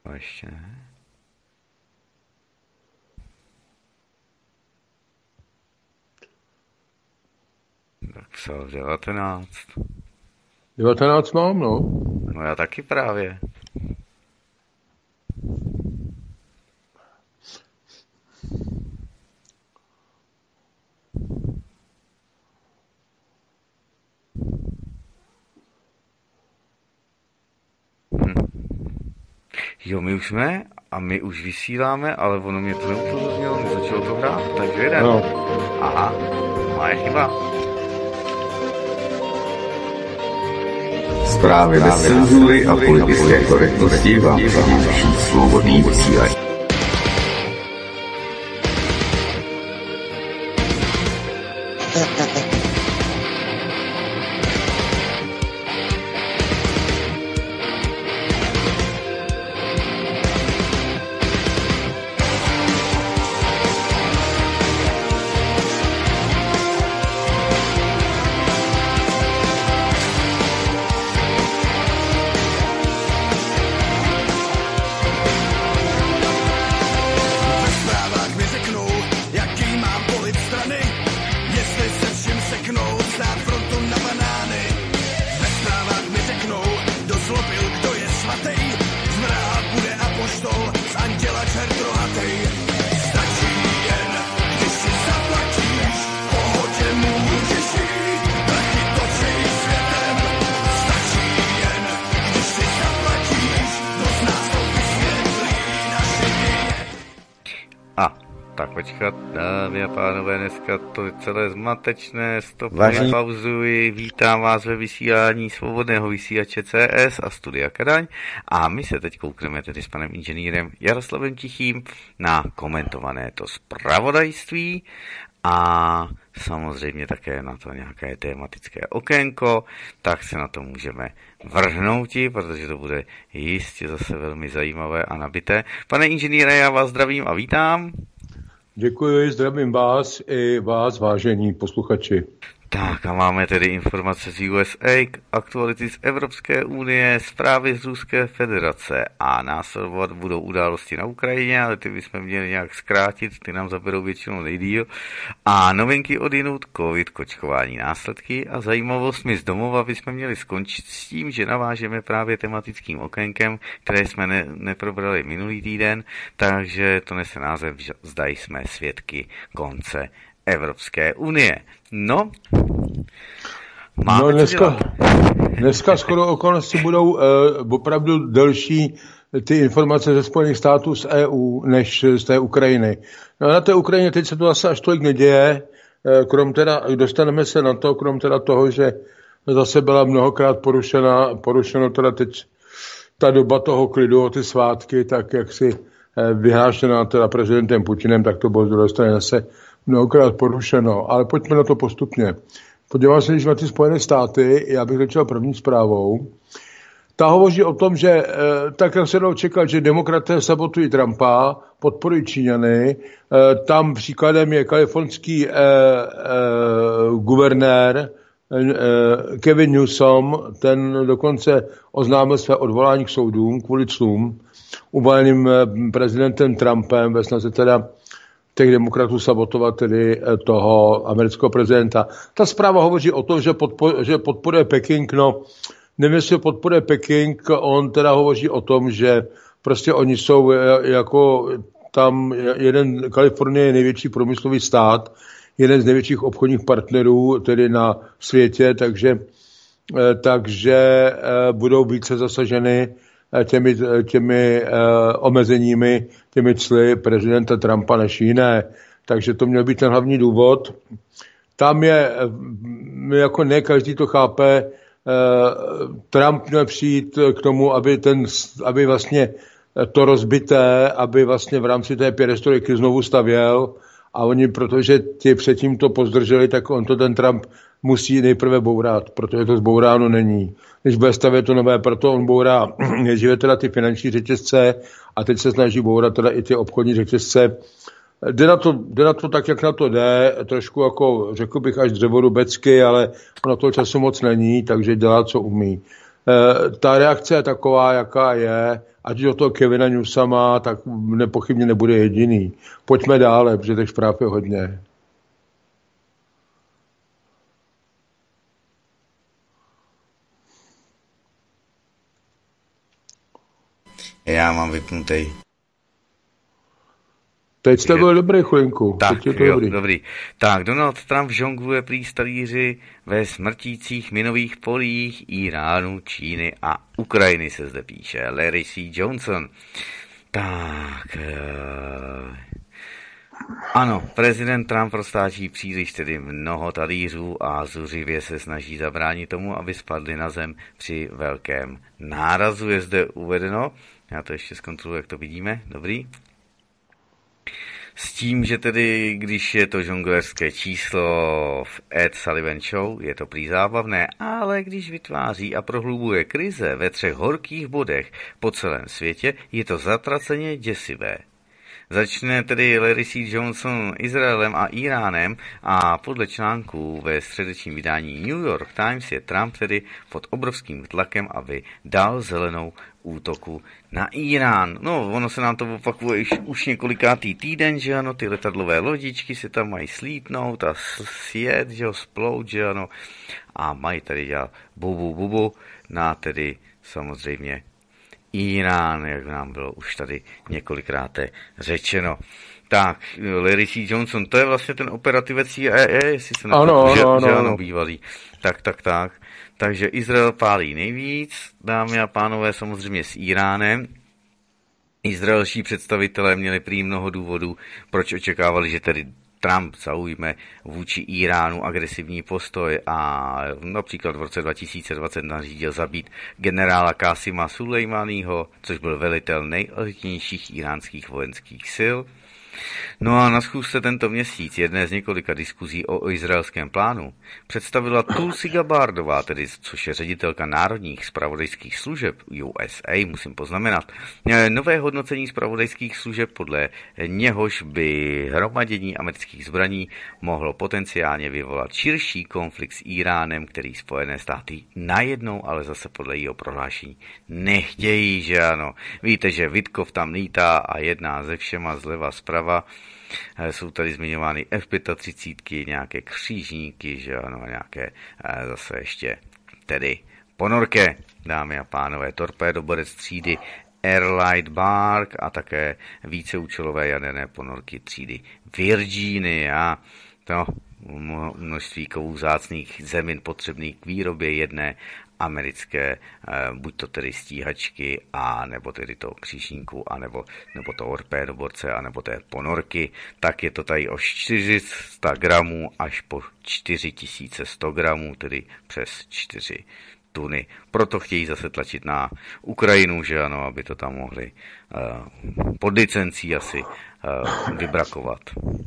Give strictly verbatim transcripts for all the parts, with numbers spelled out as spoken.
A ještě ne. Tak psal devatenáct. devatenáct mám, no. No já taky právě. Hm. Jo, my už jsme a my už vysíláme, ale ono mě to neupozornilo, nezačalo to hrát, takže jeden. No. Aha, moje chyba. Zprávy bez cenzury a politické korektnosti vám přináší Svobodný vysílač. Počkat, dámy a pánové, dneska to je celé zmatečné, stopně pauzuji, vítám vás ve vysílání Svobodného vysílače C S a Studia Kadaň a my se teď koukneme tedy s panem inženýrem Jaroslavem Tichým na komentované to zpravodajství a samozřejmě také na to nějaké tematické okénko, tak se na to můžeme vrhnouti, protože to bude jistě zase velmi zajímavé a nabité. Pane inženýre, já vás zdravím a vítám. Děkuji, zdravím vás i vás, vážení posluchači. Tak a máme tedy informace z U S A, aktuality z Evropské unie, zprávy z Ruské federace a následovat budou události na Ukrajině, ale ty bychom měli nějak zkrátit, ty nám zaberou většinou nejdýl. A novinky odjinud, covid, kočkování, následky a zajímavostmi z domova bychom měli skončit s tím, že navážeme právě tematickým okénkem, které jsme ne, neprobrali minulý týden, takže to nese název, zda jsme svědky konce Evropské unie. No, máme no dneska, dneska skoro okolnosti budou uh, opravdu delší ty informace ze Spojených států z E U, než z té Ukrajiny. No na té Ukrajině teď se to zase až tolik neděje, krom teda, dostaneme se na to, krom teda toho, že zase byla mnohokrát porušena, porušeno teda teď ta doba toho klidu o ty svátky, tak jak si vyhlášená teda prezidentem Putinem, tak to bylo z druhé strany zase mnohokrát porušeno. Ale pojďme na to postupně. Podívám se, když na ty Spojené státy, já bych začal první zprávou. Ta hovoří o tom, že tak se dalo čekat, že demokraté sabotují Trumpa, podporují Číňany. Tam příkladem je kalifornský eh, eh, guvernér eh, Kevin Newsom, ten dokonce oznámil své odvolání k soudům kvůli clům uvaleným prezidentem Trumpem ve snaze teda těch demokratů sabotovat tedy toho amerického prezidenta. Ta zpráva hovoří o tom, že, podpo, že podporuje Peking, no nevím, jestli podporuje Peking, on teda hovoří o tom, že prostě oni jsou jako tam jeden, Kalifornie je největší průmyslový stát, jeden z největších obchodních partnerů tedy na světě, takže, takže budou více zasaženy těmi, těmi uh, omezeními, těmi cly prezidenta Trumpa než jiné. Takže to měl být ten hlavní důvod. Tam je, jako ne každý to chápe, uh, Trump měl přijít k tomu, aby, ten, aby vlastně to rozbité, aby vlastně v rámci té perestroiky znovu stavěl a oni, protože ti předtím to pozdrželi, tak on to ten Trump musí nejprve bourat, protože to zbouráno není. Když bude stavět to nové, proto on bourá nejdříve teda ty finanční řetězce a teď se snaží bourat teda i ty obchodní řetězce. Jde na to, jde na to tak, jak na to jde, trošku jako, řekl bych, až dřevorubecky, ale ono toho času moc není, takže dělá, co umí. ta reakce je taková, jaká je, ať do toho Kevina Newsama, tak nepochybně nebude jediný. Pojďme dále, protože těch zpráv je hodně. Já mám vypnutý. Teď jste byl dobrý chvilinku. Tak, je to jo, dobrý. dobrý. Tak, Donald Trump žongluje prý talíři ve smrtících minových polích Iránu, Číny a Ukrajiny, se zde píše Larry C. Johnson. Tak, uh, ano, prezident Trump roztáčí příliš tedy mnoho talířů a zuřivě se snaží zabránit tomu, aby spadly na zem při velkém nárazu, je zde uvedeno. Já to ještě zkontroluji, jak to vidíme. Dobrý. S tím, že tedy, když je to žonglerské číslo v Ed Sullivan Show, je to prý zábavné, ale když vytváří a prohlubuje krize ve třech horkých bodech po celém světě, je to zatraceně děsivé. Začne tedy Larry C. Johnson Izraelem a Iránem a podle článků ve středečním vydání New York Times je Trump tedy pod obrovským tlakem, aby dal zelenou útoku na Irán. No, ono se nám to opakuje už, už několikátý týden, že ano, ty letadlové lodičky se tam mají slítnout a sjet, že jo, splout, že ano, a mají tady dělat bubu bubu na tedy samozřejmě Irán, jak nám bylo už tady několikrát řečeno. Tak, Larry C. Johnson, to je vlastně ten operativec C I A, jestli se nepamatuji, že, ano, že ano, ano, bývalý. Tak, tak, tak. Takže Izrael pálí nejvíc, dámy a pánové, samozřejmě s Iránem. Izraelští představitelé měli prý mnoho důvodů, proč očekávali, že tedy Trump zaujme vůči Iránu agresivní postoj a například v roce dva tisíce dvacet nařídil zabít generála Qasima Sulejmaního, což byl velitel nejelitnějších iránských vojenských sil. No a na schůzce tento měsíc jedné z několika diskuzí o izraelském plánu představila Tulsi Gabbardová, tedy což je ředitelka národních zpravodajských služeb U S A, musím poznamenat, nové hodnocení zpravodajských služeb, podle něhož by hromadění amerických zbraní mohlo potenciálně vyvolat širší konflikt s Iránem, který Spojené státy najednou, ale zase podle jeho prohlášení nechtějí, že ano. Víte, že Witkov tam lítá a jedná se všema zleva zprava. Jsou tady zmiňovány F třicet pět, nějaké křížníky, že ano, nějaké zase ještě tedy ponorké, dámy a pánové, torpédoborec třídy Airlight Bark a také víceúčelové jaderné ponorky třídy Virginia. To množství kovů vzácných zemin potřebných k výrobě jedné americké, buď to tedy stíhačky, a nebo tedy toho křížníku, a nebo, nebo to torpédoborce, a nebo té ponorky, tak je to tady o čtyři sta gramů až po čtyři tisíce sto gramů, tedy přes čtyři tuny. Proto chtějí zase tlačit na Ukrajinu, že ano, aby to tam mohli uh, pod licencí asi uh, vybrakovat.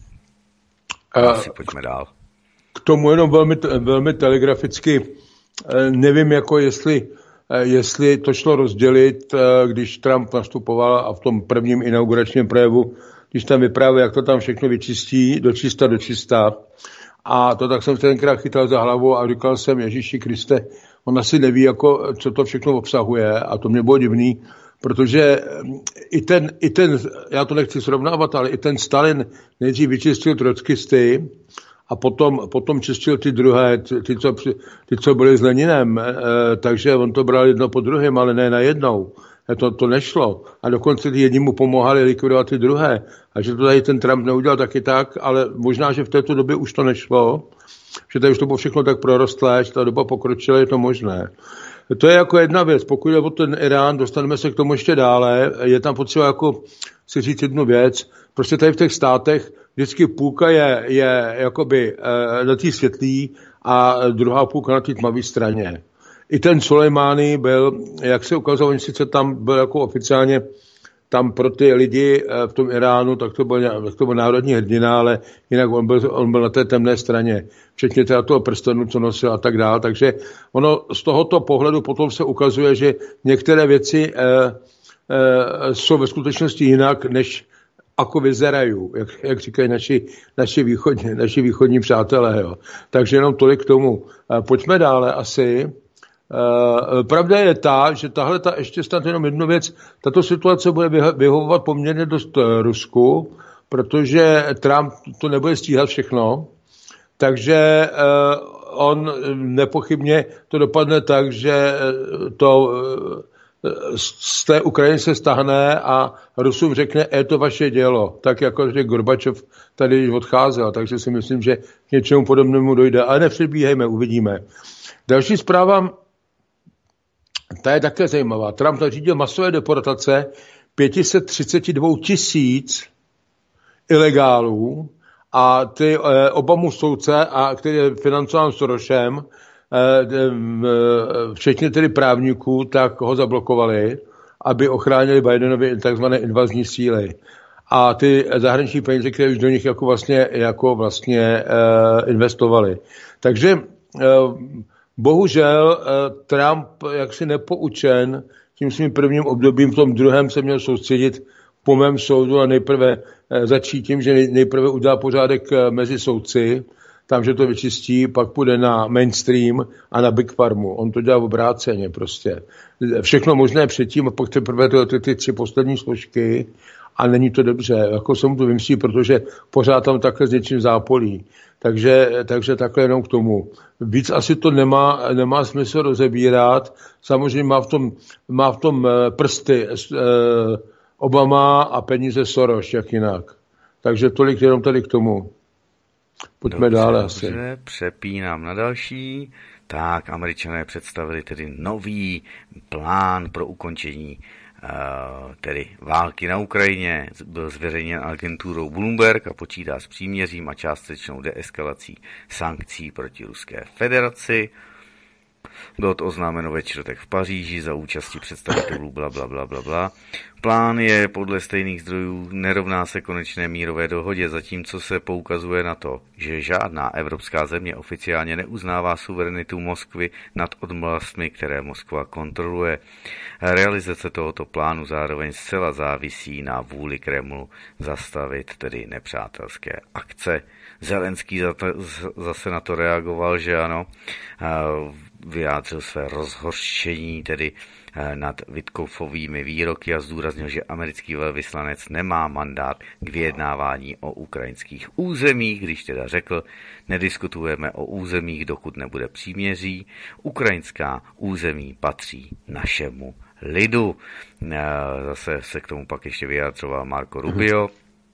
Asi pojďme dál. K tomu jenom velmi, velmi telegraficky. Nevím, jako jestli, jestli to šlo rozdělit, když Trump nastupoval a v tom prvním inauguračním projevu, když tam vyprávěl, jak to tam všechno vyčistí, dočista, dočista. A to tak jsem se tenkrát chytal za hlavu a říkal jsem, Ježíši Kriste, on asi neví, jako, co to všechno obsahuje, a to mě bylo divný, protože i ten, i ten, já to nechci srovnávat, ale i ten Stalin nejdřív vyčistil trockisty a potom, potom čistil ty druhé, ty, co, ty, co byli s Leninem, e, takže on to bral jedno po druhém, ale ne najednou. E, to, to nešlo. A dokonce ty jedni mu pomohali likvidovat ty druhé. A že to tady ten Trump neudělal taky tak, ale možná, že v této době už to nešlo, že tady už to bylo všechno tak prorostlé, že ta doba pokročila, je to možné. To je jako jedna věc. Pokud je o ten Irán, dostaneme se k tomu ještě dále. Je tam potřeba jako si říct jednu věc. Prostě tady v těch státech vždycky půlka je, je jakoby e, na té světlý a druhá půlka na té tmavé straně. I ten Sulejmání byl, jak se ukázalo, on sice tam byl jako oficiálně tam pro ty lidi v tom Iránu, tak to byl, tak to byl národní hrdina, ale jinak on byl, on byl na té temné straně, včetně teda toho prstenu, co nosil a tak dále. Takže ono z tohoto pohledu potom se ukazuje, že některé věci eh, eh, jsou ve skutečnosti jinak, než ako vyzerají, jak, jak říkají naši, naši, východní, naši východní přátelé. Jo. Takže jenom tolik k tomu. Eh, pojďme dále asi. Uh, pravda je ta, že tahle ta ještě snad jenom jednu věc, tato situace bude vyhovovat poměrně dost Rusku, protože Trump to nebude stíhat všechno, takže uh, on nepochybně to dopadne tak, že to uh, z té Ukrajiny se stáhne a Rusům řekne, je to vaše dělo, tak jako že Gorbačov tady odcházel, takže si myslím, že k něčemu podobnému dojde, ale nepředbíhejme, uvidíme. Další zpráva, ta je také zajímavá. Trump nařídil masové deportace pět set třicet dva tisíc ilegálů a ty eh, Obamův soudce, a který je financován Sorosem, včetně tedy právníků, tak ho zablokovali, aby ochránili Bidenovi takzvané invazní síly. A ty zahraniční peníze, které už do nich jako vlastně, jako vlastně uh, investovali. Takže uh, bohužel uh, Trump jaksi nepoučen tím svým prvním obdobím, v tom druhém se měl soustředit po mém soudu a nejprve uh, začít tím, že nejprve udělá pořádek uh, mezi soudci, tam, že to vyčistí, pak půjde na mainstream a na Big Pharmu. On to dělá obráceně prostě. Všechno možné předtím a pak teprve ty, ty, ty tři poslední složky a není to dobře. Jako se mu to vymyslí, protože pořád tam takhle s něčím zápolí. Takže, takže takhle jenom k tomu. Víc asi to nemá, nemá smysl rozebírat. Samozřejmě má v tom, má v tom prsty Obama a peníze Soros, jak jinak. Takže tolik jenom tady k tomu. Pojďme dobře, dále dobře, asi. Přepínám na další. Tak, Američané představili tedy nový plán pro ukončení uh, tedy války na Ukrajině. Byl zveřejněn agenturou Bloomberg a počítá s příměřím a částečnou deeskalací sankcí proti Ruské federaci. Bylo to oznámeno ve čtvrtek v Paříži za účasti představitelů bla, bla, bla, bla, bla. Plán je podle stejných zdrojů nerovná se konečné mírové dohodě, zatímco se poukazuje na to, že žádná evropská země oficiálně neuznává suverenitu Moskvy nad oblastmi, které Moskva kontroluje. Realizace tohoto plánu zároveň zcela závisí na vůli Kremlu zastavit tedy nepřátelské akce. Zelenský zase na to reagoval, že ano, vyjádřil své rozhořčení tedy nad Witkofovými výroky a zdůraznil, že americký velvyslanec nemá mandát k vyjednávání o ukrajinských územích, když teda řekl, nediskutujeme o územích, dokud nebude příměří, ukrajinská území patří našemu lidu. Zase se k tomu pak ještě vyjádřoval Marco Rubio.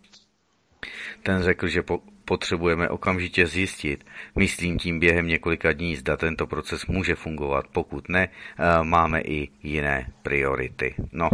Ten řekl, že po potřebujeme okamžitě zjistit, myslím tím během několika dní, zda tento proces může fungovat, pokud ne, máme i jiné priority. No.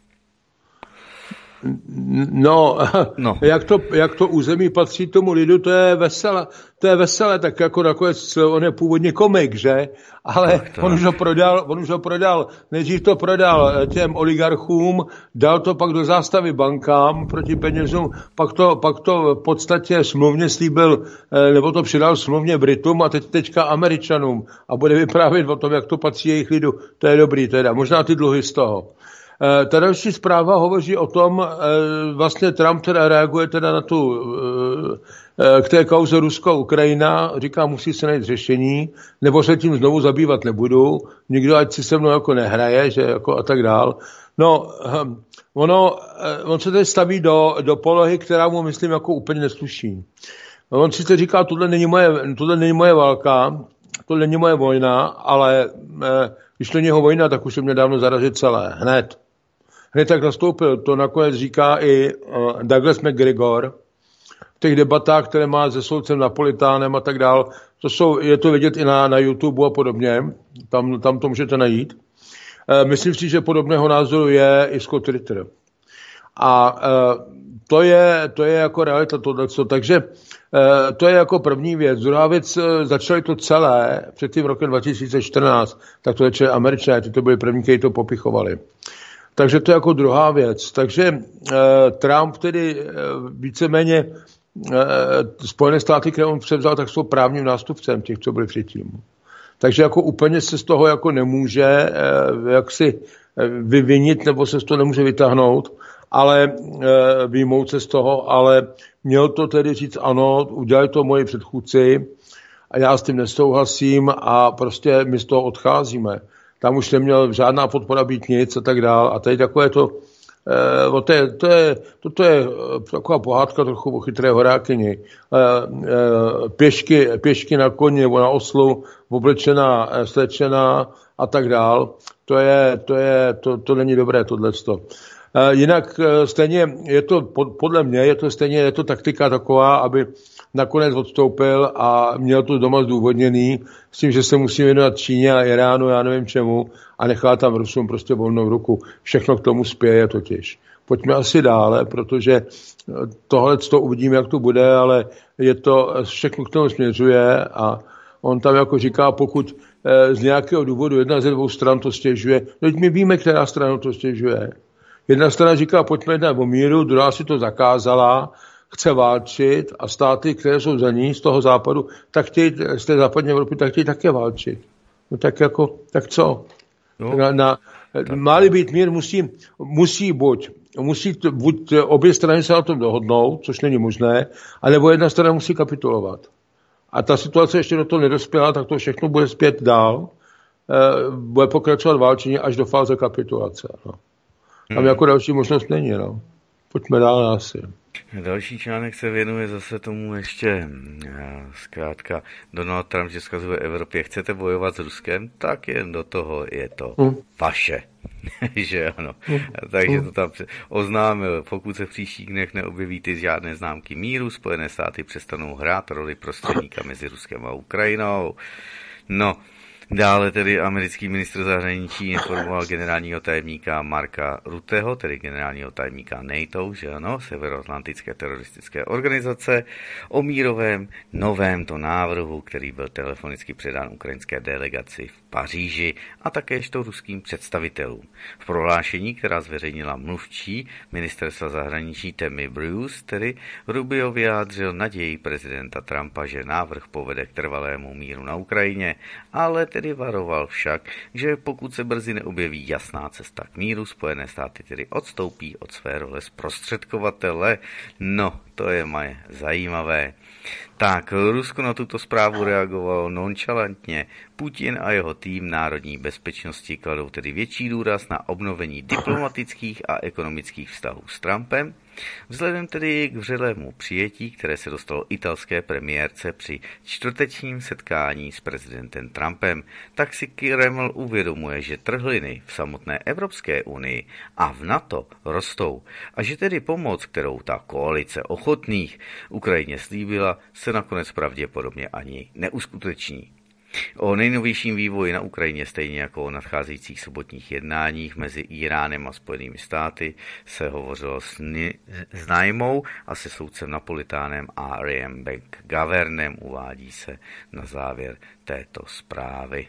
No, no. Jak, to, jak to území patří tomu lidu, to je veselé, to je veselé, tak jako nakonec on je původně komik, že? Ale on už ho prodal, on už ho prodal, nejdřív to prodal těm oligarchům, dal to pak do zástavy bankám proti penězům, pak to, pak to v podstatě smluvně slíbil, nebo to přidal smluvně Britům a teď teďka Američanům a bude vyprávět o tom, jak to patří jejich lidu. To je dobrý teda, možná ty dluhy z toho. Ta další zpráva hovoří o tom, vlastně Trump teda reaguje teda na tu, k té kauze Rusko-Ukrajina, říká, musí se najít řešení, nebo se tím znovu zabývat nebudu, nikdo ať si se mnou jako nehraje, že jako a tak dál. No, ono, on se tady staví do, do polohy, která mu, myslím, jako úplně nesluší. On si říká, tohle není moje, tohle není moje válka, tohle není moje vojna, ale když to něho vojna, tak už se mě dávno zarazit celé, hned. Hned tak nastoupil, to nakonec říká i uh, Douglas McGregor v těch debatách, které má se soudcem Napolitánem a tak dál. To jsou, je to vidět i na, na YouTube a podobně, tam, tam to můžete najít. Uh, myslím si, že podobného názoru je i Scott Ritter. A uh, to, je, to je jako realita tohleto, takže uh, to je jako první věc. Druhá věc, uh, začali to celé před tím rokem dva tisíce čtrnáct, tak to začali Američané, ty to byli první, kteří to popichovali. Takže to je jako druhá věc. Takže uh, Trump tedy uh, víceméně uh, Spojené státy, které on převzal, tak jsou právním nástupcem těch, co byli předtím. Takže jako úplně se z toho jako nemůže uh, jaksi uh, vyvinit, nebo se z toho nemůže vytáhnout, ale uh, vyjmout se z toho, ale měl to tedy říct ano, udělali to moji předchůdci a já s tím nesouhlasím a prostě my z toho odcházíme. Tam už neměl žádná podpora být nic a tak dál. A tady takové to, eh, to, je, to, je, to, to je taková pohádka trochu o chytré horákyni. Eh, eh, pěšky, pěšky na koni nebo na oslu, oblečená, slečená a tak dál. To je, to je, to, to není dobré, tohleto. Eh, jinak eh, stejně je to, podle mě, je to stejně, je to taktika taková, aby nakonec odstoupil a měl to doma zdůvodněný s tím, že se musí věnovat Číně a Iránu, já nevím čemu, a nechá tam Rusům prostě volnou ruku. Všechno k tomu spěje totiž. Pojďme asi dále, protože tohle to uvidíme, jak to bude, ale je to, všechno k tomu směřuje a on tam jako říká, pokud z nějakého důvodu jedna ze dvou stran to stěžuje, no my víme, která strana to stěžuje. Jedna strana říká, pojďme jednat o míru, druhá si to zakázala, chce válčit a státy, které jsou za ní z toho západu, tak chtějí, z té západní Evropy, tak chtějí také válčit. No tak jako, tak co? No, na, na, má-li být mír, musí, musí buď, musí to, buď obě strany se na tom dohodnou, což není možné, anebo jedna strana musí kapitulovat. A ta situace ještě do toho nedospěla, tak to všechno bude zpět dál, e, bude pokračovat válčení až do fáze kapitulace. No. Tam hmm. jako další možnost není, no. Pojďme dál asi. Další článek se věnuje zase tomu ještě, zkrátka, Donald Trump, že vzkazuje Evropě, chcete bojovat s Ruskem, tak jen do toho je to hmm. vaše. Že ano. Hmm. Takže to tam oznámil, pokud se v příštích dnech neobjeví ty žádné známky míru, Spojené státy přestanou hrát roli prostředníka mezi Ruskem a Ukrajinou. No, dále tedy americký ministr zahraničí informoval generálního tajemníka Marka Rutteho, tedy generálního tajemníka NATO, že ano, Severoatlantické teroristické organizace, o mírovém novém to návrhu, který byl telefonicky předán ukrajinské delegaci v Paříži a takéž to ruským představitelům. V prohlášení, která zveřejnila mluvčí ministerstva zahraničí Tammy Bruce, tedy Rubio vyjádřil naději prezidenta Trumpa, že návrh povede k trvalému míru na Ukrajině, ale tedy varoval však, že pokud se brzy neobjeví jasná cesta k míru, Spojené státy tedy odstoupí od své role zprostředkovatele. No, to je moje zajímavé. Tak, Rusko na tuto zprávu reagovalo nonchalantně. Putin a jeho tým národní bezpečnosti kladou tedy větší důraz na obnovení diplomatických a ekonomických vztahů s Trumpem, vzhledem tedy k vřelému přijetí, které se dostalo italské premiérce při čtvrtečním setkání s prezidentem Trumpem, tak si Kreml uvědomuje, že trhliny v samotné Evropské unii a v NATO rostou a že tedy pomoc, kterou ta koalice ochotných Ukrajině slíbila, se nakonec pravděpodobně ani neuskuteční. O nejnovějším vývoji na Ukrajině, stejně jako o nadcházejících sobotních jednáních mezi Iránem a Spojenými státy, se hovořilo s, ni- s Najmou a se soudcem Napolitánem a Rayem McGovernem, uvádí se na závěr této zprávy.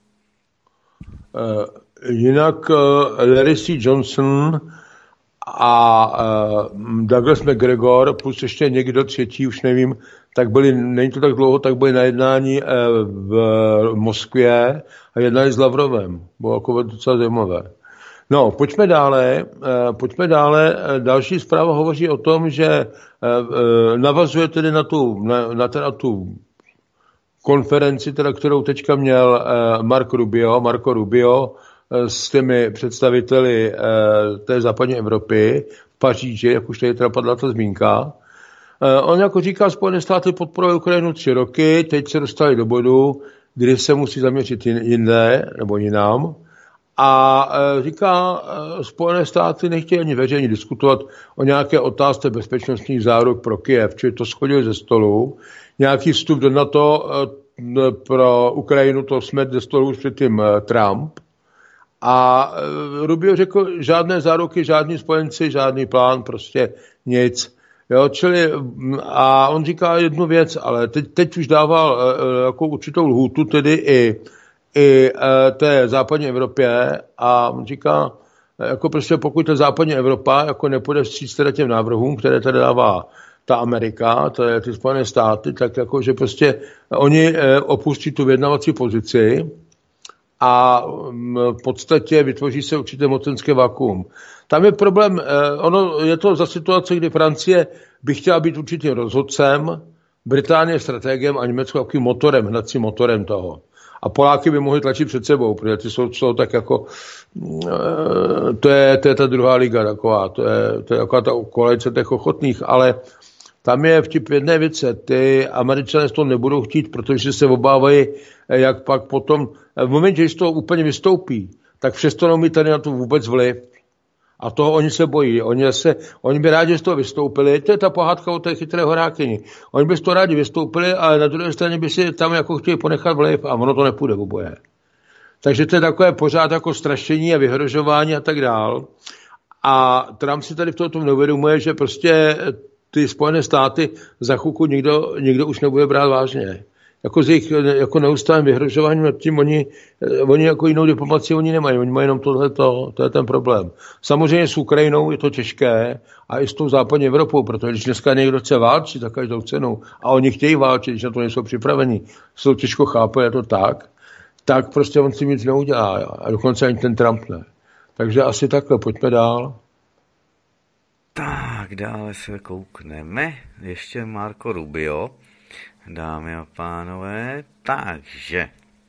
Uh, jinak uh, Larry C. Johnson a uh, Douglas McGregor plus ještě někdo třetí, už nevím, tak byli, není to tak dlouho, tak byli na jednání uh, v Moskvě a jednali s Lavrovem. Bylo jako docela zajímavé. No, pojďme dále. Uh, pojďme dále. Uh, další zpráva hovoří o tom, že uh, uh, navazuje tedy na tu, na, na, teda tu konferenci, teda, kterou teďka měl uh, Mark Rubio, Marco Rubio uh, s těmi představiteli uh, té západní Evropy v Paříži, jak už tady teda padla ta zmínka. Uh, on jako říká, Spojené státy podporují Ukrajinu tři roky, teď se dostali do bodu, kdy se musí zaměřit jinde, nebo jinam. A uh, říká, uh, Spojené státy nechtějí ani veřejně diskutovat o nějaké otázce bezpečnostních záruk pro Kyjev, čili to schodili ze stolu. Nějaký vstup do NATO pro Ukrajinu, to smet ze stolu už předtím Trump. A Rubio řekl, žádné záruky, žádní spojenci, žádný plán, prostě nic. Jo, čili, a on říká jednu věc, ale teď, teď už dával jako určitou lhůtu, tedy i, i té západní Evropě, a on říká, jako prostě pokud ta západní Evropa jako nepůjde vstříc teda těm návrhům, které tady dává ta Amerika, to je ty Spojené státy, tak jako, že prostě oni opustí tu vyjednavací pozici a v podstatě vytvoří se určité mocenské vakuum. Tam je problém, ono je to za situace, kdy Francie by chtěla být určitým rozhodcem, Británie strategem a Německo takovým motorem, hnacím motorem toho. A Poláky by mohli tlačit před sebou, protože ty jsou, jsou tak jako, to je, to je ta druhá liga taková, to je, to je taková ta kolejce těch ochotných, ale tam je vtip jedné věce, ty Američané z toho nebudou chtít, protože se obávají, jak pak potom, v momentě, když z toho úplně vystoupí, tak přesto mít tady na to vůbec vliv. A toho oni se bojí. Oni, se, oni by rádi z toho vystoupili. To je ta pohádka o té chytré horákyni. Oni by z toho rádi vystoupili, ale na druhé straně by si tam jako chtěli ponechat vliv a ono to nepůjde oboje. Takže to je takové pořád jako strašení a vyhrožování a tak dál. A Trump si tady v tom neuvědomuje, že prostě ty Spojené státy za chvilku nikdo, nikdo už nebude brát vážně. Jako z jejich jako neustálým vyhrožováním nad tím, oni, oni jako jinou diplomaci oni nemají, oni mají jenom tohleto, to je ten problém. Samozřejmě s Ukrajinou je to těžké a i s tou západní Evropou, protože když dneska někdo chce válčit za každou cenu a oni chtějí válčit, když na to nejsou připraveni, se to těžko chápe, je to tak, tak prostě on si nic neudělá a dokonce ani ten Trump ne. Takže asi takhle, pojďme dál. Tak, dále se koukneme. Ještě Marco Rubio. Dámy a pánové, takže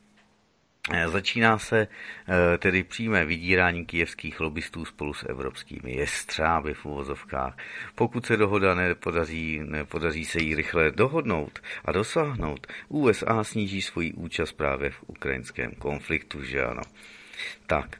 začíná se tedy přímé vydírání kyjevských lobbystů spolu s evropskými jestřáby v uvozovkách. Pokud se dohoda nepodaří, nepodaří se jí rychle dohodnout a dosáhnout, U S A sníží svoji účast právě v ukrajinském konfliktu, že ano. Tak.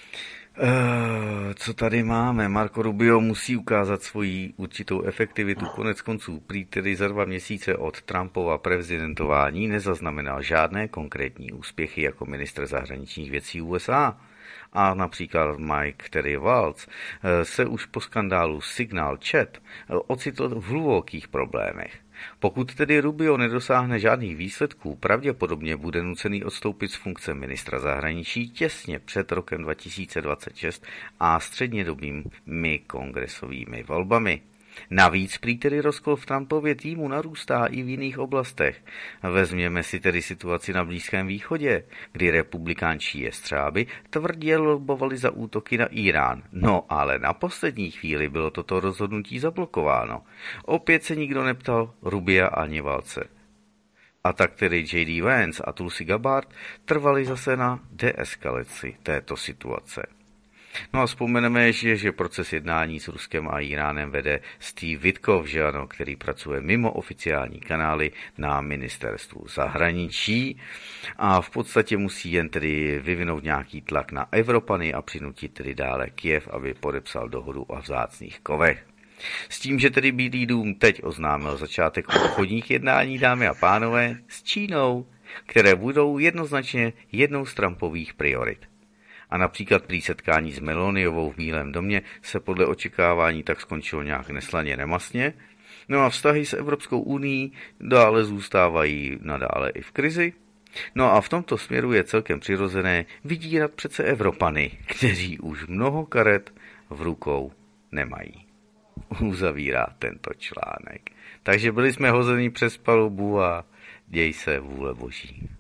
Uh, co tady máme? Marco Rubio musí ukázat svoji určitou efektivitu. Konec konců prý tedy za dva měsíce od Trumpova prezidentování nezaznamenal žádné konkrétní úspěchy jako ministr zahraničních věcí U S A. A například Mike Terry Waltz se už po skandálu Signal Chat ocitl v hlubokých problémech. Pokud tedy Rubio nedosáhne žádných výsledků, pravděpodobně bude nucený odstoupit z funkce ministra zahraničí těsně před rokem dva tisíce dvacet šest a střednědobými kongresovými volbami. Navíc prý tedy rozkol v Trumpově týmu narůstá i v jiných oblastech. Vezměme si tedy situaci na Blízkém východě, kdy republikánští jestřáby tvrdě lobovali za útoky na Irán. No ale na poslední chvíli bylo toto rozhodnutí zablokováno. Opět se nikdo neptal Rubia ani Valce. A tak tedy J D Vance a Tulsi Gabbard trvali zase na deeskalaci této situace. No a vzpomeneme ještě, že proces jednání s Ruskem a Iránem vede Steve Witkoff, že ano, který pracuje mimo oficiální kanály na ministerstvu zahraničí a v podstatě musí jen tedy vyvinout nějaký tlak na Evropany a přinutit tedy dále Kyjev, aby podepsal dohodu o vzácných kovech. S tím, že tedy Bílý dům teď oznámil začátek obchodních jednání, dámy a pánové, s Čínou, které budou jednoznačně jednou z Trumpových priorit. A například při setkání s Meloniovou v Bílém domě se podle očekávání tak skončilo nějak neslaně nemastně. No a vztahy s Evropskou unií dále zůstávají nadále i v krizi. No a v tomto směru je celkem přirozené vydírat přece Evropany, kteří už mnoho karet v rukou nemají. Uzavírá tento článek. Takže byli jsme hození přes palubu a děj se vůle boží.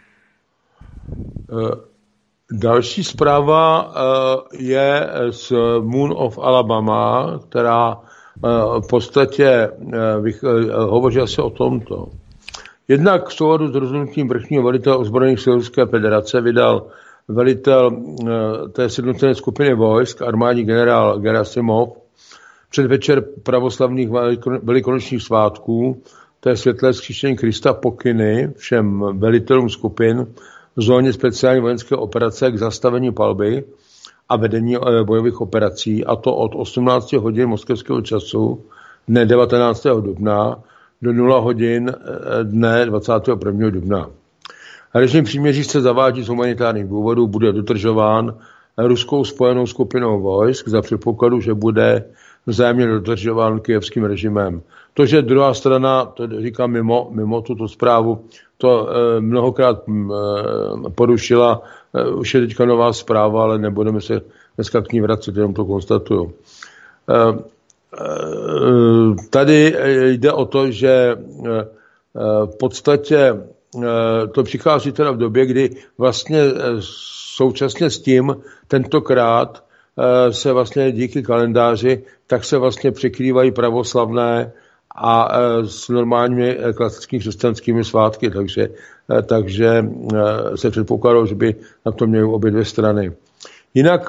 Uh. Další zpráva je z Moon of Alabama, která v podstatě hovoří asi o tomto. Jednak v souladu s rozhodnutím vrchního velitele ozbrojených sil Ruské federace vydal velitel té sjednocené skupiny vojsk, armádní generál Gerasimov, předvečer pravoslavných velikonočních svátků, to je světlé vzkříšení Krista, pokyny všem velitelům skupin v zóně speciální vojenské operace k zastavení palby a vedení bojových operací, a to od osmnáct hodin moskevského času dne devatenáctého dubna do nula hodin dne dvacátého prvního dubna. Režim příměří se zavádí z humanitárních důvodů, bude dodržován ruskou spojenou skupinou vojsk za předpokladu, že bude vzájemně dodržován kyjevským režimem. To, že druhá strana, to říkám mimo, mimo tuto zprávu, to eh, mnohokrát eh, porušila, eh, už je teďka nová zpráva, ale nebudeme se dneska k ní vracet, jenom to konstatuju. Eh, eh, tady jde o to, že eh, v podstatě eh, to přichází teda v době, kdy vlastně eh, současně s tím tentokrát se vlastně díky kalendáři, tak se vlastně překrývají pravoslavné a s normálními klasickými křesťanskými svátky, takže, takže se předpokládalo, že by na to měly obě dvě strany. Jinak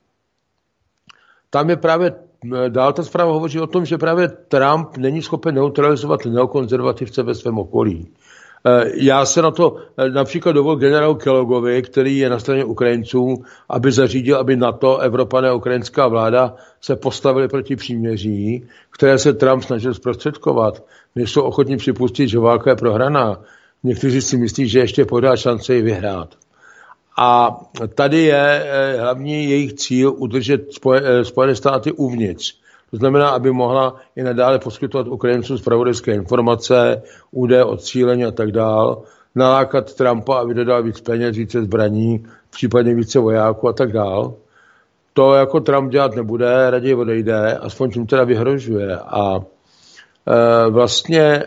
tam je právě, dál ta zpráva hovoří o tom, že právě Trump není schopen neutralizovat neokonzervativce ve svém okolí. Já se na to například dovolil generálu Kellogovi, který je na straně Ukrajinců, aby zařídil, aby NATO, Evropané a ukrajinská vláda se postavili proti příměří, které se Trump snažil zprostředkovat. Nejsou ochotní připustit, že válka je prohraná. Někteří si myslí, že ještě pořád šance ji vyhrát. A tady je hlavní jejich cíl udržet Spojené státy uvnitř. To znamená, aby mohla i nadále poskytovat Ukrajincům zpravodajské informace, údaje o cílení a tak dál, nalákat Trumpa, aby dodal víc peněz, více zbraní, případně více vojáků a tak dál. To jako Trump dělat nebude, raději odejde, aspoň tím teda vyhrožuje. A e, vlastně e,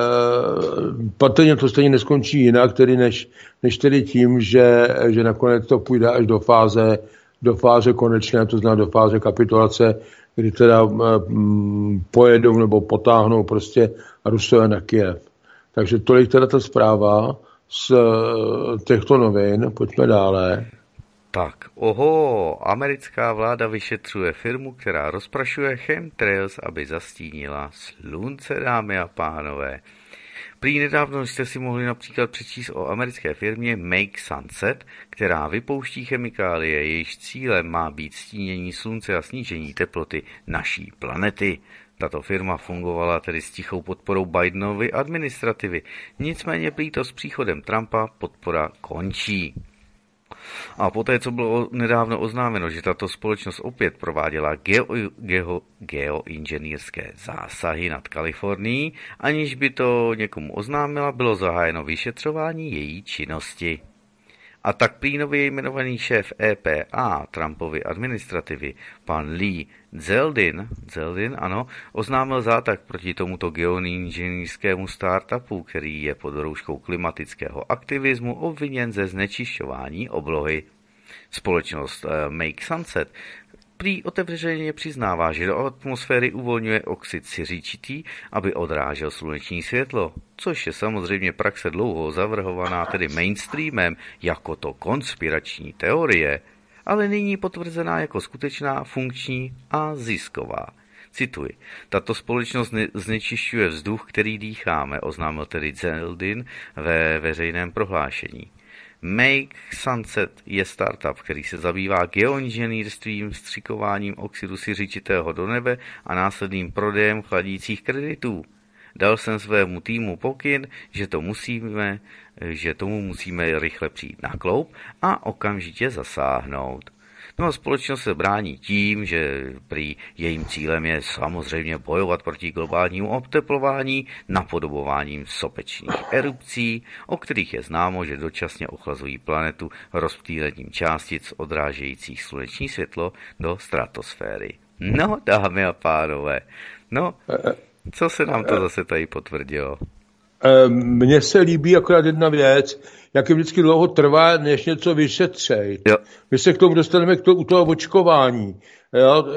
patrně to stejně neskončí jinak, tedy než, než tedy tím, že, že nakonec to půjde až do fáze, do fáze konečné, to znamená do fáze kapitulace, kdy teda mm, pojedou nebo potáhnou prostě Rusové na Kyjev. Takže tolik teda ta zpráva z těchto novin. Pojďme dále. Tak, oho, americká vláda vyšetřuje firmu, která rozprašuje chemtrails, aby zastínila slunce, dámy a pánové. Prý nedávno jste si mohli například přečíst o americké firmě Make Sunset, která vypouští chemikálie, jejíž cílem má být stínění slunce a snížení teploty naší planety. Tato firma fungovala tedy s tichou podporou Bidenovy administrativy, nicméně prý to s příchodem Trumpa podpora končí. A poté, co bylo nedávno oznámeno, že tato společnost opět prováděla geo, geo, geoinženýrské zásahy nad Kalifornií, aniž by to někomu oznámila, bylo zahájeno vyšetřování její činnosti. A tak prý nově jmenovaný šéf E P A Trumpovy administrativy, pan Lee Zeldin, Zeldin, ano, oznámil zátah proti tomuto geoinženýrskému startupu, který je pod rouškou klimatického aktivismu obviněn ze znečišťování oblohy. Společnost Make Sunset prý otevřeně přiznává, že do atmosféry uvolňuje oxid siřičitý, aby odrážel sluneční světlo, což je samozřejmě praxe dlouho zavrhovaná tedy mainstreamem jako to konspirační teorie, ale nyní potvrzená jako skutečná, funkční a zisková. Cituji, tato společnost znečišťuje vzduch, který dýcháme, oznámil tedy Zeldin ve veřejném prohlášení. Make Sunset je startup, který se zabývá geoinženýrstvím, vstřikováním oxidu siřičitého do nebe a následným prodejem chladících kreditů. Dal jsem svému týmu pokyn, že, to musíme, že tomu musíme rychle přijít na kloup a okamžitě zasáhnout. No a společnost se brání tím, že prý jejím cílem je samozřejmě bojovat proti globálnímu oteplování napodobováním sopečných erupcí, o kterých je známo, že dočasně ochlazují planetu rozptýlením částic odrážejících sluneční světlo do stratosféry. No, dámy a pánové, no, co se nám to zase tady potvrdilo? Mně se líbí akorát jedna věc, jak je vždycky dlouho trvá, než něco vyšetřej. Jo. My se k tomu dostaneme k tomu, u toho očkování, jo,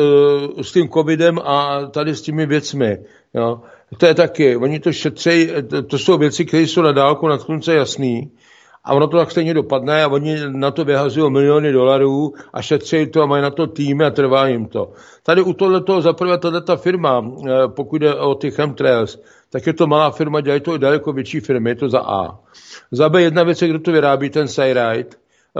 s tím covidem a tady s těmi věcmi. Jo. To je taky, oni to šetřejí, to jsou věci, které jsou na dálku nad slunce jasný a ono to tak stejně dopadne a oni na to vyhazují miliony dolarů a šetřejí to a mají na to týmy a trvá jim to. Tady u tohletoho zaprvé tato firma, pokud jde o ty chemtrails, tak je to malá firma, dělají to i daleko větší firmy, je to za A. Za B jedna věc je, kdo to vyrábí, ten Cyrite.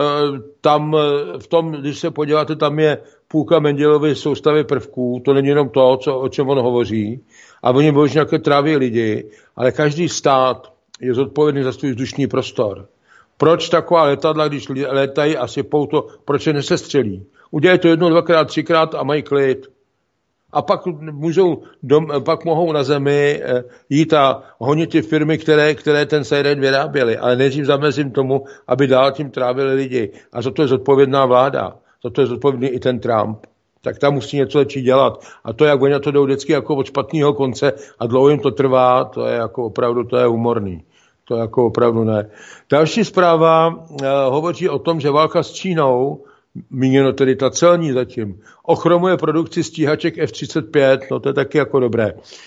Tam v tom, když se podíváte, tam je půlka Mendelovy soustavy prvků, to není jenom to, co, o čem on hovoří. A oni boží nějaké tráví lidi, ale každý stát je zodpovědný za svůj vzdušný prostor. Proč taková letadla, když létají a sypou to, proč je nesestřelí? Udělají to jednou, dvakrát, třikrát a mají klid. A pak, můžou dom, pak mohou na zemi jít a honit ty firmy, které, které ten Cyrite vyráběly. Ale nejdřív zamezím tomu, aby dál tím trávili lidi. A za to je zodpovědná vláda. Za to je zodpovědný i ten Trump. Tak tam musí něco lepší dělat. A to, jak oni na to jdou vždycky jako od špatného konce a dlouho jim to trvá, to je jako opravdu, to je humorný. To je jako opravdu ne. Další zpráva uh, hovoří o tom, že válka s Čínou, míněno tedy ta celní zatím, ochromuje produkci stíhaček F třicet pět, no to je taky jako dobré.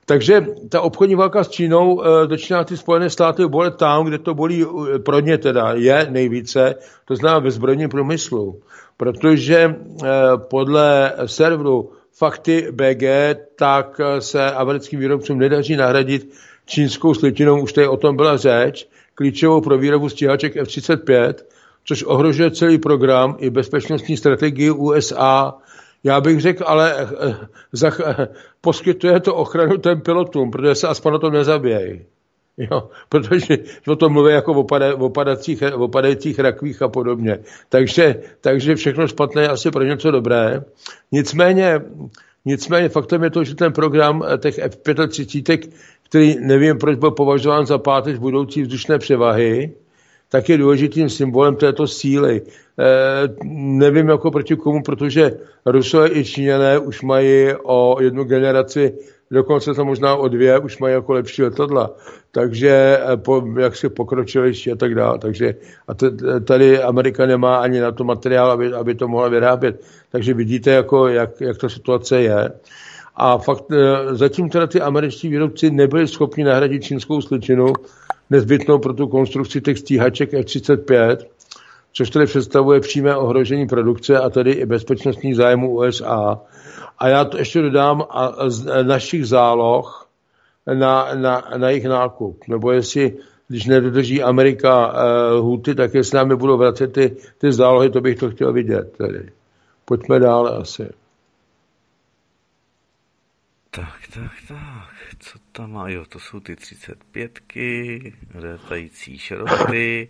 Takže ta obchodní válka s Čínou začíná ty Spojené státy bolet tam, kde to bolí pro ně teda je nejvíce, to znamená ve zbrojním průmyslu. Protože podle serveru Fakty B G tak se americkým výrobcům nedaří nahradit čínskou slitinou, už tady o tom byla řeč, klíčovou pro výrobu stíhaček F třicet pět, což ohrožuje celý program i bezpečnostní strategii U S A. Já bych řekl, ale zach, poskytuje to ochranu těm pilotům, protože se aspoň na tom nezabíjejí. Jo, protože o tom mluví jako o, pade, o, padacích, o padajících rakvích a podobně. Takže, takže všechno špatné je asi pro něco dobré. Nicméně, nicméně faktem je to, že ten program těch F třicet pět, který nevím, proč byl považován za páteř budoucí vzdušné převahy, tak je důležitým symbolem této síly. E, nevím jako proti komu, protože Rusové i Číňané už mají o jednu generaci, dokonce to možná o dvě, už mají jako lepší letadla. Takže po, jak se pokročilejší a tak dále. Takže a t, tady Amerika nemá ani na to materiál, aby, aby to mohla vyrábět. Takže vidíte, jako, jak, jak ta situace je. A fakt zatím teda ty američtí výrobci nebyli schopni nahradit čínskou sličinu, nezbytnou pro tu konstrukci těch stíhaček F třicet pět, což tedy představuje přímé ohrožení produkce a tedy i bezpečnostních zájmů U S A. A já to ještě dodám a z našich záloh na, na, na jejich nákup. Nebo jestli, když nedodrží Amerika uh, huty, tak jestli nám budou vracet ty, ty zálohy, to bych to chtěl vidět. Tedy. Pojďme dále asi. Tak, tak, tak. Co tam má? Jo, to jsou ty třicet pětky, létající šroty.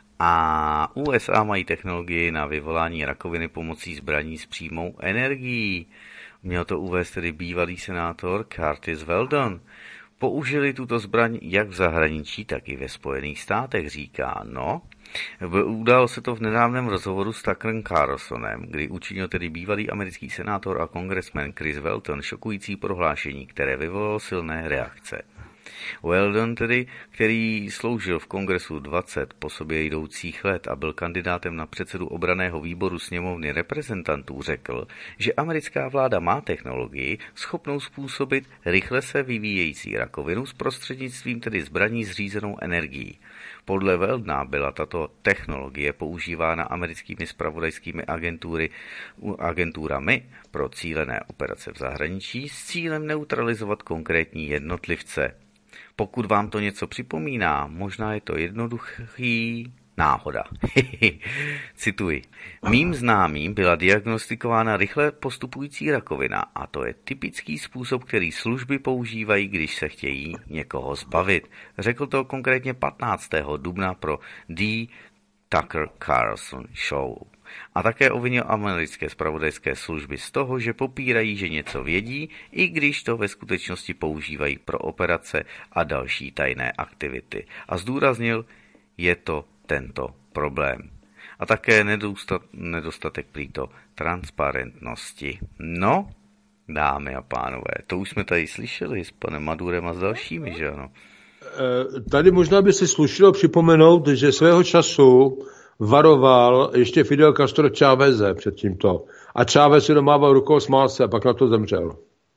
A U S A mají technologii na vyvolání rakoviny pomocí zbraní s přímou energií. Měl to uvést tedy bývalý senátor Curtis Weldon. Použili tuto zbraň jak v zahraničí, tak i ve Spojených státech, říká. No, událo se to v nedávném rozhovoru s Tuckerem Carlsonem, kdy učinil tedy bývalý americký senátor a kongresmen Chris Weldon šokující prohlášení, které vyvolalo silné reakce. Weldon tedy, který sloužil v kongresu dvacet po sobě jdoucích let a byl kandidátem na předsedu obranného výboru sněmovny reprezentantů, řekl, že americká vláda má technologii schopnou způsobit rychle se vyvíjející rakovinu s prostřednictvím tedy zbraní s řízenou energií. Podle Weldona byla tato technologie používána americkými zpravodajskými agentury, agenturami pro cílené operace v zahraničí s cílem neutralizovat konkrétní jednotlivce. Pokud vám to něco připomíná, možná je to jednoduchý náhoda. Cituji. Mým známým byla diagnostikována rychle postupující rakovina a to je typický způsob, který služby používají, když se chtějí někoho zbavit. Řekl to konkrétně patnáctého dubna pro The Tucker Carlson Show. A také obvinil americké zpravodajské služby z toho, že popírají, že něco vědí, i když to ve skutečnosti používají pro operace a další tajné aktivity. A zdůraznil, je to tento problém. A také nedostatek prýto transparentnosti. No, dámy a pánové, to už jsme tady slyšeli s panem Madurem a s dalšími, že ano? Tady možná by si slušilo připomenout, že svého času varoval ještě Fidel Castro Cháveze před tímto. A Chávez si domával rukou, smál se a pak na to zemřel.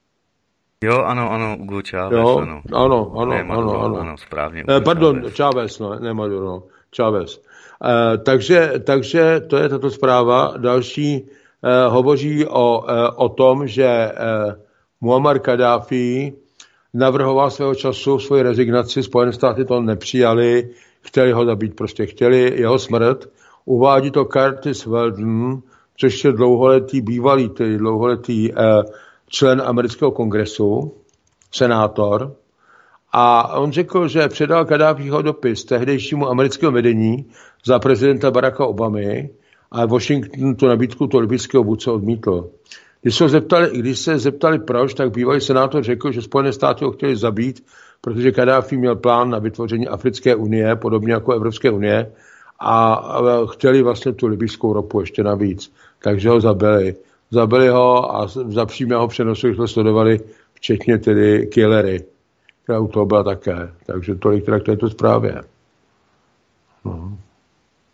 Jo, ano, ano, Hugo Chávez, jo, ano. Ano, ano, ne, ano, ano, ano. ano, správně. Eh, pardon, Chávez, no, ne Maduro, no, Chávez. Eh, takže, takže to je tato zpráva. Další eh, hovoří o, eh, o tom, že eh, Muammar Kaddáfí navrhoval svého času svoji rezignaci, Spojené státy to nepřijali, chtěli ho zabít, prostě chtěli jeho smrt. Uvádí to Curtis Weldon, což je dlouholetý, bývalý, tedy dlouholetý eh, člen amerického kongresu, senátor. A on řekl, že předal Kaddáfího dopis tehdejšímu americkému vedení za prezidenta Baracka Obamy a Washington tu nabídku toho libyjského vůdce odmítl. Když se zeptali, když se zeptali proč, tak bývalý senátor řekl, že Spojené státy ho chtěli zabít, protože Kaddáfí měl plán na vytvoření Africké unie, podobně jako Evropské unie, a chtěli vlastně tu libyjskou ropu ještě navíc. Takže ho zabili. Zabili ho a za přímého přenosu to sledovali, včetně tedy killery, která u toho byla také. Takže tolik teda k této zprávě. No.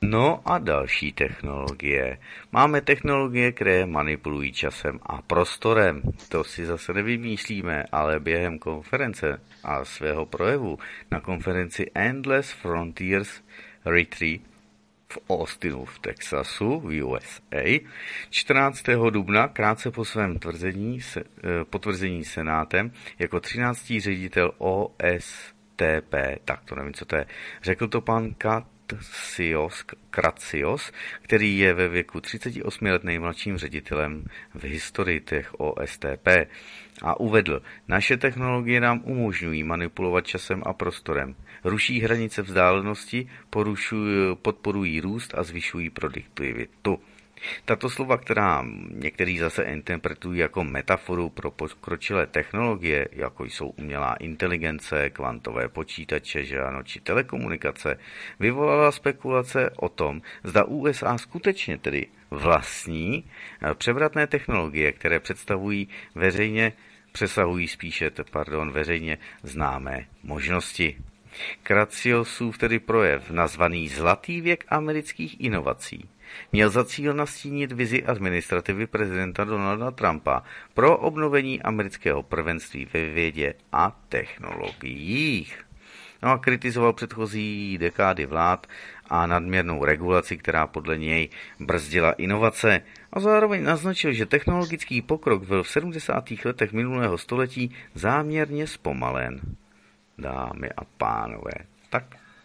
No a další technologie. Máme technologie, které manipulují časem a prostorem. To si zase nevymýšlíme, ale během konference a svého projevu na konferenci Endless Frontiers Retreat v Austinu v Texasu v U S A čtrnáctého dubna, krátce po svém tvrzení, potvrzení senátem jako třináctý ředitel O S T P, tak to nevím, co to je, řekl to pan Kratsios, Kratsios, který je ve věku třicet osm let nejmladším ředitelem v historii těch O S T P a uvedl, naše technologie nám umožňují manipulovat časem a prostorem, ruší hranice vzdálenosti, porušují, podporují růst a zvyšují produktivitu. Tato slova, která někteří zase interpretují jako metaforu pro pokročilé technologie, jako jsou umělá inteligence, kvantové počítače, že ano, či telekomunikace, vyvolala spekulace o tom, zda U S A skutečně tedy vlastní převratné technologie, které představují veřejně, přesahují spíše, pardon, veřejně známé možnosti. Kratsiosův tedy projev, nazvaný Zlatý věk amerických inovací, měl za cíl nastínit vizi administrativy prezidenta Donalda Trumpa pro obnovení amerického prvenství ve vědě a technologiích. No a kritizoval předchozí dekády vlád a nadměrnou regulaci, která podle něj brzdila inovace, a zároveň naznačil, že technologický pokrok byl v sedmdesátých letech minulého století záměrně zpomalen. Dámy a pánové, tak.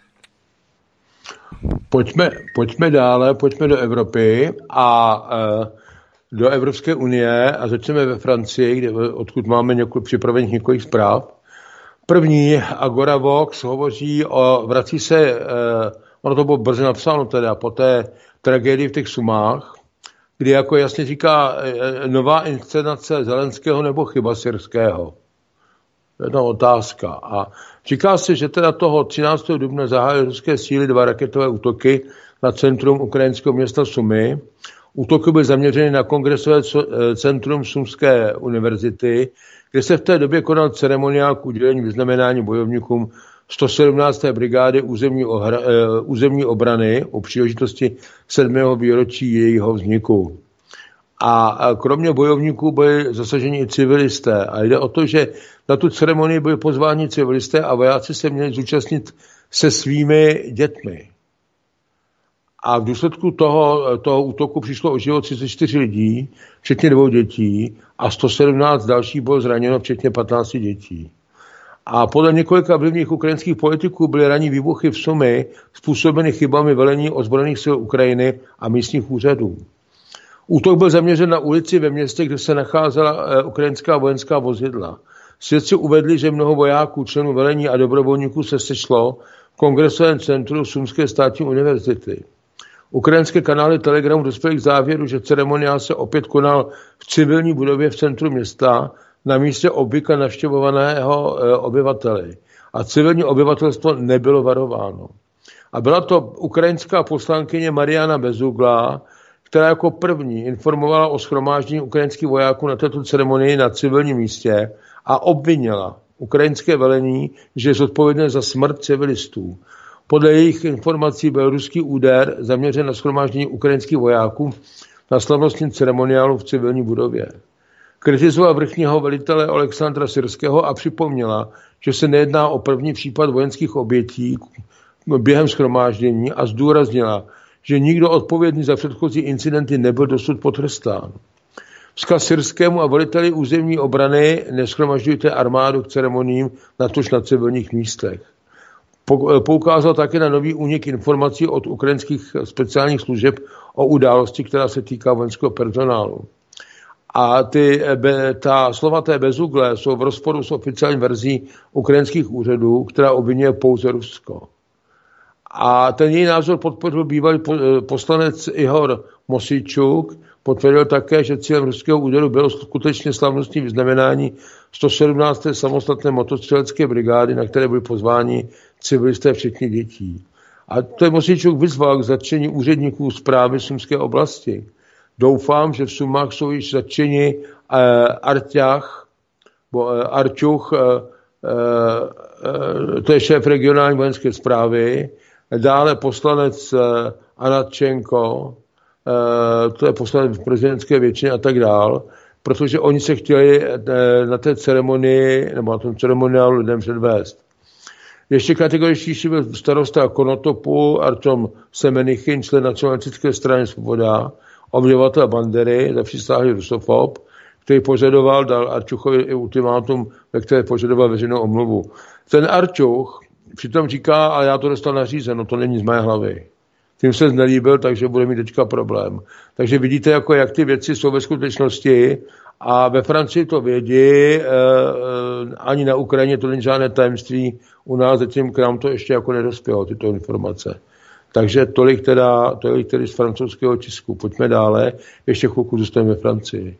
Pojďme, pojďme dále, pojďme do Evropy a e, do Evropské unie a začneme ve Francii, kde, odkud máme několik, připravených několik zpráv. První, Agora Vox, hovoří o, vrací se, e, ono to bylo brzy napsáno teda, po té tragédii v těch Sumách, kdy jako jasně říká e, nová inscenace Zelenského nebo chyba syrského. Jedna otázka. A říká se, že teda toho třináctého dubna zahájily ruské síly dva raketové útoky na centrum ukrajinského města Sumy. Útoky byly zaměřeny na kongresové centrum Sumské univerzity, kde se v té době konal ceremoniál k udělení vyznamenání bojovníkům sto sedmnácté brigády územní, ohra, územní obrany u příležitosti sedmého výročí jejího vzniku. A kromě bojovníků byli zasaženi i civilisté. A jde o to, že na tu ceremonii byli pozváni civilisté a vojáci se měli zúčastnit se svými dětmi. A v důsledku toho, toho útoku přišlo o život třicet čtyři lidí, včetně dvou dětí, a sto sedmnáct dalších bylo zraněno, včetně patnácti dětí. A podle několika vlivných ukrajinských politiků byly ranní výbuchy v Sumy způsobeny chybami velení ozbrojených sil Ukrajiny a místních úřadů. Útok byl zaměřen na ulici ve městě, kde se nacházela ukrajinská vojenská vozidla. Svědci uvedli, že mnoho vojáků, členů velení a dobrovolníků se sešlo v kongresovém centru Sumské státní univerzity. Ukrajinské kanály Telegramu dospěly k závěru, že ceremoniál se opět konal v civilní budově v centru města na místě obvykle navštěvovaného obyvateli. A civilní obyvatelstvo nebylo varováno. A byla to ukrajinská poslankyně Mariana Bezugla, která jako první informovala o shromáždění ukrajinských vojáků na této ceremonii na civilním místě a obvinila ukrajinské velení, že je zodpovědné za smrt civilistů. Podle jejich informací byl ruský úder zaměřen na shromáždění ukrajinských vojáků na slavnostním ceremoniálu v civilní budově. Kritizovala vrchního velitele Alexandra Syrského a připomněla, že se nejedná o první případ vojenských obětí během shromáždění a zdůraznila, že nikdo odpovědný za předchozí incidenty nebyl dosud potrestán. Vzkaz Syrskému a veliteli územní obrany: neshromažďujte armádu k ceremoniím, natož na civilních místech. Poukázal také na nový únik informací od ukrajinských speciálních služeb o události, která se týká vojenského personálu. A ty, ta slova té Bezugle jsou v rozporu s oficiální verzí ukrajinských úřadů, která obvinuje pouze Rusko. A ten její názor podpořil bývalý poslanec Ihor Mosíčuk, potvrdil také, že cílem ruského úderu bylo skutečně slavnostní vyznamenání sto sedmnácté samostatné motostřelecké brigády, na které byli pozváni civilisté včetně dětí. A ten Mosíčuk vyzval k zatčení úředníků správy Sumské oblasti. Doufám, že v Sumách jsou již zatčeni eh, Arťach, bo, eh, Arčuch, eh, eh, to je šéf regionální vojenské správy, dále poslanec Anatčenko, to je poslanec prezidentské většiny a tak dál, protože oni se chtěli na té ceremonii, nebo na tom ceremoniálu lidem předvést. Ještě kategoričtější byl starosta Konotopu Artom Semenichin, člen nacionalistické strany Svoboda, obdivovatel Bandery, zapřísáhlý rusofob, který požadoval, dal Arčuchovi i ultimátum, ve které požadoval veřejnou omluvu. Ten Arčuch přitom říká, ale já to dostal nařízeno, to není z mé hlavy. Tím se znelíbil, takže bude mít teďka problém. Takže vidíte, jako jak ty věci jsou ve skutečnosti a ve Francii to vědí, eh, ani na Ukrajině to není žádné tajemství, u nás zatím k nám to ještě jako nedospělo, tyto informace. Takže tolik teda, tolik tedy z francouzského tisku. Pojďme dále, ještě chvilku zůstaneme ve Francii.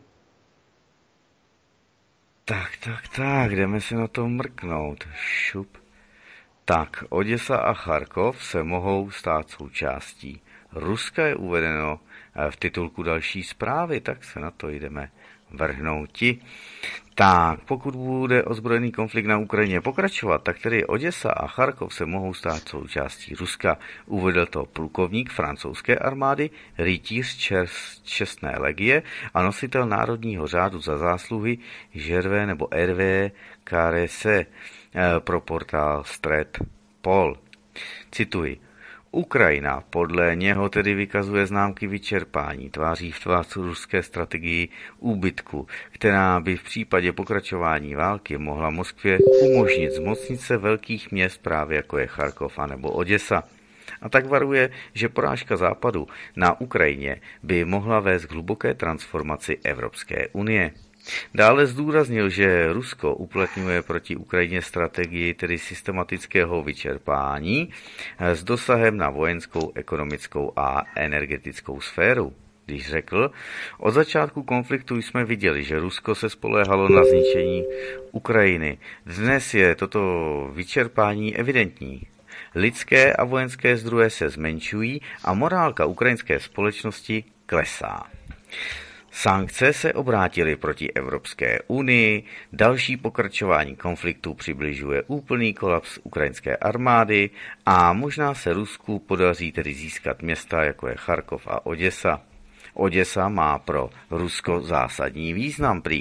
Tak, tak, tak, jdeme si na to mrknout. Šup. Tak, Oděsa a Charkov se mohou stát součástí Ruska, je uvedeno v titulku další zprávy, tak se na to jdeme vrhnouti. Tak, pokud bude ozbrojený konflikt na Ukrajině pokračovat, tak tedy Oděsa a Charkov se mohou stát součástí Ruska. Uvedl to plukovník francouzské armády, rytíř čestné legie a nositel národního řádu za zásluhy Gervé nebo Hervé Caresse pro portál Stret Pol. Cituji. Ukrajina podle něho tedy vykazuje známky vyčerpání tváří v tvář ruské strategii úbytku, která by v případě pokračování války mohla Moskvě umožnit zmocnit se velkých měst právě jako je Charkov a nebo Oděsa. A tak varuje, že porážka Západu na Ukrajině by mohla vést k hluboké transformaci Evropské unie. Dále zdůraznil, že Rusko uplatňuje proti Ukrajině strategii tedy systematického vyčerpání s dosahem na vojenskou, ekonomickou a energetickou sféru. Když řekl, od začátku konfliktu jsme viděli, že Rusko se spoléhalo na zničení Ukrajiny. Dnes je toto vyčerpání evidentní. Lidské a vojenské zdroje se zmenšují a morálka ukrajinské společnosti klesá. Sankce se obrátily proti Evropské unii, další pokračování konfliktu přibližuje úplný kolaps ukrajinské armády a možná se Rusku podaří tedy získat města, jako je Charkov a Oděsa. Oděsa má pro Rusko zásadní význam prý.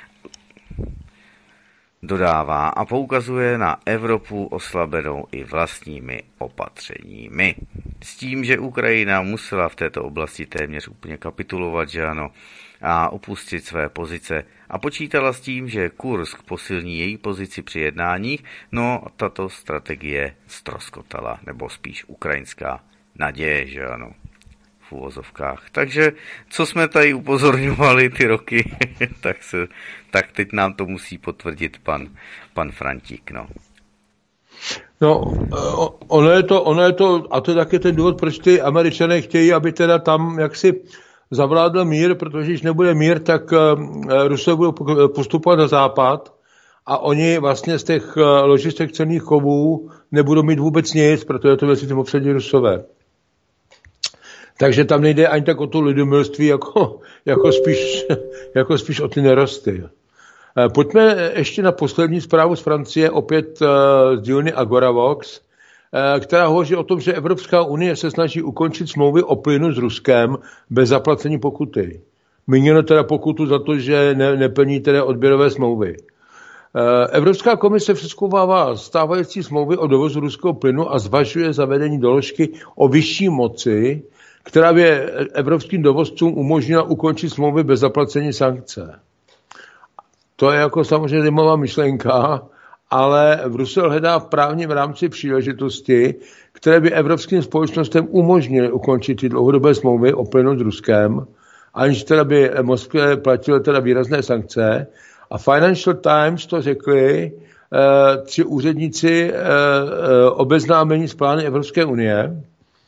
Dodává a poukazuje na Evropu oslabenou i vlastními opatřeními. S tím, že Ukrajina musela v této oblasti téměř úplně kapitulovat, že ano, a opustit své pozice a počítala s tím, že Kursk posilní její pozici při jednáních, no tato strategie ztroskotala, nebo spíš ukrajinská naděje, že ano, v uvozovkách. Takže co jsme tady upozorňovali ty roky, tak, se, tak teď nám to musí potvrdit pan, pan Frantík, no. No, ono je to, ono je to, a to je taky ten důvod, proč ty Američané chtějí, aby teda tam jaksi zavládl mír, protože když nebude mír, tak Rusové budou postupovat na západ a oni vlastně z těch ložistek cenných kovů nebudou mít vůbec nic, protože to věci tím obsadí Rusové. Takže tam nejde ani tak o to lidomilství, jako, jako, spíš, jako spíš o ty nerosty. Pojďme ještě na poslední zprávu z Francie, opět z dílny Agoravox, která hovoří o tom, že Evropská unie se snaží ukončit smlouvy o plynu s Ruskem bez zaplacení pokuty. Míněno teda pokutu za to, že ne, neplní teda odběrové smlouvy. Evropská komise přezkoumává stávající smlouvy o dovozu ruského plynu a zvažuje zavedení doložky o vyšší moci, která by evropským dovozcům umožnila ukončit smlouvy bez zaplacení sankce. To je jako samozřejmě zajímavá myšlenka, ale Brusel hledá v právním rámci příležitosti, které by evropským společnostem umožnily ukončit ty dlouhodobé smlouvy o plynu s Ruskem, aniž teda by Moskvě platily teda výrazné sankce. A Financial Times to řekli eh, tři úředníci eh, eh, obeznámení s plány Evropské unie.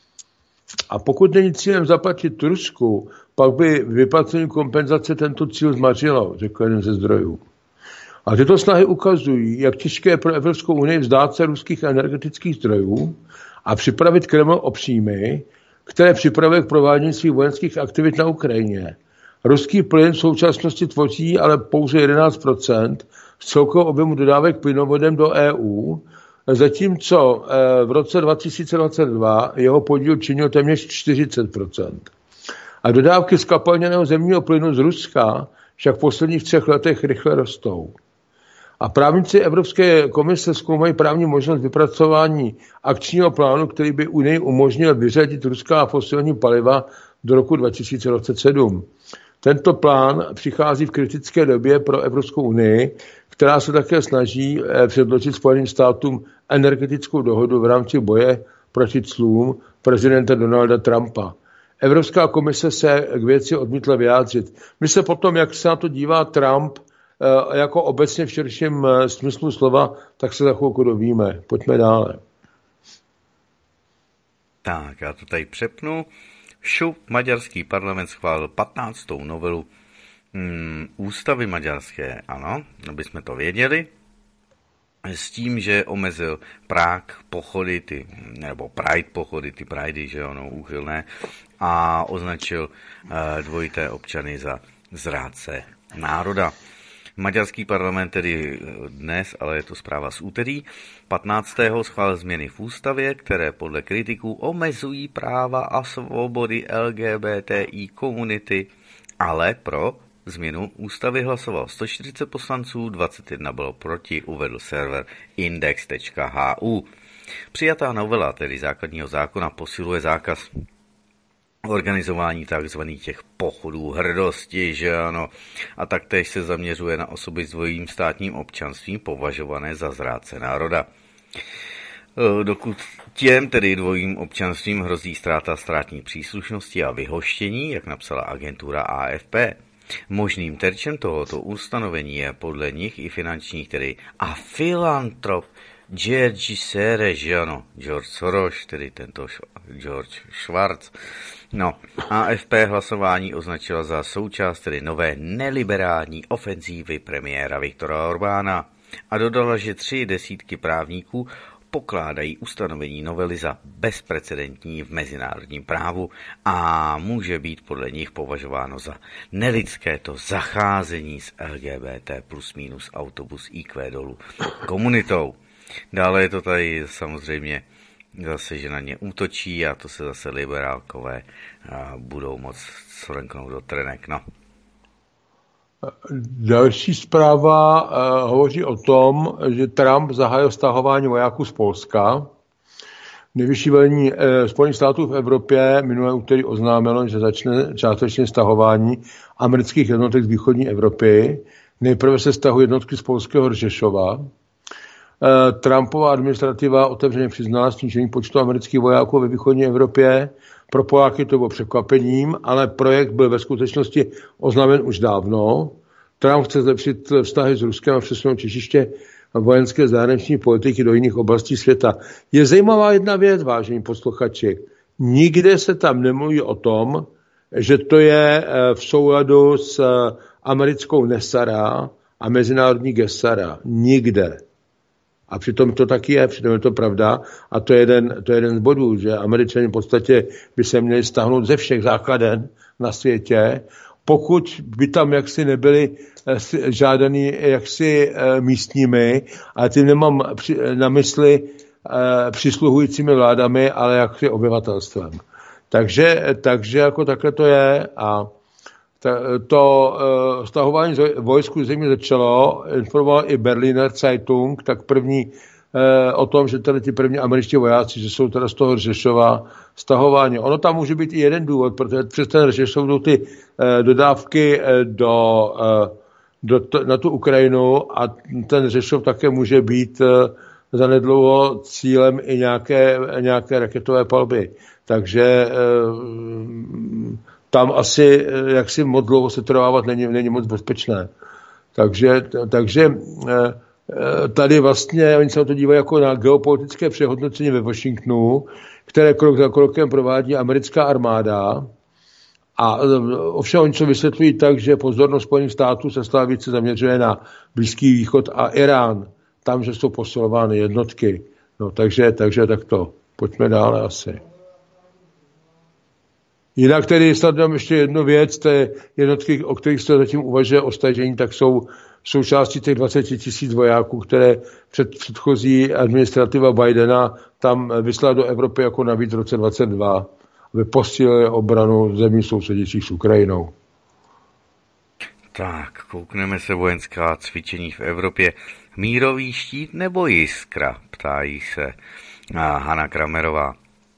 A pokud není cílem zaplatit Rusku, pak by vyplacení kompenzace tento cíl zmařilo, řekl jeden ze zdrojů. A tyto snahy ukazují, jak těžké je pro Evropskou unii vzdát se ruských energetických zdrojů a připravit Kreml o příjmy, které připravuje k provádění svých vojenských aktivit na Ukrajině. Ruský plyn v současnosti tvoří ale pouze jedenáct procent z celkového objemu dodávek plynovodem do E U, zatímco v roce dva tisíce dvacet dva jeho podíl činil téměř čtyřicet procent. A dodávky zkapalněného zemního plynu z Ruska však v posledních třech letech rychle rostou. A právníci Evropské komise zkoumají právní možnost vypracování akčního plánu, který by Unii umožnil vyřadit ruská fosilní paliva do roku dva tisíce dvacet sedm. Tento plán přichází v kritické době pro Evropskou unii, která se také snaží předložit Spojeným státům energetickou dohodu v rámci boje proti clům prezidenta Donalda Trumpa. Evropská komise se k věci odmítla vyjádřit. My se potom, jak se na to dívá Trump, jako obecně v širším smyslu slova, tak se za chvilku dovíme. Pojďme dále. Tak, já to tady přepnu. Šup, maďarský parlament schválil patnáctou novelu hmm, ústavy maďarské, ano, aby jsme to věděli, s tím, že omezil Prák pochody, ty, nebo Pride pochody, ty Pridey, že ono, úchylné, a označil uh, dvojité občany za zrádce národa. Maďarský parlament tedy dnes, ale je to zpráva z úterý, patnáctého schválil změny v ústavě, které podle kritiků omezují práva a svobody L G B T I komunity, ale pro změnu ústavy hlasovalo sto čtyřicet poslanců, dvacet jedna bylo proti, uvedl server index tečka h u. Přijatá novela, tedy základního zákona, posiluje zákaz organizování takzvaných těch pochodů hrdosti, že ano, a taktéž se zaměřuje na osoby s dvojím státním občanstvím považované za zrádce národa. Dokud těm, tedy dvojím občanstvím, hrozí ztráta státní příslušnosti a vyhoštění, jak napsala agentura A F P. Možným terčem tohoto ustanovení je podle nich i finanční, tedy a filantrop George Soros, ano, George Soros, tedy tento George Schwarz. No, A F P hlasování označila za součást tedy nové neliberální ofenzívy premiéra Viktora Orbána a dodala, že tři desítky právníků pokládají ustanovení novely za bezprecedentní v mezinárodním právu a může být podle nich považováno za nelidské to zacházení s L G B T plus minus autobus I Q dolů komunitou. Dále je to tady samozřejmě zase, že na ně útočí a to se zase liberálkové budou moc svrknout do trenek. No. Další zpráva uh, hovoří o tom, že Trump zahájil stahování vojáků z Polska. Nejvyšší velení uh, Spojených států v Evropě minulé úterý oznámilo, že začne částečné stahování amerických jednotek z východní Evropy. Nejprve se stahují jednotky z polského Řešova. Trumpova administrativa otevřeně přiznala snížení počtu amerických vojáků ve východní Evropě. Pro Poláky to bylo překvapením, ale projekt byl ve skutečnosti oznámen už dávno. Trump chce zlepšit vztahy s Ruskem a přesunout těžiště vojenské zahraniční politiky do jiných oblastí světa. Je zajímavá jedna věc, vážení posluchači. Nikde se tam nemluví o tom, že to je v souladu s americkou NESARA a mezinárodní GESARA. Nikde. A přitom to taky je, přitom je to pravda a to je jeden, to je jeden z bodů, že Američané v podstatě by se měli stáhnout ze všech základen na světě, pokud by tam jaksi nebyli žádaný jaksi místními, ale tím nemám na mysli přisluhujícími vládami, ale jaksi obyvatelstvem. Takže, takže jako takhle to je a to uh, stahování vojsku země začalo, informoval i Berliner Zeitung, tak první uh, o tom, že tady ty první američtí vojáci, že jsou teda z toho Řešova stahování. Ono tam může být i jeden důvod, protože přes ten Řešov jdou ty uh, dodávky uh, do, uh, do t- na tu Ukrajinu a ten Řešov také může být uh, zanedlouho cílem i nějaké, nějaké raketové palby. Takže uh, tam asi jaksi moc dlouho se trvávat není, není moc bezpečné. Takže, takže tady vlastně oni se na to dívají jako na geopolitické přehodnocení ve Washingtonu, které krok za krokem provádí americká armáda. A ovšem oni to vysvětlují tak, že pozornost Spojených států se stále více zaměřuje na Blízký východ a Irán. Tam, že jsou posilovány jednotky. No, takže, takže takto. Pojďme dále asi. Jinak tedy snad dám ještě jednu věc, té jednotky, o kterých se zatím uvažuje o stažení, tak jsou součástí těch dvacet tisíc vojáků, které před předchozí administrativa Bidena tam vyslala do Evropy jako navíc v roce dvacet dva, aby posílili obranu zemí sousedících s Ukrajinou. Tak, koukneme se vojenská cvičení v Evropě. Mírový štít nebo jiskra? Ptají se Hana Kramerová.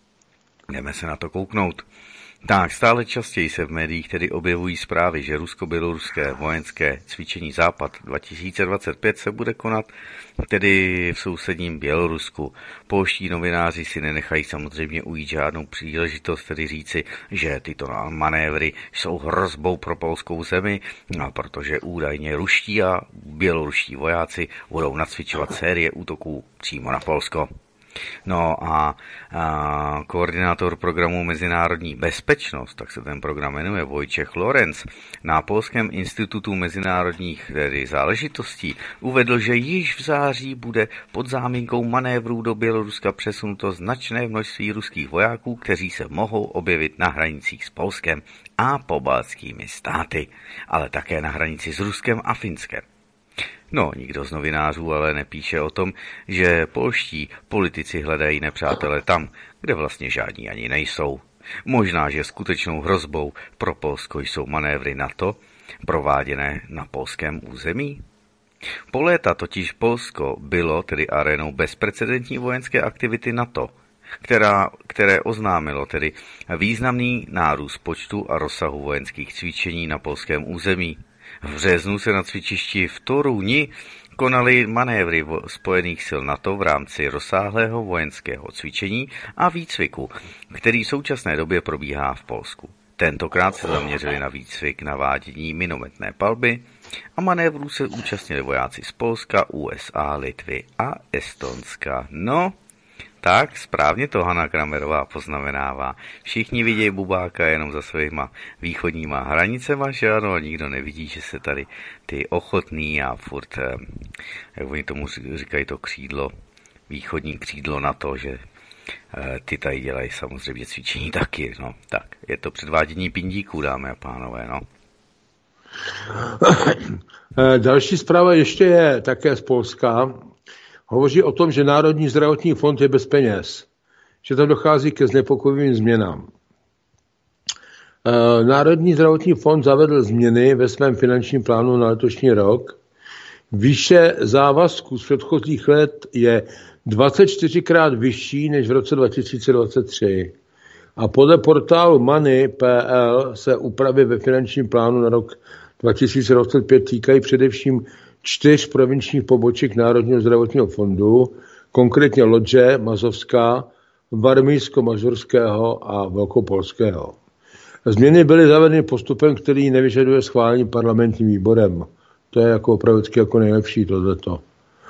Jdeme se na to kouknout. Tak, stále častěji se v médiích tedy objevují zprávy, že rusko-běloruské vojenské cvičení Západ dva tisíce dvacet pět se bude konat tedy v sousedním Bělorusku. Polští novináři si nenechají samozřejmě ujít žádnou příležitost, tedy říci, že tyto manévry jsou hrozbou pro polskou zemi, no, protože údajně ruští a běloruští vojáci budou nacvičovat série útoků přímo na Polsko. No a, a koordinátor programu Mezinárodní bezpečnost, tak se ten program jmenuje, Vojtěch Lorenz, na Polském institutu mezinárodních tedy záležitostí uvedl, že již v září bude pod záminkou manévrů do Běloruska přesunuto značné množství ruských vojáků, kteří se mohou objevit na hranicích s Polskem a pobaltskými státy, ale také na hranici s Ruskem a Finskem. No, nikdo z novinářů ale nepíše o tom, že polští politici hledají nepřátele tam, kde vlastně žádní ani nejsou. Možná, že skutečnou hrozbou pro Polsko jsou manévry NATO, prováděné na polském území? Po léta totiž Polsko bylo tedy arénou bezprecedentní vojenské aktivity NATO, která, které oznámilo tedy významný nárůst počtu a rozsahu vojenských cvičení na polském území. V březnu se na cvičišti v Toruni konaly manévry spojených sil NATO v rámci rozsáhlého vojenského cvičení a výcviku, který v současné době probíhá v Polsku. Tentokrát se zaměřili na výcvik navádění minometné palby a manévrů se účastnili vojáci z Polska, U S A, Litvy a Estonska. No, tak správně to Hana Kramerová poznamenává. Všichni vidějí Bubáka jenom za svýma východníma hranicema, že ano, a nikdo nevidí, že se tady ty ochotný a furt, jak oni tomu říkají, to křídlo, východní křídlo na to, že ty tady dělají samozřejmě cvičení taky, no. Tak, je to předvádění pindíků, dámy a pánové, no. Další zpráva ještě je také z Polska. Hovoří o tom, že Národní zdravotní fond je bez peněz, že tam dochází ke znepokojivým změnám. Národní zdravotní fond zavedl změny ve svém finančním plánu na letošní rok. Výše závazků z předchozích let je dvacet čtyřikrát vyšší než v roce dva tisíce dvacet tři. A podle portálu Money tečka P L se úpravy ve finančním plánu na rok dva tisíce dvacet pět týkají především čtyř provinčních poboček Národního zdravotního fondu, konkrétně Lodže, Mazovská, Varmijsko-Mazurského a Velkopolského. Změny byly zavedeny postupem, který nevyžaduje schválení parlamentním výborem. To je jako opravdu jako nejlepší tohleto.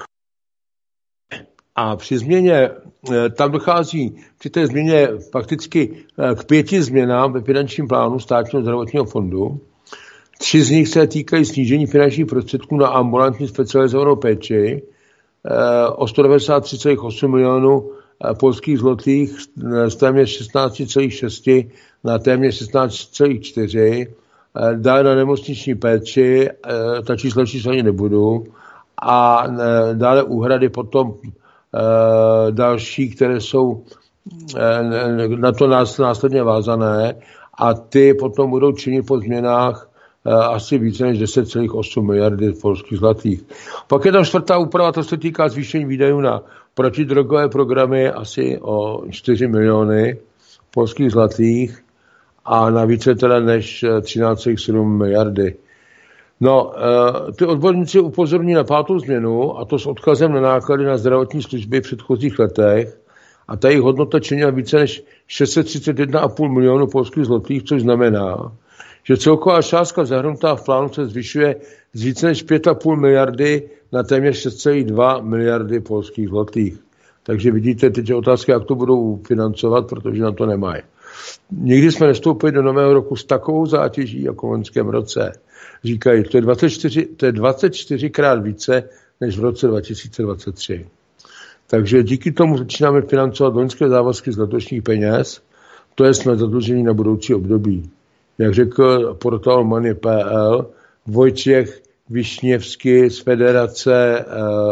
A při změně, tam dochází při té změně fakticky k pěti změnám ve finančním plánu Státního zdravotního fondu. Tři z nich se týkají snížení finančních prostředků na ambulantní specializovanou péči o sto devadesát tři celá osm milionů polských zlotých z téměř šestnáct celá šest na téměř šestnáct celá čtyři. Dále na nemocniční péči, ta čísla čísla ani nebudu. A dále úhrady potom další, které jsou na to následně vázané a ty potom budou činit po změnách asi více než deset celá osm miliardy polských zlatých. Pak je tam čtvrtá úprava, to se týká zvýšení výdajů na protidrogové programy asi o čtyři miliony polských zlatých a na více teda než třináct celá sedm miliardy. No, ty odborníci upozorní na pátou změnu, a to s odkazem na náklady na zdravotní služby v předchozích letech, a ta jejich hodnota činila více než šest set třicet jedna celá pět milionu polských zlotých, což znamená, že celková částka zahrnutá v plánu se zvyšuje z více než pět celá pět miliardy na téměř šest celá dva miliardy polských zlotých. Takže vidíte, teď je otázka, jak to budou financovat, protože na to nemají. Nikdy jsme nestoupili do nového roku s takovou zátěží jako v loňském roce. Říkají, to je, dvacet čtyři, to je dvacet čtyřikrát více než v roce dva tisíce dvacet tři. Takže díky tomu začínáme financovat loňské závazky z letošních peněz, to je jsme zadlužení na budoucí období. Jak řekl portál Money tečka P L, Vojtěch Višněvsky z Federace,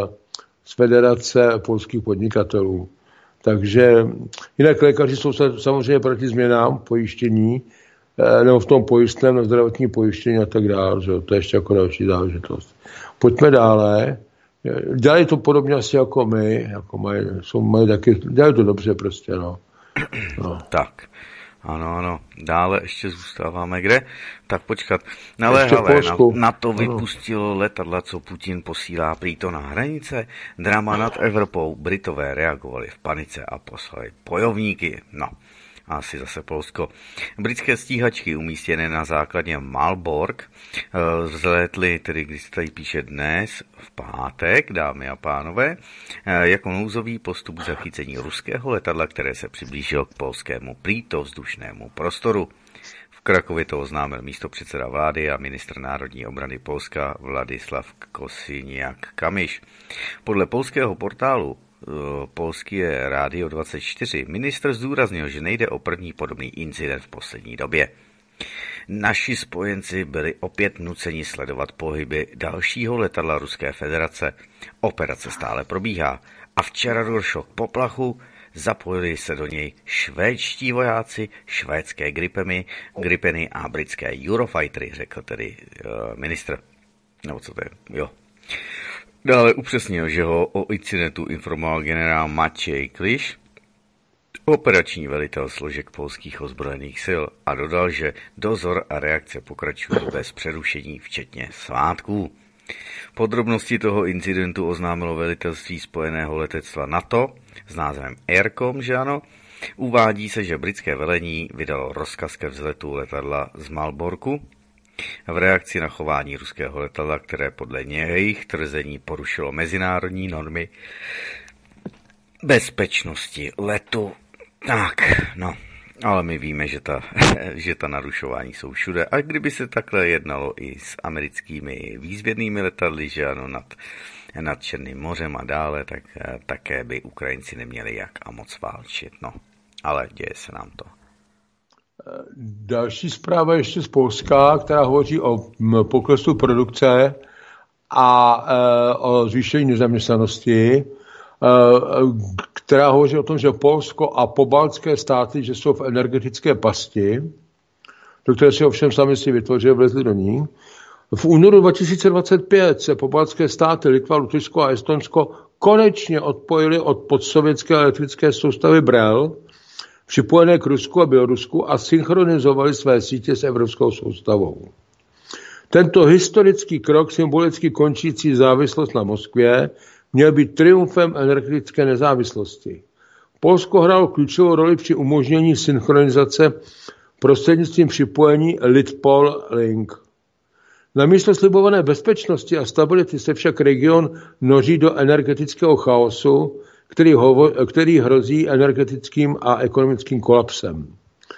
z Federace polských podnikatelů. Takže jinak lékaři jsou samozřejmě proti změnám pojištění, nebo v tom pojistném na zdravotní pojištění a tak dále. Že? To je ještě jako další záležitost. Pojďme dále. Dělají to podobně asi jako my, jako mají, jsou, mají taky, dělají to dobře prostě, no. no. Tak, ano, ano. Dále ještě zůstáváme kde? Tak počkat. Naléhavé, na, na to vypustilo letadla, co Putin posílá prý to na hranice. Drama nad Evropou. Britové reagovali v panice a poslali bojovníky. No. Asi zase Polsko. Britské stíhačky umístěné na základně Malbork vzlétly, tedy když se tady píše dnes, v pátek, dámy a pánové, jako nouzový postup zachycení ruského letadla, které se přiblížilo k polskému vzdušnému prostoru. V Krakově to oznámil místopředseda vlády a ministr národní obrany Polska Vladislav Kosiniak-Kamyš. Podle polského portálu Polský je Rádio dvacet čtyři. Ministr zdůraznil, že nejde o první podobný incident v poslední době. Naši spojenci byli opět nuceni sledovat pohyby dalšího letadla Ruské federace. Operace stále probíhá a včera došlo k poplachu, zapojili se do něj švédští vojáci, švédské gripeny, gripeny a britské Eurofightery, řekl tedy uh, ministr. Nebo co to je? Jo. Dále upřesnil, že ho o incidentu informoval generál Matěj Kliš, operační velitel složek polských ozbrojených sil, a dodal, že dozor a reakce pokračují bez přerušení, včetně svátků. Podrobnosti toho incidentu oznámilo velitelství spojeného letectva NATO s názvem Aircom, že ano. Uvádí se, že britské velení vydalo rozkaz ke vzletu letadla z Malborku v reakci na chování ruského letadla, které podle jejich tvrzení porušilo mezinárodní normy bezpečnosti letu. Tak, no, ale my víme, že ta, že ta narušování jsou všude. A kdyby se takhle jednalo i s americkými výzvědnými letadly, že ano, nad, nad Černým mořem a dále, tak také by Ukrajinci neměli jak a moc válčit. No, ale děje se nám to. Další zpráva ještě z Polska, která hovoří o poklesu produkce a e, o zvýšení nezaměstnanosti, e, která hovoří o tom, že Polsko a pobaltské státy, že jsou v energetické pasti, do které si ovšem sami si vytvořili, vlezli do ní. V únoru dva tisíce dvacet pět se pobaltské státy, Litva, Lotyšsko a Estonsko konečně odpojili od podsovětské elektrické soustavy Brel, připojené k Rusku a Bělorusku, a synchronizovali své sítě s evropskou soustavou. Tento historický krok, symbolicky končící závislost na Moskvě, měl být triumfem energetické nezávislosti. Polsko hrálo klíčovou roli při umožnění synchronizace prostřednictvím připojení Litpol Link. Namísto slibované bezpečnosti a stability se však region noří do energetického chaosu, Který, hovo, který hrozí energetickým a ekonomickým kolapsem.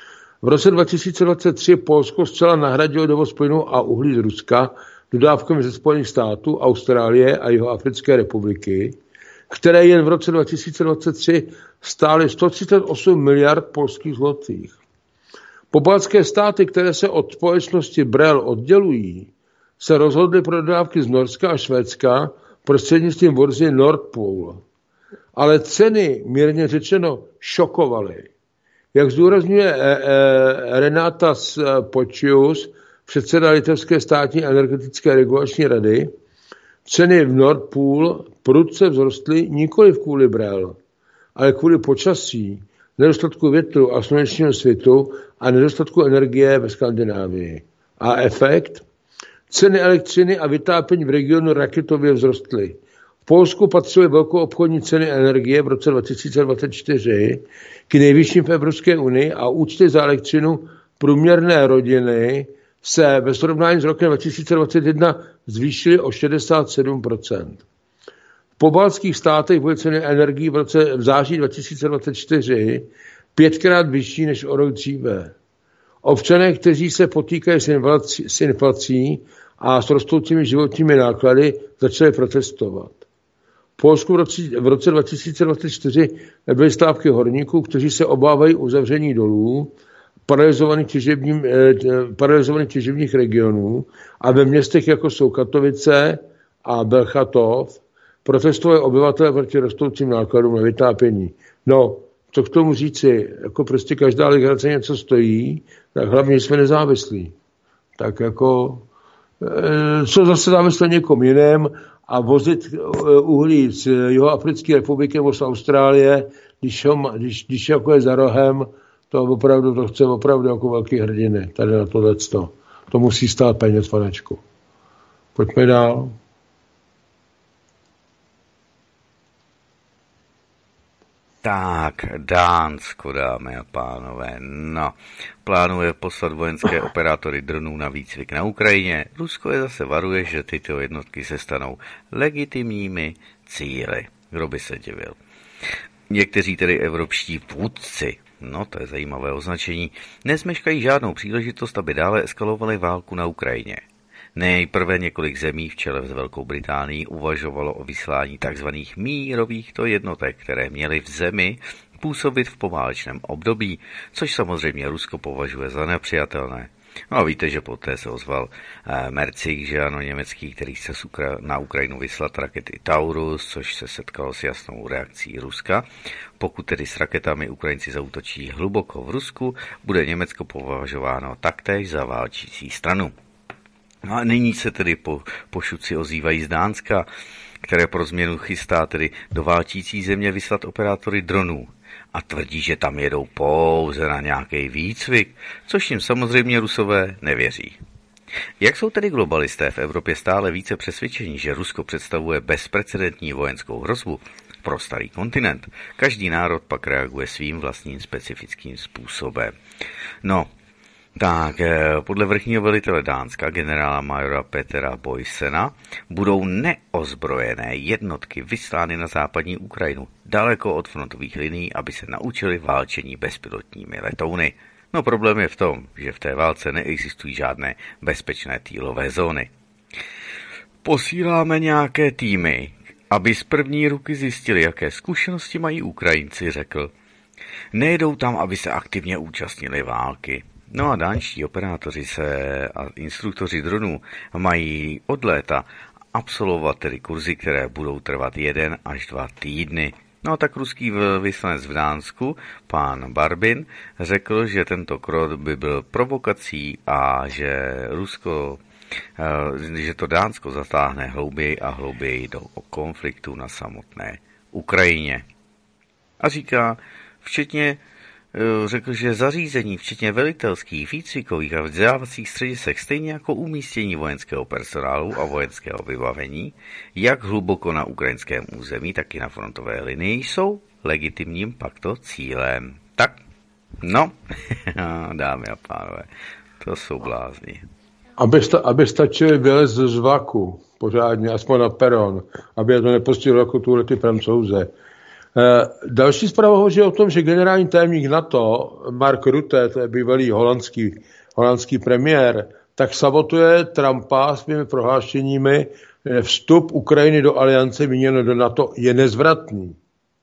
V roce dva tisíce dvacet tři Polsko zcela nahradilo dovoz plynu a uhlí z Ruska dodávkami ze Spojených států, Austrálie a Jihoafrické republiky, které jen v roce dva tisíce dvacet tři stály sto třicet osm miliard polských zlotých. Pobaltské státy, které se od společnosti Brel oddělují, se rozhodly pro dodávky z Norska a Švédska prostřednictvím burzy Nord Pool. Ale ceny, mírně řečeno, šokovaly. Jak zdůrazňuje e, e, Renata Počius, předseda Litevské státní energetické regulační rady, ceny v Nord Pool prudce vzrostly nikoli kvůli Brel, ale kvůli počasí, nedostatku větru a slunečního svitu a nedostatku energie ve Skandinávii. A efekt? Ceny elektřiny a vytápění v regionu raketově vzrostly. V Polsku patřily velkoobchodní ceny energie v roce dva tisíce dvacet čtyři k nejvyšším v Evropské unii a účty za elektřinu průměrné rodiny se ve srovnání s rokem dva tisíce dvacet jedna zvýšily o šedesát sedm procent. V pobaltských státech byly ceny energií v roce v září dva tisíce dvacet čtyři pětkrát vyšší než o rok dříve. Občané, kteří se potýkají s inflací a s rostoucími životními náklady, začali protestovat. V Polsku v roce dva tisíce dvacet čtyři byly stávky horníků, kteří se obávají uzavření dolů, paralizovaných, těžebním, paralizovaných těžebních regionů a ve městech, jako jsou Katovice a Belchatov, protestovali obyvatelé proti rostoucím nákladům na vytápění. No, co k tomu říci, jako prostě každá legrace něco stojí, tak hlavně jsme nezávislí. Tak jako jsou zase závislí někom jiném a vozit uhlí z Jihoafrické republiky nebo z Austrálie, když, ho, když, když jako je za rohem, to opravdu to chce opravdu jako velký hrdiny. Tady na tohleto. To musí stát peněz, panečku. Pojďme dál. Tak, Dánsko, dámy a pánové, no, plánuje poslat vojenské operátory dronů na výcvik na Ukrajině. Rusko je zase varuje, že tyto jednotky se stanou legitimními cíli. Kdo by se divil. Někteří tedy evropští vůdci, no to je zajímavé označení, nezmeškají žádnou příležitost, aby dále eskalovali válku na Ukrajině. Nejprve několik zemí v čele s Velkou Británií uvažovalo o vyslání tzv. Mírovýchto jednotek, které měly v zemi působit v poválečném období, což samozřejmě Rusko považuje za nepřijatelné. No a víte, že poté se ozval eh, Mercik, že ano, německý, který chce na Ukrajinu vyslat rakety Taurus, což se setkalo s jasnou reakcí Ruska. Pokud tedy s raketami Ukrajinci zaútočí hluboko v Rusku, bude Německo považováno taktéž za válčící stranu. No a nyní se tedy po, pošuci ozývají z Dánska, které pro změnu chystá tedy do válčící země vyslat operátory dronů. A tvrdí, že tam jedou pouze na nějaký výcvik, což jim samozřejmě Rusové nevěří. Jak jsou tedy globalisté v Evropě stále více přesvědčení, že Rusko představuje bezprecedentní vojenskou hrozbu pro starý kontinent, každý národ pak reaguje svým vlastním specifickým způsobem. No, tak podle vrchního velitele Dánska, generála majora Petera Boysena, budou neozbrojené jednotky vyslány na západní Ukrajinu, daleko od frontových linií, aby se naučili válčení bezpilotními letouny. No problém je v tom, že v té válce neexistují žádné bezpečné týlové zóny. Posíláme nějaké týmy, aby z první ruky zjistili, jaké zkušenosti mají Ukrajinci, řekl. Nejedou tam, aby se aktivně účastnili války. No a dánští operátoři se a instruktoři dronů mají od léta absolvovat tedy kurzy, které budou trvat jeden až dva týdny. No a tak ruský vyslanec v Dánsku, pán Barbin, řekl, že tento krok by byl provokací a že Rusko, že to Dánsko zatáhne hlouběji a hlouběji do konfliktu na samotné Ukrajině. A říká, včetně řekl, že zařízení, včetně velitelských, výcvikových a vzdělávacích středisek, stejně jako umístění vojenského personálu a vojenského vybavení, jak hluboko na ukrajinském území, tak i na frontové linii, jsou legitimním pakto cílem. Tak, no, dámy a pánové, to jsou blázni. Aby, sta, aby stačili vylez z vlaku pořádně, aspoň na peron, aby je to nepostihlo jako tuhle ty Francouze. Další zpráva hovoří o tom, že generální tajemník NATO, Mark Rutte, to je bývalý holandský, holandský premiér, tak sabotuje Trumpa svými prohlášeními, vstup Ukrajiny do aliance míněno do NATO je nezvratný.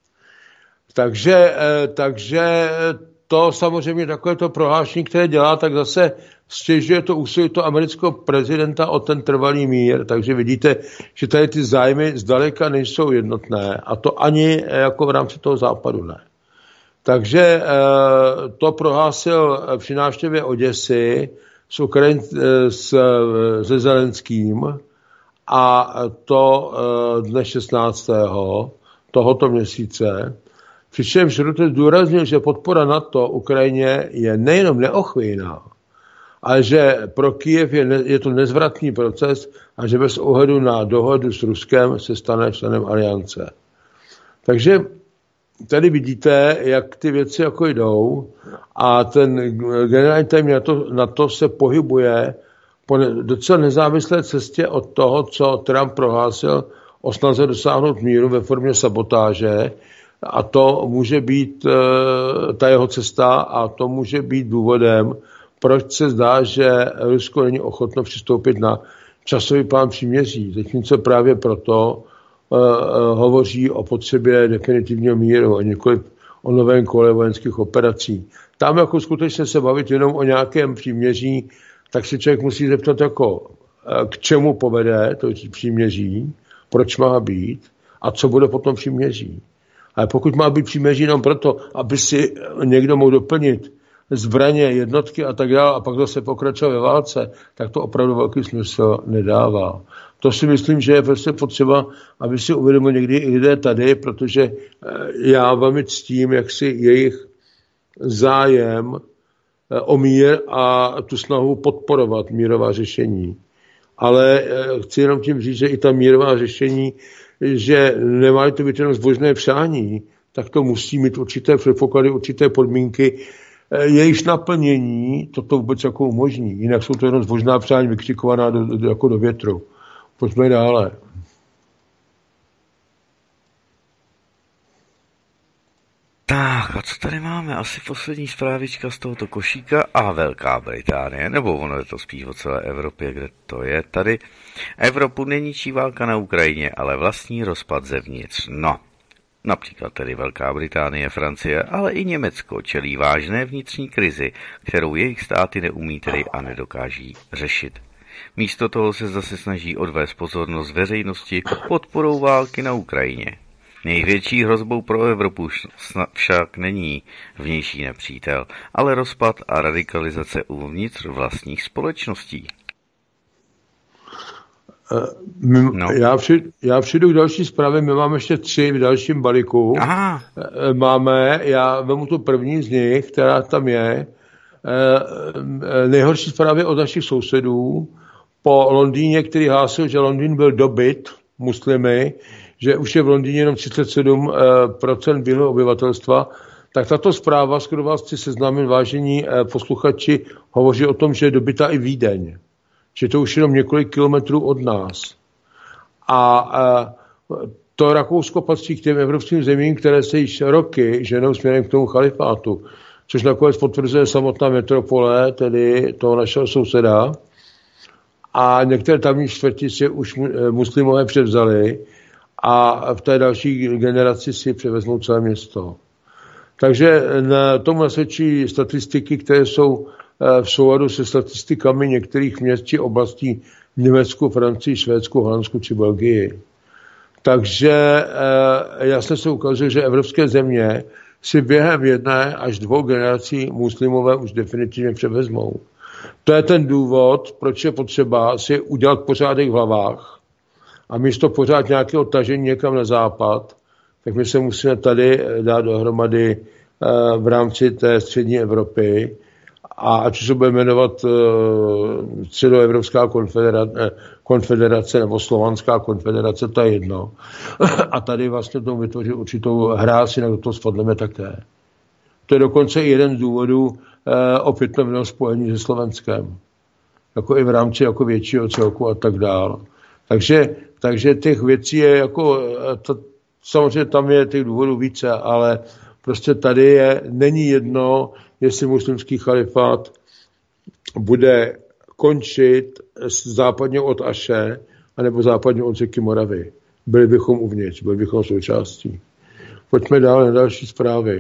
Takže, takže to samozřejmě takovéto prohlášení, které dělá, tak zase stěžuje to úsilí to amerického prezidenta o ten trvalý mír. Takže vidíte, že tady ty zájmy zdaleka nejsou jednotné. A to ani jako v rámci toho západu ne. Takže to prohlásil při návštěvě Oděsy s Ukrajin, s, se Zelenským a to dne šestnáctého tohoto měsíce. Přičemž Rutte zdůraznil, že podpora NATO Ukrajině je nejenom neochvějná, ale že pro Kyjev je, ne, je to nezvratný proces a že bez ohledu na dohodu s Ruskem se stane členem aliance. Takže tady vidíte, jak ty věci jako jdou a ten generální tajemník na to, na to se pohybuje po docela nezávislé cestě od toho, co Trump prohlásil o snaze dosáhnout míru ve formě sabotáže. A to může být ta jeho cesta a to může být důvodem, proč se zdá, že Rusko není ochotno přistoupit na časový plán příměří. Zatímco právě proto uh, hovoří o potřebě definitivního míru a nikoli o novém kole vojenských operací. Tam jako skutečně se bavit jenom o nějakém příměří, tak se člověk musí zeptat, jako, k čemu povede to příměří, proč má být a co bude potom příměří. Ale pokud má být příměří jenom proto, aby si někdo mohl doplnit zbraně, jednotky a tak dále a pak zase pokračovat ve válce, tak to opravdu velký smysl nedává. To si myslím, že je prostě potřeba, aby si uvědomili někdy i lidé tady, protože já velmi ctím, jak si jejich zájem o mír a tu snahu podporovat mírová řešení. Ale chci jenom tím říct, že i ta mírová řešení, že nemá to být jenom zbožné přání, tak to musí mít určité předpoklady, určité podmínky, jejichž naplnění toto vůbec jako umožní. Jinak jsou to jenom zbožná přání vykřikovaná do, do, jako do větru. Pojďme dále. Tak a co tady máme? Asi poslední zprávička z tohoto košíka a Velká Británie, nebo ono je to spíš o celé Evropě, kde to je tady. Evropu neničí válka na Ukrajině, ale vlastní rozpad zevnitř. No, například tedy Velká Británie, Francie, ale i Německo čelí vážné vnitřní krizi, kterou jejich státy neumí tedy a nedokáží řešit. Místo toho se zase snaží odvést pozornost veřejnosti podporou války na Ukrajině. Největší hrozbou pro Evropu však není vnější nepřítel, ale rozpad a radikalizace uvnitř vlastních společností. My, no. já, při, já přijdu k další zprávě, my máme ještě tři v dalším balíku. Aha. Máme, já vemu tu první z nich, která tam je. Nejhorší zprávy od našich sousedů po Londýně, který hlásil, že Londýn byl dobyt muslimy, že už je v Londýně jenom třicet sedm procent bílého obyvatelstva, tak tato zpráva, skoro vás chci seznámit, vážení posluchači, hovoří o tom, že je dobyta i Vídeň. Že to už jenom několik kilometrů od nás. A to Rakousko patří k těm evropským zemím, které se již roky ženou směrem k tomu chalifátu, což nakonec potvrzuje samotná metropole, tedy toho našeho souseda. A některé tamní čtvrti si už muslimové převzali a v té další generaci si převezmou celé město. Takže na tomu nasvědčí statistiky, které jsou v souladu se statistikami některých měst či oblastí v Německu, Francii, Švédsku, Holandsku či Belgii. Takže jasně se ukazuje, že evropské země si během jedné až dvou generací muslimové už definitivně převezmou. To je ten důvod, proč je potřeba si udělat pořádek v hlavách a místo pořád nějakého tažení někam na západ, tak my se musíme tady dát dohromady v rámci té střední Evropy a ať se bude jmenovat Středoevropská konfederace, konfederace nebo Slovanská konfederace, to je jedno. A tady vlastně tomu vytvořit určitou hráz, jinak do toho spadneme také. To je dokonce i jeden z důvodů opětovného spojení se Slovenskem. Jako i v rámci jako většího celku a tak dále. Takže, takže těch věcí je jako, to, samozřejmě tam je těch důvodů více, ale prostě tady je, není jedno, jestli muslimský chalifát bude končit západně od Aše, anebo západně od řeky Moravy. Byli bychom uvnitř, byli bychom součástí. Pojďme dále na další zprávy.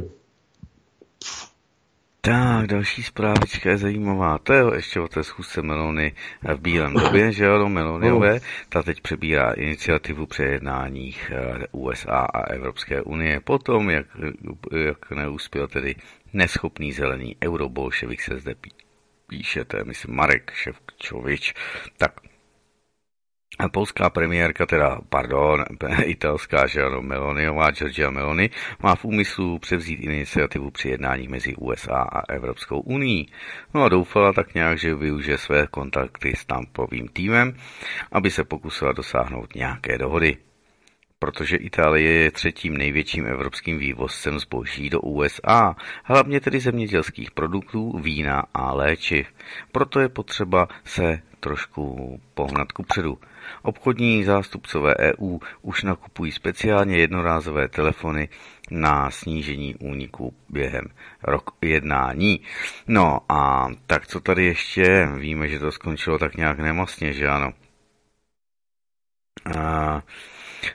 Tak, další zprávička je zajímavá. To je ještě o té schůzce Meloni v Bílém době, že ano, Meloniové. Ta teď přebírá iniciativu při jednáních U S A a Evropské unie. Potom, jak, jak neuspěl tedy neschopný zelený eurobolševik, se zde píše, to je myslím Marek Ševčovič. Tak, a polská premiérka, teda, pardon, italská, že ano, Meloniová, Giorgia Meloni, má v úmyslu převzít iniciativu při jednání mezi U S A a Evropskou unii. No a doufala tak nějak, že využije své kontakty s Trumpovým týmem, aby se pokusila dosáhnout nějaké dohody. Protože Itálie je třetím největším evropským vývozcem zboží do U S A, hlavně tedy zemědělských produktů, vína a léčiv. Proto je potřeba se trošku pohnat kupředu. Obchodní zástupcové E U už nakupují speciálně jednorázové telefony na snížení úniků během rok jednání. No a tak co tady ještě? Víme, že to skončilo tak nějak nemastně, že ano? A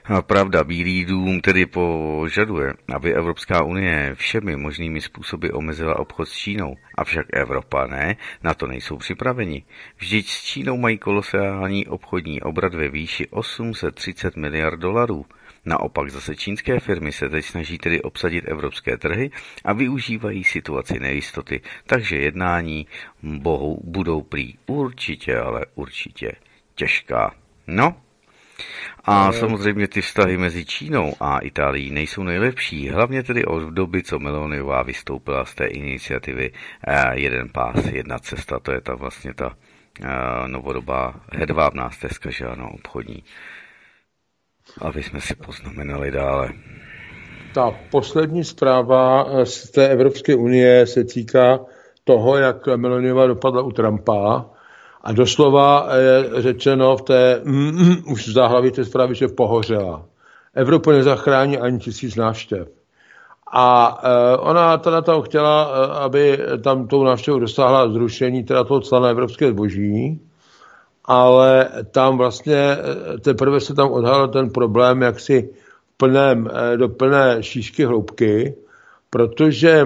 Pravda, Bílý dům tedy požaduje, aby Evropská unie všemi možnými způsoby omezila obchod s Čínou, avšak Evropa ne, na to nejsou připraveni. Vždyť s Čínou mají kolosální obchodní obrat ve výši osm set třicet miliard dolarů. Naopak zase čínské firmy se teď snaží tedy obsadit evropské trhy a využívají situaci nejistoty, takže jednání bohu budou prý určitě, ale určitě těžká. No, a samozřejmě ty vztahy mezi Čínou a Itálií nejsou nejlepší, hlavně tedy od doby, co Meloniová vystoupila z té iniciativy Jeden pás, jedna cesta, to je ta vlastně ta novodobá hedvábná stezka, že ano, obchodní. Aby jsme si poznamenali dále. Ta poslední zpráva z té Evropské unie se týká toho, jak Meloniová dopadla u Trumpa. A doslova je řečeno v té, mm, už v záhlaví té zprávy, že pohořela. Evropu nezachrání ani tisíc návštěv. A e, ona teda tam chtěla, aby tam tou návštěvou dosáhla zrušení teda toho cla na evropské zboží, ale tam vlastně teprve se tam odhalil ten problém jaksi v plném, do plné šířky hloubky, protože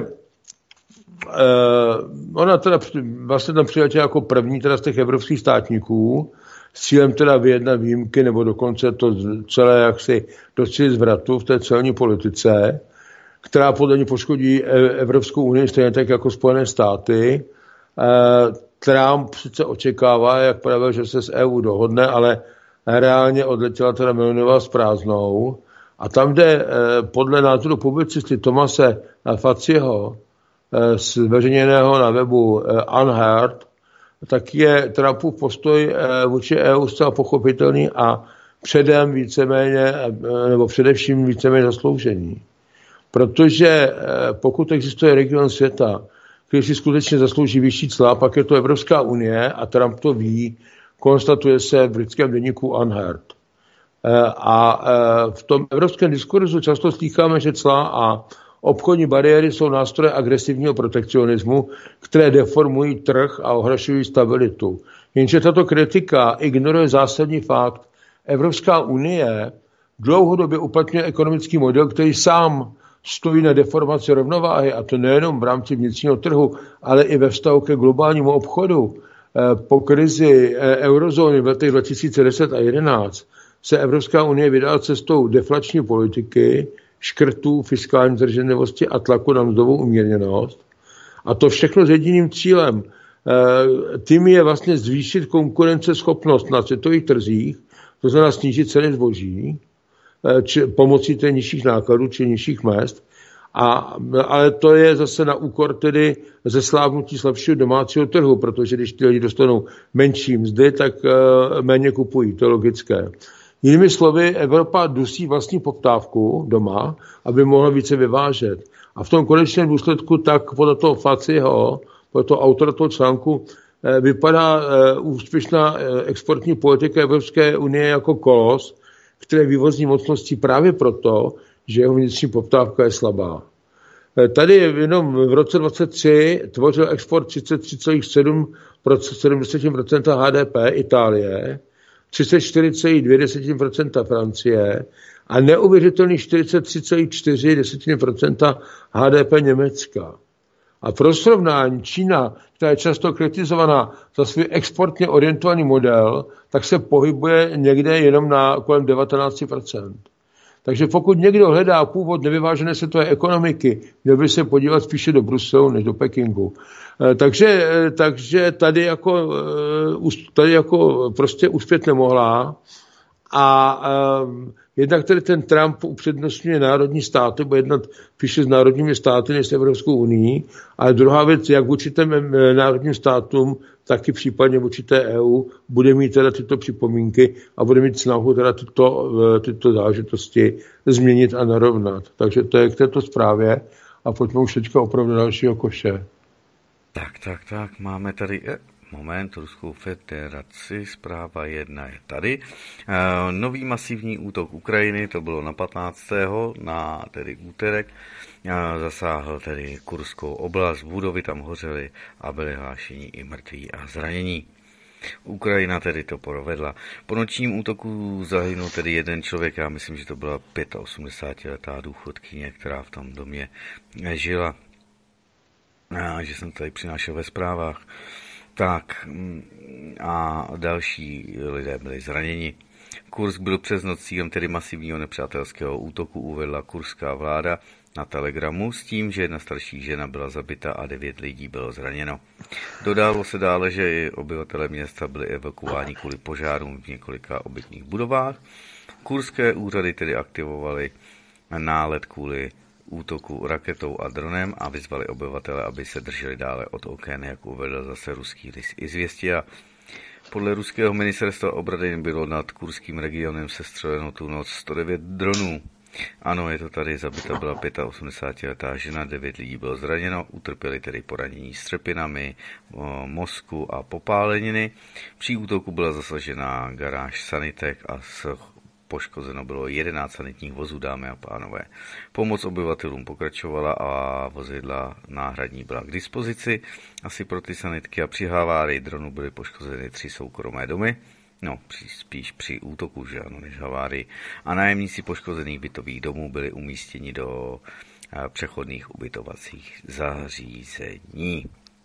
Uh, ona teda vlastně tam přiletěla jako první teda z těch evropských státníků s cílem teda vyjednat výjimky nebo dokonce to celé jaksi docílit zvratu v té celní politice, která podle ní poškodí Evropskou unii stejně tak jako Spojené státy. Uh, Trump sice očekává, jak pravil, že se s E U dohodne, ale reálně odletěla teda Meloniová s prázdnou. A tam, kde uh, podle názoru publicisty Tomase Faciho zveřejněného na webu Unheard, tak je Trumpův postoj vůči E U zcela pochopitelný a předem víceméně, nebo především víceméně zasloužený. Protože pokud existuje region světa, který si skutečně zaslouží vyšší cla, pak je to Evropská unie a Trump to ví, konstatuje se v britském deníku Unheard. A v tom evropském diskurzu často slýcháme, že cla a obchodní bariéry jsou nástroje agresivního protekcionismu, které deformují trh a ohrožují stabilitu. Jenže tato kritika ignoruje zásadní fakt. Evropská unie dlouhodobě uplatňuje ekonomický model, který sám stojí na deformaci rovnováhy, a to nejenom v rámci vnitřního trhu, ale i ve vztahu ke globálnímu obchodu. Po krizi eurozóny v letech dva tisíce deset a jedenáct se Evropská unie vydala cestou deflační politiky, škrtů, fiskální zdrženlivosti a tlaku na mzdovou umírněnost. A to všechno s jediným cílem. Tím je vlastně zvýšit konkurenceschopnost na světových trzích, to znamená snížit ceny zboží, či pomocí těch nižších nákladů či nižších mezd. A, ale to je zase na úkor tedy zeslábnutí slabšího domácího trhu, protože když ty lidi dostanou menší mzdy, tak méně kupují, to je logické. Jinými slovy, Evropa dusí vlastní poptávku doma, aby mohla více vyvážet. A v tom konečném důsledku tak podle toho Faciho, podle toho autora toho článku, vypadá úspěšná exportní politika Evropské unie jako kolos, které vývozní mocností právě proto, že jeho vnitřní poptávka je slabá. Tady jenom v roce dvacet tři tvořil export třicet tři celá sedm procenta H D P Itálie, třicet čtyři celá dvě procenta Francie a neuvěřitelných čtyřicet tři celá čtyři procenta H D P Německa. A pro srovnání Čína, která je často kritizovaná za svůj exportně orientovaný model, tak se pohybuje někde jenom na kolem devatenáct procent. Takže pokud někdo hledá původ nevyvážené světové ekonomiky, měl by se podívat spíše do Bruselu než do Pekingu. Takže, takže tady, jako, tady jako prostě uspět nemohla. A um, jednak tedy ten Trump upřednostňuje národní státy, bude jednat píše s národními státy než s Evropskou unii. A druhá věc, jak vůči těm národním státům, tak i případně vůči té E U, bude mít teda tyto připomínky a bude mít snahu teda tyto, tyto záležitosti změnit a narovnat. Takže to je k této zprávě a pojďme už teďka opravdu dalšího koše. Tak, tak, tak, máme tady... Eh. Moment, Ruskou federaci, zpráva jedna je tady. E, nový masivní útok Ukrajiny, to bylo na patnáctého na tedy úterek, e, zasáhl tedy Kurskou oblast, budovy tam hořely a byly hlášení i mrtví a zranění. Ukrajina tedy to provedla. Po nočním útoku zahynul tedy jeden člověk, já myslím, že to byla osmdesátipětiletá důchodkyně, která v tom domě žila. A že jsem tady přinášel ve zprávách. Tak a další lidé byli zraněni. Kursk byl přes noc cílem tedy masivního nepřátelského útoku, uvedla kurská vláda na Telegramu s tím, že jedna starší žena byla zabita a devět lidí bylo zraněno. Dodalo se dále, že i obyvatelé města byli evakuováni kvůli požárům v několika obytných budovách. Kurské úřady tedy aktivovaly nálet kvůli útoku raketou a dronem a vyzvali obyvatele, aby se drželi dále od oken, jak uvedl zase ruský list Izvěstia. Podle ruského ministerstva obrany bylo nad kurským regionem sestřeleno tu noc sto devět dronů. Ano, je to tady, zabita byla osmdesátipětiletá žena, devět lidí bylo zraněno, utrpěli tedy poranění střepinami, mozku a popáleniny. Při útoku byla zasažena garáž sanitek a s poškozeno bylo jedenáct sanitních vozů, dámy a pánové. Pomoc obyvatelům pokračovala a vozidla náhradní byla k dispozici asi pro ty sanitky a při havárii dronu byly poškozeny tři soukromé domy. No, spíš při útoku, že ano, než havárii. A nájemníci poškozených bytových domů byli umístěni do přechodných ubytovacích zařízení.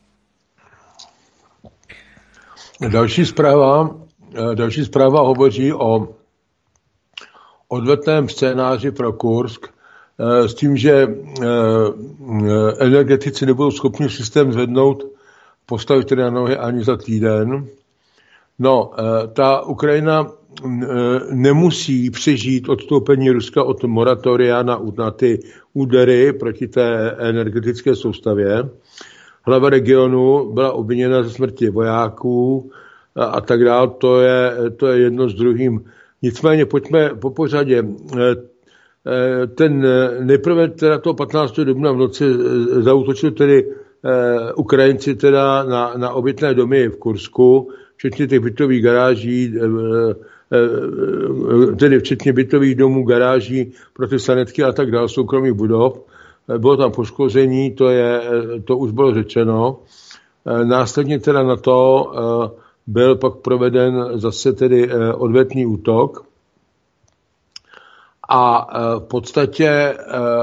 Další zpráva, další zpráva hovoří o odvetném scénáři pro Kursk s tím, že energetici nebudou schopni systém zvednout, postavit tedy na nohy ani za týden. No, ta Ukrajina nemusí přežít odstoupení Ruska od moratoria na, na ty údery proti té energetické soustavě. Hlava regionu byla obviněna ze smrti vojáků a, a tak dále. To je, to je jedno s druhým. Nicméně pojďme po pořadě. Ten nejprve teda toho patnáctého dubna v noci zaútočili tedy Ukrajinci teda na, na obytné domy v Kursku, včetně těch bytových garáží, tedy včetně bytových domů, garáží pro ty sanitky a tak dále, soukromých budov. Bylo tam poškození, to, je, to už bylo řečeno. Následně teda na to byl pak proveden zase tedy odvetný útok. A v podstatě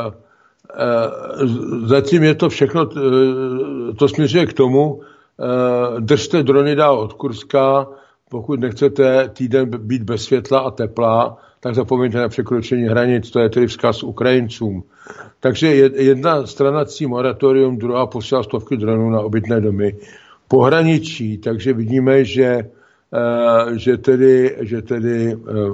zatím je to všechno, to směřuje k tomu, držte drony dál od Kurska, pokud nechcete týden být bez světla a tepla, tak zapomeňte na překročení hranic, to je tedy vzkaz Ukrajincům. Takže jedna strana cí moratorium, druhá posílá stovky dronů na obytné domy pohraničí, takže vidíme, že, že tedy, že tedy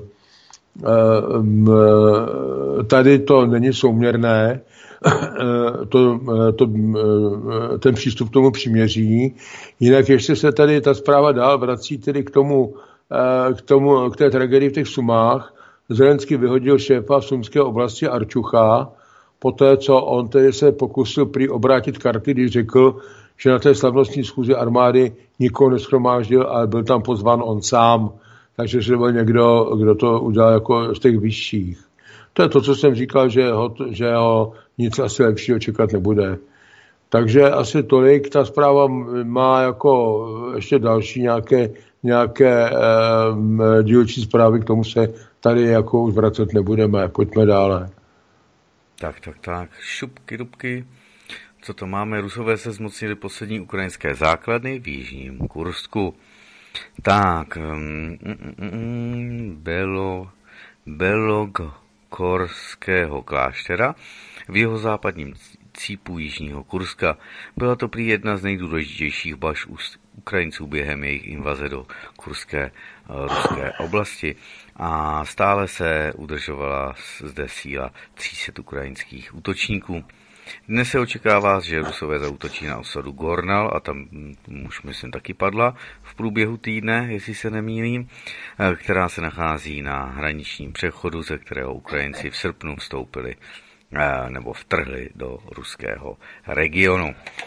tady to není souměrné, to, to, ten přístup k tomu příměří. Jinak ještě se tady ta zpráva dál vrací tedy k tomu, k tomu, k té tragédii v těch Sumách. Zelenský vyhodil šéfa v sumské oblasti Arčucha, poté, co on tedy se pokusil prý obrátit karty, když řekl, že na té slavnostní schůzi armády nikoho neshromáždil, ale byl tam pozván on sám. Takže že byl někdo, kdo to udělal jako z těch vyšších. To je to, co jsem říkal, že ho, že ho nic asi lepšího čekat nebude. Takže asi tolik. Ta zpráva má jako ještě další nějaké, nějaké eh, dílčí zprávy, k tomu se tady jako už vracet nebudeme. Pojďme dále. Tak, tak, tak. Šupky, dubky. Co to máme? Rusové se zmocnili poslední ukrajinské základny v jižním Kursku. Tak, um, um, Belo, Belogorského kláštera v jeho západním cípu jižního Kurska. Byla to prý jedna z nejdůležitějších baš Ukrajinců během jejich invaze do kurské uh, ruské oblasti a stále se udržovala zde síla tří set ukrajinských útočníků. Dnes se očekává, že Rusové zaútočí na osadu Gornal a tam už myslím taky padla v průběhu týdne, jestli se nemýlím, která se nachází na hraničním přechodu, ze kterého Ukrajinci v srpnu vstoupili nebo vtrhli do ruského regionu.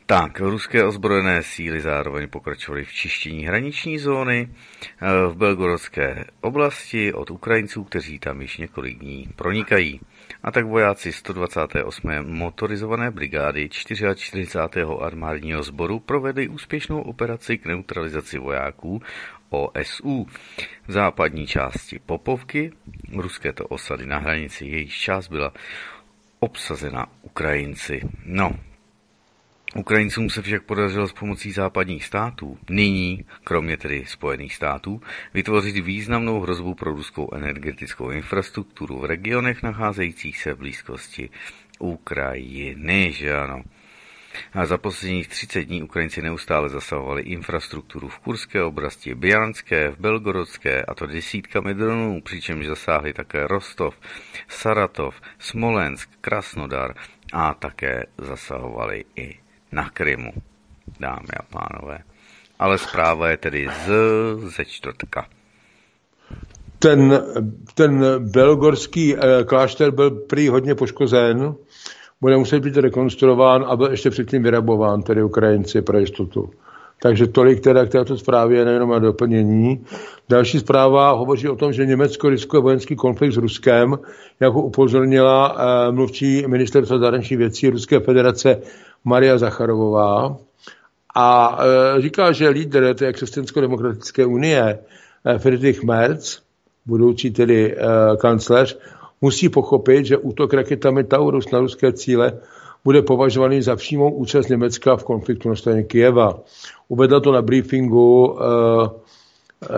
Tak, ruské ozbrojené síly zároveň pokračovaly v čištění hraniční zóny v Belgorodské oblasti od Ukrajinců, kteří tam již několik dní pronikají. A tak vojáci sto dvacáté osmé motorizované brigády čtyřicátého armádního sboru provedli úspěšnou operaci k neutralizaci vojáků O S U v západní části Popovky, ruské to osady na hranici, jejich část byla obsazena Ukrajinci. No, Ukrajincům se však podařilo s pomocí západních států, nyní, kromě tedy Spojených států, vytvořit významnou hrozbu pro ruskou energetickou infrastrukturu v regionech nacházejících se v blízkosti Ukrajiny, že ano. A za posledních třicet dní Ukrajinci neustále zasahovali infrastrukturu v Kurské oblasti, Bryanské, v Belgorodské, a to desítkami dronů, přičemž zasáhli také Rostov, Saratov, Smolensk, Krasnodar a také zasahovali i na Krymu, dámy a pánové. Ale zpráva je tedy z, ze čtvrtka. Ten, ten belgorský eh, klášter byl prý hodně poškozen, bude muset být rekonstruován a byl ještě předtím vyrabován, tedy Ukrajinci pro jistotu. Takže tolik teda k této zprávě, nejenom na doplnění. Další zpráva hovoří o tom, že Německo riskuje vojenský konflikt s Ruskem, jako upozornila eh, mluvčí ministerstva zahraničních věcí Ruské federace Maria Zacharovová. A e, říká, že lídr té křesťansko-demokratické unie e, Friedrich Merz, budoucí tedy e, kancléř, musí pochopit, že útok raketami Taurus na ruské cíle bude považovaný za přímou účast Německa v konfliktu na straně Kyjeva. Uvedla to na briefingu e, e,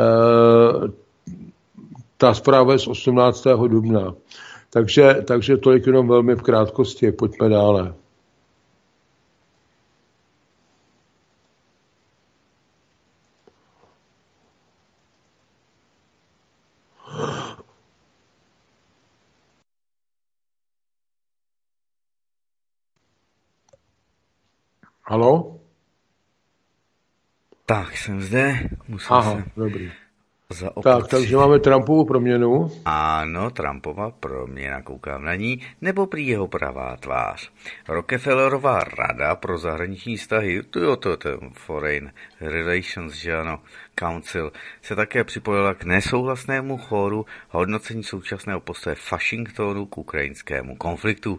ta zpráva je z osmnáctého dubna. Takže, takže tolik jenom velmi v krátkosti. Pojďme dále. Haló? Tak, jsem zde. Musím Aha, se dobrý. zaopatřit. Tak, takže máme Trumpovu proměnu. Ano, Trumpova proměna, koukám na ní, nebo prý jeho pravá tvář. Rockefellerová rada pro zahraniční vztahy, to je to, to Foreign Relations, že ano, Council, se také připojila k nesouhlasnému chóru hodnocení současného postoje Washingtonu k ukrajinskému konfliktu.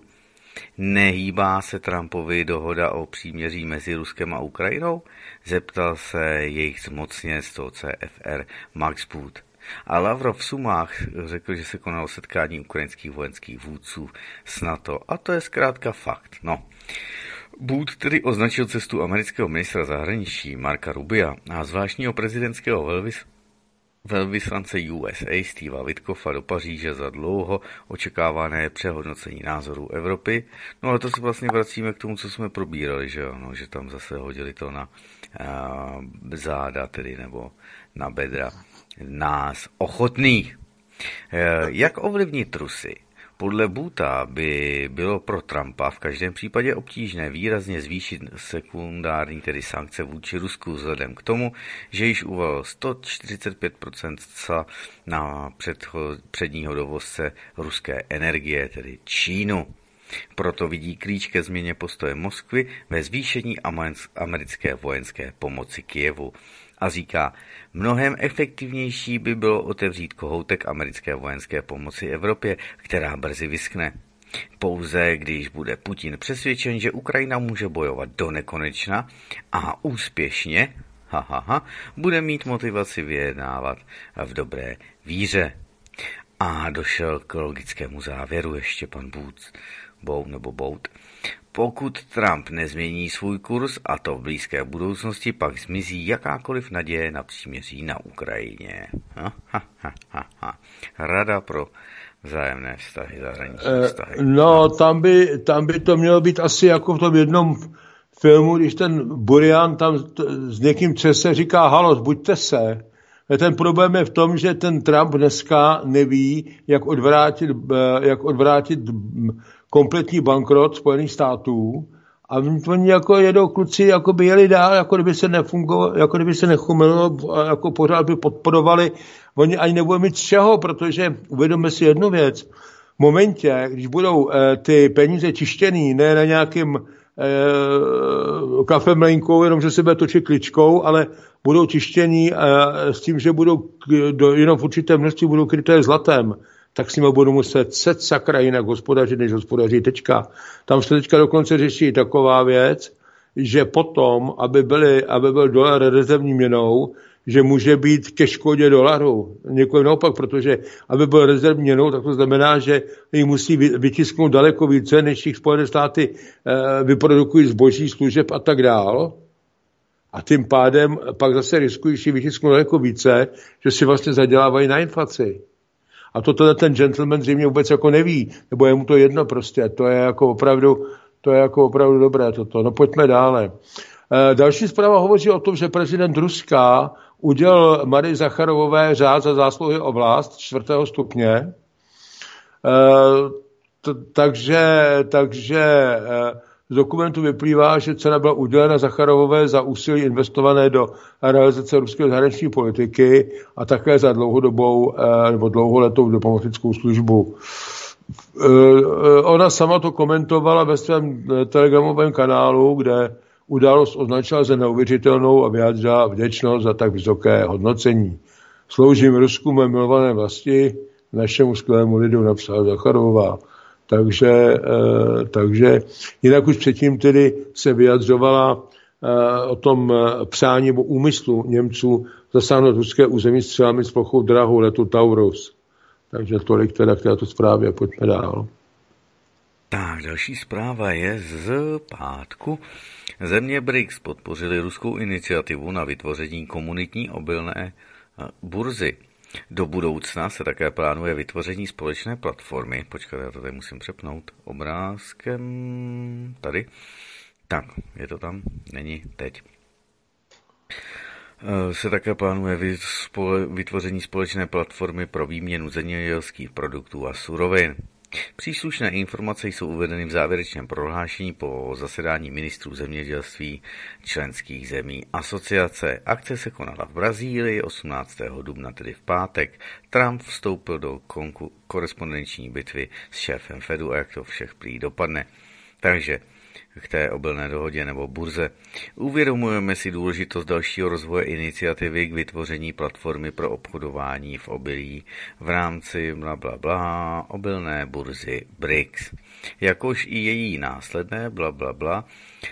Nehýbá se Trumpovi dohoda o příměří mezi Ruskem a Ukrajinou? Zeptal se jejich zmocněnec toho C F R Max Boot. A Lavrov v Sumách řekl, že se konalo setkání ukrajinských vojenských vůdců s NATO. A to je zkrátka fakt. No. Boot tedy označil cestu amerického ministra zahraničí Marka Rubia a zvláštního prezidentského velvys velvyslance U S A Steva Witkoffa do Paříže za dlouho očekávané přehodnocení názorů Evropy. No ale to se vlastně vracíme k tomu, co jsme probírali, že, no, že tam zase hodili to na uh, záda, tedy nebo na bedra nás ochotných. Uh, jak ovlivnit Rusy? Podle Boota by bylo pro Trumpa v každém případě obtížné výrazně zvýšit sekundární, tedy sankce vůči Rusku vzhledem k tomu, že již uvalil sto čtyřicet pět procent cla na předcho- předního dovozce ruské energie, tedy Čínu. Proto vidí klíč ke změně postoje Moskvy ve zvýšení americké vojenské pomoci Kyjevu. A říká, mnohem efektivnější by bylo otevřít kohoutek americké vojenské pomoci Evropě, která brzy vyschne. Pouze když bude Putin přesvědčen, že Ukrajina může bojovat do nekonečna a úspěšně, ha, ha, ha, bude mít motivaci vyjednávat v dobré víře. A došel k logickému závěru ještě pan Boots, Bout nebo Bout. Pokud Trump nezmění svůj kurz, a to v blízké budoucnosti, pak zmizí jakákoliv naděje na příměří na Ukrajině. Ha, ha, ha, ha, ha. Rada pro vzájemné vztahy, zahraniční vztahy. No, tam by, tam by to mělo být asi jako v tom jednom filmu, když ten Burian tam s někým třese, říká, halo, zbuďte se. Ten problém je v tom, že ten Trump dneska neví, jak odvrátit, jak odvrátit kompletní bankrot Spojených států a oni jako jedou kluci, jako by jeli dál, jako kdyby se nefungovalo, jako kdyby se nechumilo, jako pořád by podporovali, oni ani nebudou mít z čeho, protože uvědomme si jednu věc, v momentě, když budou eh, ty peníze čištěný, ne na nějakým e, kafe mlénkou, jenom že se bude točit kličkou, ale budou tištění e, s tím, že budou do, jenom v určité množství budou kryté zlatem, tak s nimi budou muset set sakra jinak hospodařit, než hospodaří tečka. Tam se teďka dokonce řeší taková věc, že potom, aby, byly, aby byl dolar rezervní měnou, že může být ke škodě dolaru. Několik naopak, protože aby byl rezervní měnou, tak to znamená, že ji musí vytisknout daleko více, než jich Spojené státy e, vyprodukují zboží, služeb a tak dál. A tím pádem pak zase riskují, že vytisknout daleko více, že si vlastně zadělávají na inflaci. A to ten gentleman zřejmě vůbec jako neví, nebo je mu to jedno prostě. To je jako opravdu, to je jako opravdu dobré toto. No pojďme dále. E, další zpráva hovoří o tom, že prezident Ruska udělal Marii Zacharovové řád za zásluhy o vlast čtvrtého stupně. E, t, takže takže e, z dokumentu vyplývá, že cena byla udělena Zacharovové za úsilí investované do realizace ruské zahraniční politiky a také za dlouhodobou e, nebo dlouholetou diplomatickou službu. E, ona sama to komentovala ve svém telegramovém kanálu, kde událost označila za neuvěřitelnou a vyjádřila vděčnost za tak vysoké hodnocení. Sloužím Rusku, mé milované vlasti, našemu skvělému lidu, napsala Zacharová. Takže, eh, takže jinak už předtím tedy se vyjadřovala eh, o tom přání nebo úmyslu Němců zasáhnout ruské území střelami s plochou drahou letu Taurus. Takže tolik teda k této zprávě, pojďme dál. Tak, další zpráva je z pátku. Země BRICS podpořily ruskou iniciativu na vytvoření komunitní obilné burzy. Do budoucna se také plánuje vytvoření společné platformy. Počkat, já to tady musím přepnout obrázkem. Tady. Tak, je to tam? Není teď. Se také plánuje vytvoření společné platformy pro výměnu zemědělských produktů a surovin. Příslušné informace jsou uvedeny v závěrečném prohlášení po zasedání ministrů zemědělství členských zemí asociace. Akce se konala v Brazílii osmnáctého dubna, tedy v pátek. Trump vstoupil do konku- korespondenční bitvy s šéfem Fedu a jak to všech prý dopadne. Takže k té obilné dohodě nebo burze. Uvědomujeme si důležitost dalšího rozvoje iniciativy k vytvoření platformy pro obchodování v obilí v rámci bla bla bla obilné burzy BRICS, jakož i její následné bla bla bla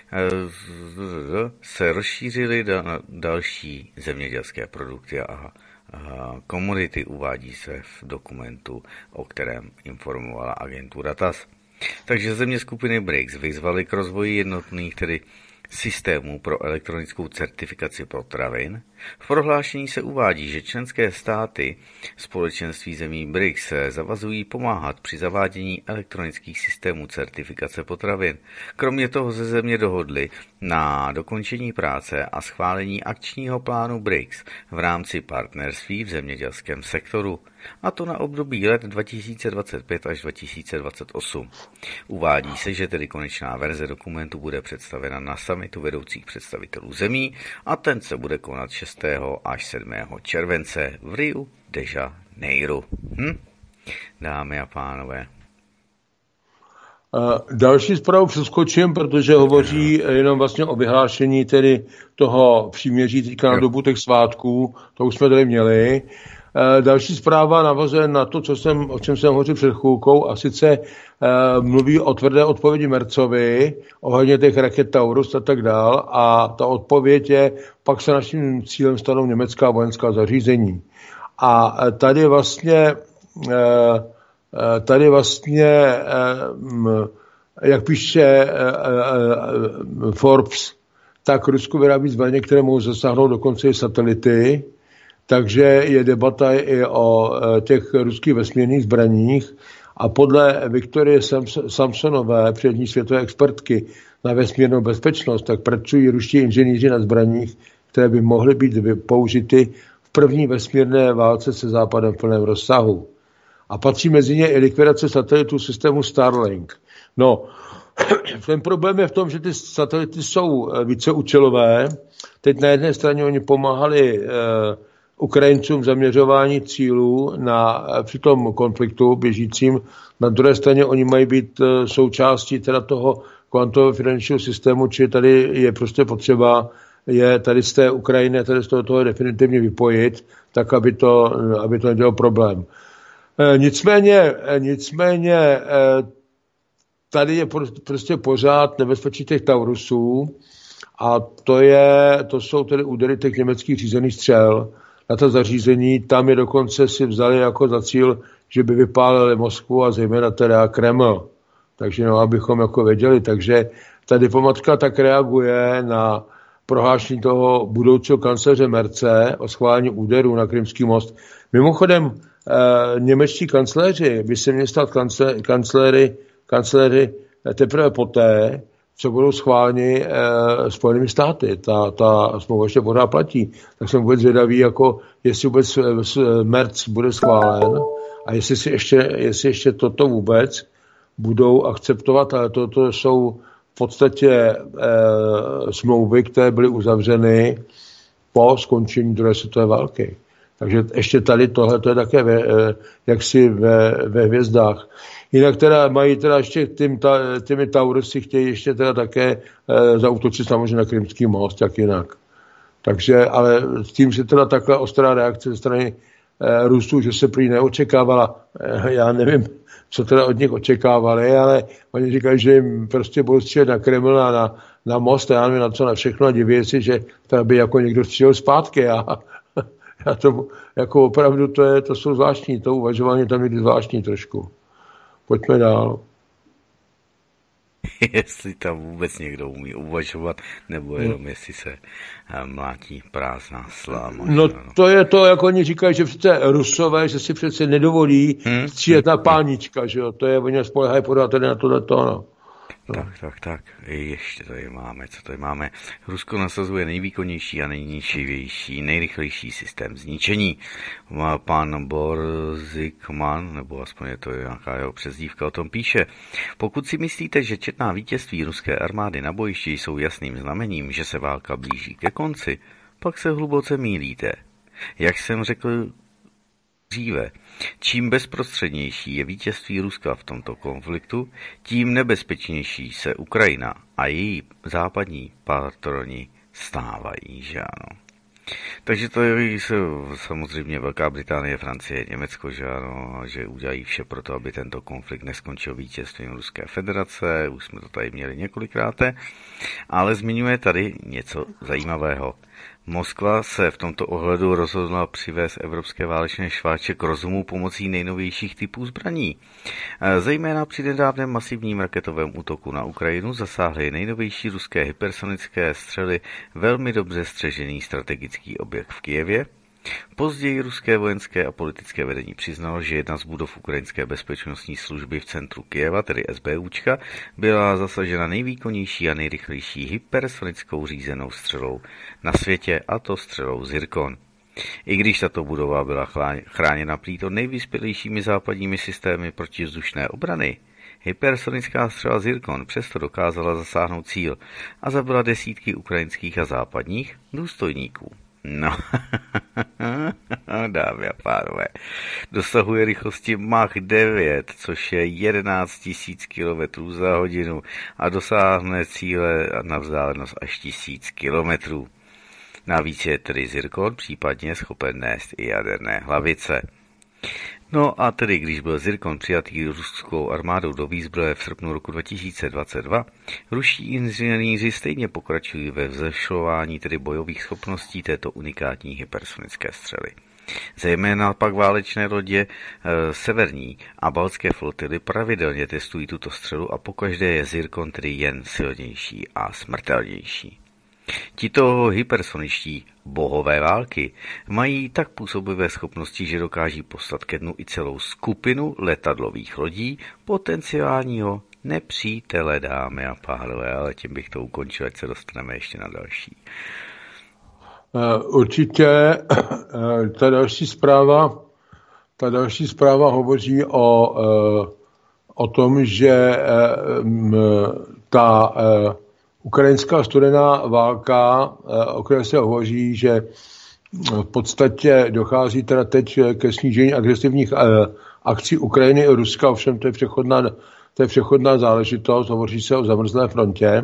se rozšířily další zemědělské produkty a komodity, uvádí se v dokumentu, o kterém informovala agentura T A S. Takže země skupiny BRICS vyzvaly k rozvoji jednotných, tedy systémů pro elektronickou certifikaci potravin. V prohlášení se uvádí, že členské státy společenství zemí BRICS se zavazují pomáhat při zavádění elektronických systémů certifikace potravin. Kromě toho se země dohodly na dokončení práce a schválení akčního plánu BRICS v rámci partnerství v zemědělském sektoru, a to na období let dva tisíce dvacet pět až dva tisíce dvacet osm. Uvádí se, že tedy konečná verze dokumentu bude představena na summitu vedoucích představitelů zemí a ten se bude konat šestého až sedmého července v Riu de Janeiro. Hm? Dámy a pánové. Další zprávu přeskočím, protože hovoří jenom vlastně o vyhlášení tedy toho příměří týká na dobu těch svátků, to už jsme tady měli. Další zpráva navazuje na to, co jsem, o čem jsem hovořil před chůlkou, a sice uh, mluví o tvrdé odpovědi Mercovi ohledně těch raket Taurus a tak dál, a ta odpověď je, pak se naším cílem stanou německá vojenská zařízení. A tady vlastně uh, tady vlastně uh, jak píše uh, uh, Forbes, tak Rusko vyrábí zbraně, které mohou zasáhnout dokonce i satelity. Takže je debata i o těch ruských vesmírných zbraních a podle Viktorie Samsonové, přední světové expertky na vesmírnou bezpečnost, tak pracují ruští inženýři na zbraních, které by mohly být použity v první vesmírné válce se Západem v plném rozsahu. A patří mezi ně i likvidace satelitů systému Starlink. No, ten problém je v tom, že ty satelity jsou víceúčelové. Teď na jedné straně oni pomáhali Ukrajincům zaměřování cílů na, při tom konfliktu běžícím. Na druhé straně oni mají být součástí teda toho kvantového finančního systému, či tady je prostě potřeba je tady z té Ukrajiny, tady z toho, toho definitivně vypojit, tak aby to, aby to nedělalo problém. E, nicméně, nicméně tady je prostě pořád nebezpečí těch Taurusů a to, je, to jsou tedy údery těch německých řízených střel na to zařízení. Tam je dokonce si vzali jako za cíl, že by vypálili Moskvu a zejména teda Kreml. Takže no, abychom jako věděli. Takže ta diplomatka tak reaguje na prohlášení toho budoucího kancléře Merce o schválení úderu na Krymský most. Mimochodem, eh, němečtí kancléři by se měli stát kanclé, kancléry, kancléry teprve poté, co budou schváleni eh, Spojenými státy. Ta, ta smlouva ještě pořád platí. Tak jsem vůbec zvědavý, jako jestli vůbec Merc bude schválen a jestli, si ještě, jestli ještě toto vůbec budou akceptovat, ale toto jsou v podstatě e, smlouvy, které byly uzavřeny po skončení druhé světové války. Takže ještě tady tohle to je také ve, e, jaksi ve, ve hvězdách. Jinak teda mají teda ještě tím, ta, těmi Taurusy chtějí ještě teda také e, zaútočit samozřejmě na Krymský most, jak jinak. Takže, ale s tím, že teda takhle ostrá reakce ze strany e, Rusů, že se prý neočekávala, e, já nevím, co teda od nich očekávali, ale oni říkají, že jim prostě budou střílet na Kreml a na, na most a já nevím na co, na všechno a diví si, že teda by jako někdo střílel zpátky a já to jako opravdu to, je, to jsou zvláštní, to uvažování tam je zvláštní trošku. Pojďme dál. Jestli tam vůbec někdo umí uvažovat, nebo jenom jestli se mlátí prázdná sláma. No to je to, jak oni říkají, že přece Rusové, že si přece nedovolí hmm? střílet na pánička, že jo, to je, oni spolehají podat tady na tohleto, no. Tak, tak, tak. Ještě tady máme, co tady máme. Rusko nasazuje nejvýkonnější a nejničivější, nejrychlejší systém zničení. Pan Borzikman, nebo aspoň je to nějaká jeho přezdívka, o tom píše. Pokud si myslíte, že četná vítězství ruské armády na bojišti jsou jasným znamením, že se válka blíží ke konci, pak se hluboce mýlíte. Jak jsem řekl dříve, čím bezprostřednější je vítězství Ruska v tomto konfliktu, tím nebezpečnější se Ukrajina a její západní patroni stávají, že ano. Takže to je samozřejmě Velká Británie, Francie, Německo, že ano, že udělají vše pro to, aby tento konflikt neskončil vítězstvím Ruské federace, už jsme to tady měli několikrát, ale zmiňuje tady něco zajímavého. Moskva se v tomto ohledu rozhodla přivést evropské válečné šváče k rozumu pomocí nejnovějších typů zbraní. Zejména při nedávném masivním raketovém útoku na Ukrajinu zasáhly nejnovější ruské hypersonické střely velmi dobře střežený strategický objekt v Kyjevě. Později ruské vojenské a politické vedení přiznalo, že jedna z budov ukrajinské bezpečnostní služby v centru Kyjeva, tedy SBUčka, byla zasažena nejvýkonnější a nejrychlejší hypersonickou řízenou střelou na světě, a to střelou Zirkon. I když tato budova byla chráněna prýto nejvyspělejšími západními systémy protivzdušné obrany, hypersonická střela Zirkon přesto dokázala zasáhnout cíl a zabila desítky ukrajinských a západních důstojníků. No, dámy a pánové, dosahuje rychlosti Mach devět, což je jedenáct tisíc kilometrů za hodinu a dosáhne cíle na vzdálenost až tisíc kilometrů. Navíc je tedy Zirkon případně schopen nést i jaderné hlavice. No a tedy, když byl Zirkon přijatý ruskou armádou do výzbroje v srpnu roku dva tisíce dvacet dva, ruští inženýři stejně pokračují ve vzešlování tedy bojových schopností této unikátní hypersonické střely. Zejména pak válečné lodě e, severní a baltské flotily pravidelně testují tuto střelu a pokaždé je Zirkon tedy jen silnější a smrtelnější. Tito hypersoničtí bohové války mají tak působivé schopnosti, že dokáží poslat ke dnu i celou skupinu letadlových lodí potenciálního nepřítele, dámy a pánové, ale tím bych to ukončil, ať se dostaneme ještě na další. Určitě ta další zpráva, ta další zpráva hovoří o, o tom, že ta ukrajinská studená válka, o které se hovoří, že v podstatě dochází teda teď ke snížení agresivních akcí Ukrajiny a Ruska, ovšem to je přechodná to je přechodná záležitost, hovoří se o zamrzlé frontě.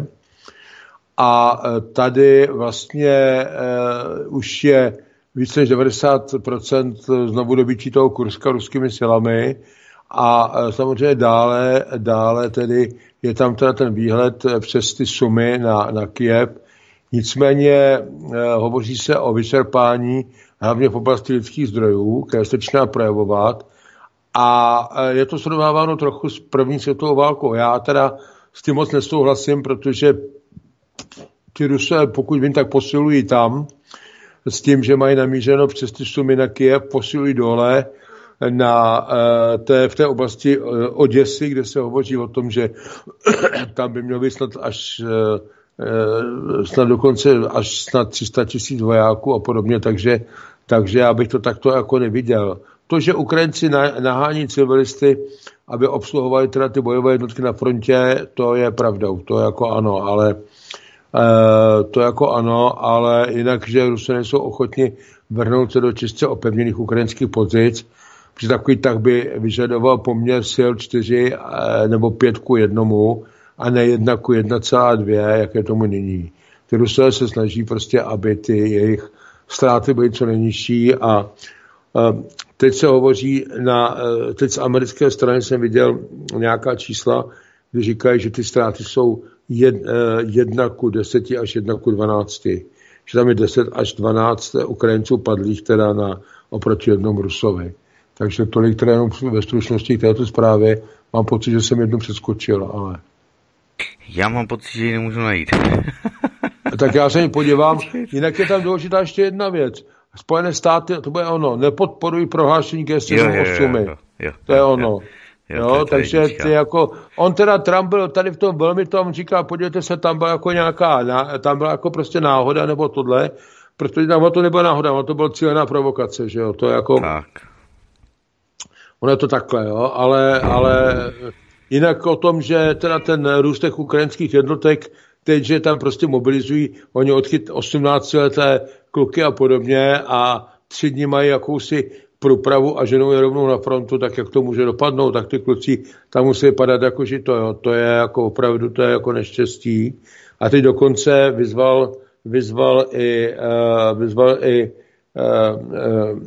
A tady vlastně uh, už je více než devadesát procent znovu dobytí toho Kurska ruskými silami a uh, samozřejmě dále, dále tedy je tam teda ten výhled přes ty Sumy na, na Kyjev. Nicméně uh, hovoří se o vyčerpání hlavně v oblasti lidských zdrojů, které se začíná projevovat. A uh, je to srovnáváno trochu s první světovou válkou. Já teda s tím moc nesouhlasím, protože ty Rusové, pokud vím, tak posilují tam s tím, že mají namířeno přes ty Sumy na Kyjev, posilují dole na, té, v té oblasti Oděsy, kde se hovoří o tom, že tam by mělo být snad až snad dokonce až snad tři sta tisíc vojáků a podobně, takže, takže já bych to takto jako neviděl. To, že Ukrajinci nahání civilisty, aby obsluhovali teda ty bojové jednotky na frontě, to je pravdou, to jako ano, ale Uh, to jako ano, ale jinak, že Rusové nejsou ochotni vrhnout se do čistě opevněných ukrajinských pozic, protože takový tak by vyžadoval poměr sil čtyři uh, nebo pět ku jednomu a ne jedna ku jedna celá dvě, jak je tomu nyní. Ty Rusové se snaží prostě, aby ty jejich ztráty byly co nejnižší a uh, teď se hovoří na, uh, teď z americké strany jsem viděl nějaká čísla, kdy říkají, že ty ztráty jsou Jed, jedna ku deseti až jedna ku dvanácti. Že tam je deset až dvanáct Ukrajinců padlých teda na, oproti jednomu Rusovi. Takže tolik teda jenom ve stručnosti k této zprávě. Mám pocit, že jsem jednu přeskočil, ale... Já mám pocit, že ji nemůžu najít. Tak já se mi podívám. Jinak je tam důležitá ještě jedna věc. Spojené státy, to bude ono, nepodporují prohlášení G sedm osm. To je ono. Jo, jo, takže ty jako, on teda Trump byl tady v tom velmi tom, říká, podívejte se, tam byla jako nějaká, tam byla jako prostě náhoda nebo tohle, protože tam to nebyla náhoda, ono to byla cílená provokace, že jo, to je jako, tak. Ono je to takhle, jo, ale, ale jinak o tom, že teda ten růst těch ukrajinských jednotek, teď, že tam prostě mobilizují, oni odchyt osmnáctileté kluky a podobně a tři dny mají jakousi průpravu a ženou je rovnou na frontu, tak jak to může dopadnout, tak ty kluci tam musí vypadat jako žito, jo. To je jako opravdu, to je jako neštěstí. A teď dokonce vyzval, vyzval i, uh, vyzval i uh, uh,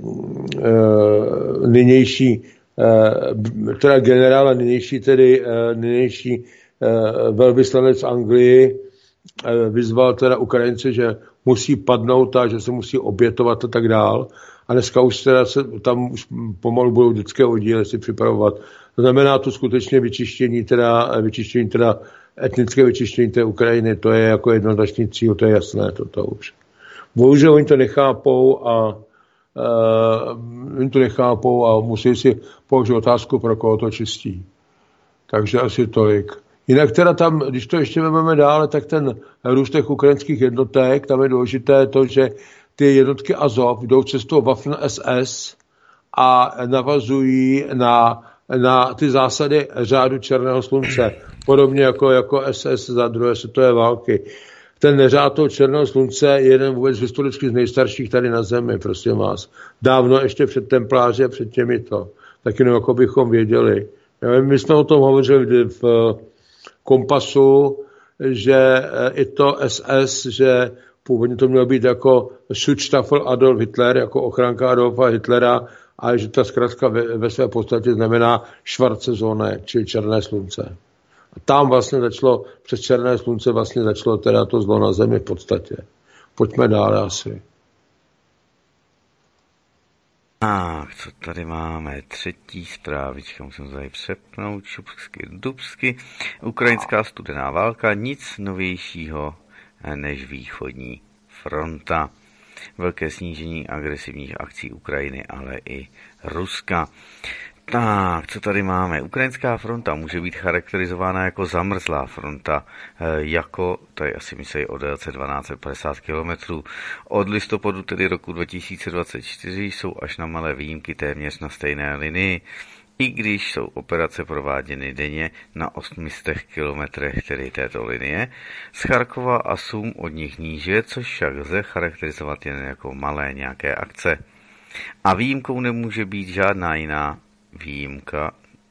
uh, nynější, uh, teda generál a nynější, tedy uh, nynější uh, velvyslanec Anglii, uh, vyzval teda Ukrajince, že musí padnout a že se musí obětovat a tak dál. A dneska už teda se, tam už pomalu budou dětské oddíly si připravovat. To znamená to skutečně vyčištění, teda, vyčištění teda etnické vyčištění té Ukrajiny, to je jako jednoznačný cíl, to je jasné, to, to už. Bohužel oni to nechápou a uh, oni to nechápou a musí si položit otázku, pro koho to čistí. Takže asi tolik. Jinak teda tam, když to ještě vezmeme dále, tak ten růst těch ukrajinských jednotek, tam je důležité to, že ty jednotky Azov jdou cestou Waffen S S a navazují na, na ty zásady řádu Černého slunce. Podobně jako, jako S S za druhé světové války. Ten řád toho Černého slunce je jeden vůbec historicky z nejstarších tady na zemi, prosím vás. Dávno ještě před templáři a před těmito. Tak jenom jako bychom věděli. My jsme o tom hovořili v Kompasu, že i to S S, že původně to mělo být jako Schutzstaffel Adolf Hitler, jako ochránka Adolfa Hitlera, a že ta zkrátka ve, ve své podstatě znamená Schwarze Zone, čili černé slunce. A tam vlastně začalo, přes černé slunce vlastně začalo teda to zlo na zemi v podstatě. Pojďme dále asi. Tak, co tady máme? Třetí zprávička, musím tady přepnout, čupsky, dubsky. Ukrajinská studená válka, nic novějšího než východní fronta. Velké snížení agresivních akcí Ukrajiny, ale i Ruska. Tak, co tady máme? Ukrajinská fronta může být charakterizována jako zamrzlá fronta, jako, tady asi myslí o délce dvanáct set padesát kilometrů. Od listopadu tedy roku dva tisíce dvacet čtyři jsou až na malé výjimky téměř na stejné linii, i když jsou operace prováděny denně na osm set kilometrech tedy této linie. Z Charkova a Sum od nich níže, což však lze charakterizovat jen jako malé nějaké akce. A výjimkou nemůže být žádná jiná výjimka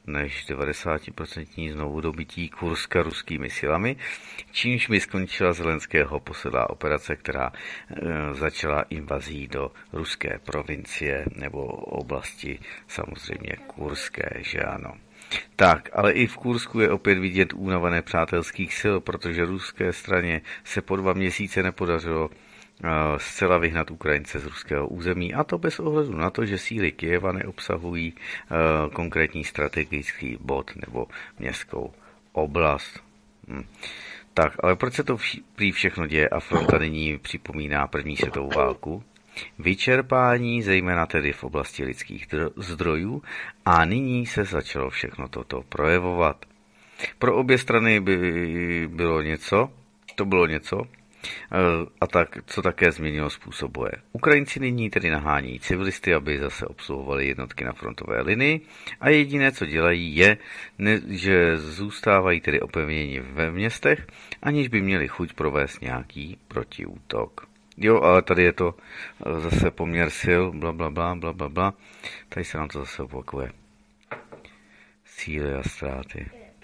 než devadesát procent znovu dobytí Kurska ruskými silami, čímž by skončila Zelenského posledná operace, která e, začala invazí do ruské provincie nebo oblasti samozřejmě kurské, že ano. Tak, ale i v Kursku je opět vidět únava nepřátelských sil, protože ruské straně se po dva měsíce nepodařilo uh, zcela vyhnat Ukrajince z ruského území, a to bez ohledu na to, že síly Kyjeva neobsahují uh, konkrétní strategický bod nebo městskou oblast. Hm. Tak, ale proč se to vš- prý všechno děje a fronta nyní připomíná první světovou válku? Vyčerpání, zejména tedy v oblasti lidských zdrojů, a nyní se začalo všechno toto projevovat. Pro obě strany by bylo něco, to bylo něco, a tak, co také změnilo způsob boje. Ukrajinci nyní tedy nahání civilisty, aby zase obsluhovali jednotky na frontové linii, a jediné, co dělají, je, ne, že zůstávají tedy opevněni ve městech, aniž by měli chuť provést nějaký protiútok. Jo, ale tady je to zase poměr sil, bla, bla, bla, bla, bla, bla. Tady se nám to zase opakuje. Síly a ztráty.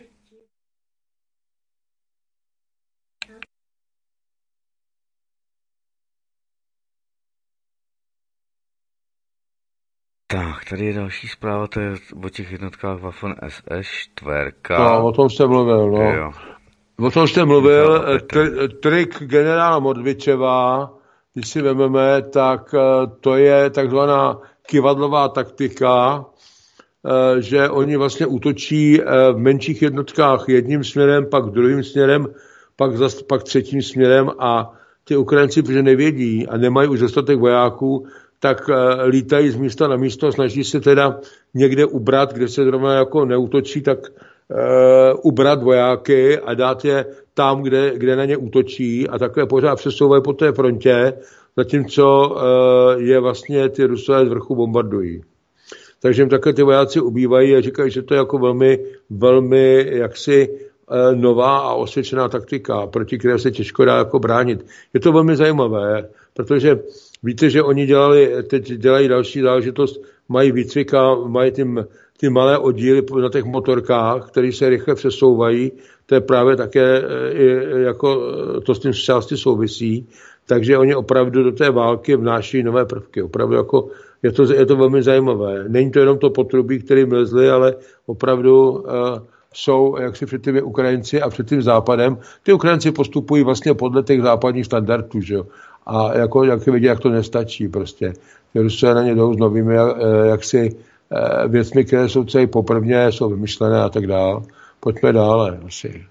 Tak, tady je další zpráva, to je o těch jednotkách Waffen S S čtyři. No, o tom jste mluvil, no. Jo. O tom jste mluvil, tr- trik generála Mordvičeva, když si vezmeme, tak to je takzvaná kyvadlová taktika, že oni vlastně útočí v menších jednotkách jedním směrem, pak druhým směrem, pak zase pak třetím směrem, a ti Ukrajinci, protože nevědí a nemají už dostatek vojáků, tak lítají z místa na místo, snaží se teda někde ubrat, kde se zrovna jako neútočí, tak Uh, ubrat vojáky a dát je tam, kde, kde na ně útočí, a takové pořád přesouvají po té frontě, zatímco uh, je vlastně ty Rusové z vrchu bombardují. Takže jim také ty vojáci ubývají a říkají, že to je jako velmi, velmi jaksi uh, nová a osvědčená taktika, proti které se těžko dá jako bránit. Je to velmi zajímavé, protože víte, že oni dělali, teď dělají další záležitost, mají výcvika, mají tím ty malé oddíly na těch motorkách, které se rychle přesouvají, to je právě také jako to s tím části souvisí, takže oni opravdu do té války vnáší nové prvky. Opravdu jako je to, je to velmi zajímavé. Není to jenom to potrubí, kterým lezli, ale opravdu uh, jsou jaksi před těmi Ukrajinci a před tím západem. Ty Ukrajinci postupují vlastně podle těch západních standardů, že jo. A jako, jak vidět, jak to nestačí prostě. Ty Rusové na ně jdou s novými jaksi věcmi, které jsou celé poprvně, jsou vymyšlené a tak dál. Pojďme dále, asi.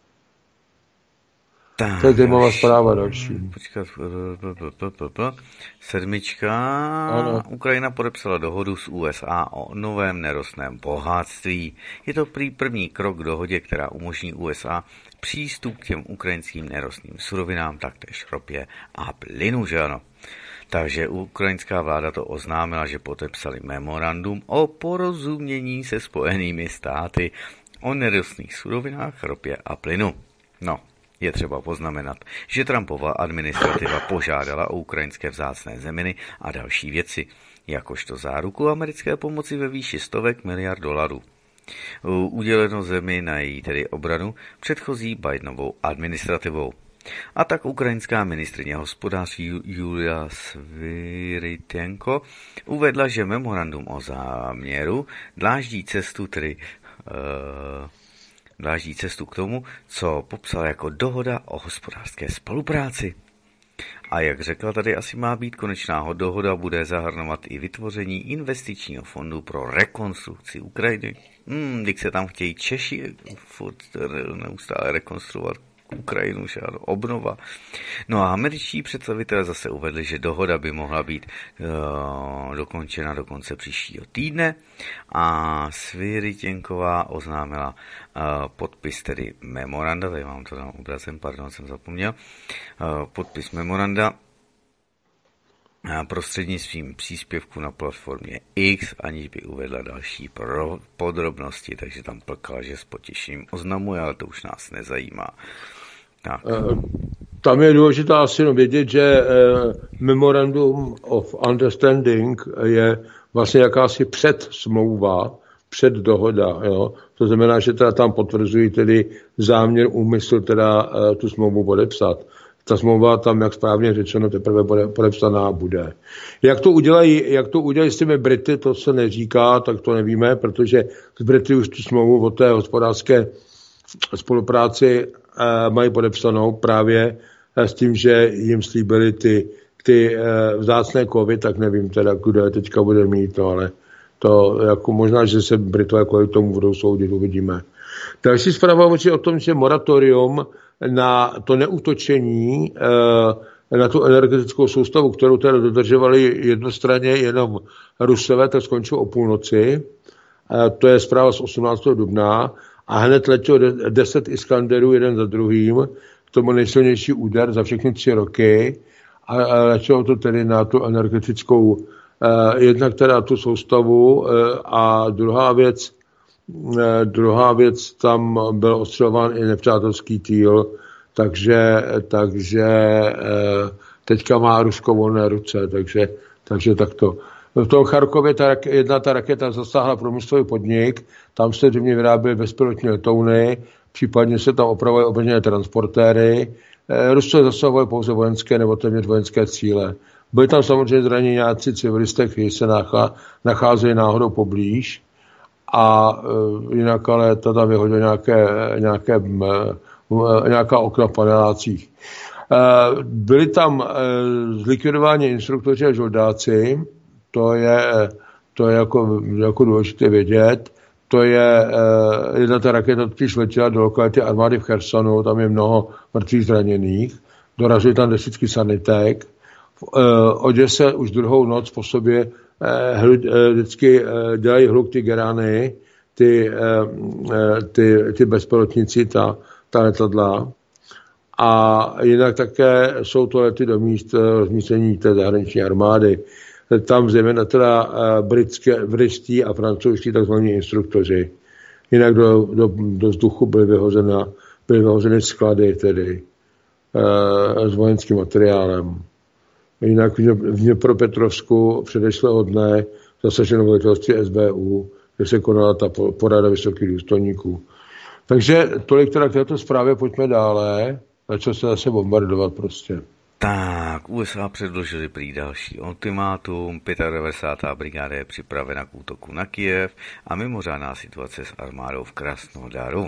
Tak, to je zajímavá zpráva další. Počkat, sedmička. Ano. Ukrajina podepsala dohodu s U S A o novém nerostném bohatství. Je to prý první krok k dohodě, která umožní U S A přístup k těm ukrajinským nerostným surovinám, taktéž ropě a plynu, že ano. Takže ukrajinská vláda to oznámila, že podepsali memorandum o porozumění se Spojenými státy o nerostných surovinách, ropě a plynu. No, je třeba poznamenat, že Trumpova administrativa požádala o ukrajinské vzácné zeminy a další věci, jakožto záruku americké pomoci ve výši stovek miliard dolarů. Uděleno zemi na její tedy obranu předchozí Bidenovou administrativou. A tak ukrajinská ministryně hospodářství Julia Sviridenko uvedla, že memorandum o záměru dláždí cestu, tedy uh, dláždí cestu k tomu, co popsala jako dohoda o hospodářské spolupráci. A jak řekla, tady asi má být konečná dohoda, bude zahrnovat i vytvoření investičního fondu pro rekonstrukci Ukrajiny. Hmm, když se tam chtějí Češi furt neustále rekonstruovat Ukrajinu, že ano, obnova. No a američtí představitelé zase uvedli, že dohoda by mohla být uh, dokončena do konce příštího týdne, a Sviridenková oznámila uh, podpis tedy memoranda, tady mám to tam obrazem, pardon, jsem zapomněl, uh, podpis memoranda prostřednictvím příspěvku na platformě X, aniž by uvedla další pro podrobnosti, takže tam plkala, že s potěšením oznamuje, ale to už nás nezajímá. Tak. Tam je důležité asi vědět, že Memorandum of Understanding je vlastně jakási předsmlouva, předdohoda. Jo? To znamená, že teda tam potvrzují tedy záměr, úmysl teda uh, tu smlouvu podepsat. Ta smlouva tam, jak správně řečeno, teprve podepsaná bude. Jak to udělají, jak to udělají s těmi Brity, to se neříká, tak to nevíme, protože z Brity už tu smlouvu o té hospodářské spolupráci uh, mají podepsanou právě uh, s tím, že jim slíbili ty, ty uh, vzácné kovy, tak nevím teda, kdo je teďka bude mít, no, ale to jako možná, že se Britové kvůli tomu budou soudit, uvidíme. Další zpráva o tom, že moratorium na to neútočení na tu energetickou soustavu, kterou teda dodržovali jednostranně jenom Rusové, tak skončilo o půlnoci. To je zpráva z osmnáctého dubna a hned letělo deset Iskanderů jeden za druhým. To byl nejsilnější úder za všechny tři roky a letělo to tedy na tu energetickou jednak teda tu soustavu a druhá věc Druhá věc, tam byl ostřelován i nepřátelský týl, takže, takže teďka má Rusko volné ruce, takže, takže takto. V tom Charkově ta, jedna ta raketa zasáhla průmyslový podnik, tam se zřejmě vyráběly bezpilotní letouny, případně se tam opravovaly obrněné transportéry. Rusko zasahovali pouze vojenské nebo téměř vojenské cíle. Byli tam samozřejmě zranění civilisté, kteří se nacházejí náhodou poblíž. A uh, jinak ale to tam vyhodilo nějaké, nějaké, uh, nějaká okna v panelácích. Uh, byli tam uh, zlikvidováni instruktoři a žoldáci, to je, to je jako, jako důležité vědět. To je, uh, jedna ta raketa totiž letěla do lokality armády v Chersonu, tam je mnoho mrtvých zraněných, dorazili tam desítky sanitek. V uh, Oděse už druhou noc po sobě vždycky dělají hluk ty gerány, ty, ty, ty bezpilotníci, ta, ta letadla. A jinak také jsou to lety do míst rozmístění té zahraniční armády. Tam zejména teda britské, britští a francouzští takzvaní instruktoři. Jinak do, do, do vzduchu byly vyhozeny, byly vyhozeny sklady tedy s vojenským materiálem. Jinak v Dněpropetrovsku předešlého dne zasaženo velitelství S B U, kde se konala ta porada vysokých důstojníků. Takže tolik teda k této zprávě, pojďme dále. Začal se zase bombardovat prostě. Tak, U S A předložili prý další ultimátum, devadesátá pátá brigáda je připravena k útoku na Kyjev a mimořádná situace s armádou v Krasnodaru.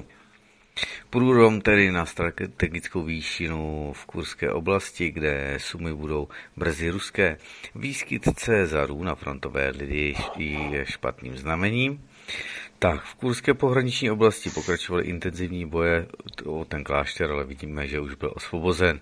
Průlom tedy na strategickou výšinu v Kurské oblasti, kde sumy budou brzy ruské. Výskyt Cezarů na frontové linii je špatným znamením. Tak, v Kurské pohraniční oblasti pokračovaly intenzivní boje o ten klášter, ale vidíme, že už byl osvobozen.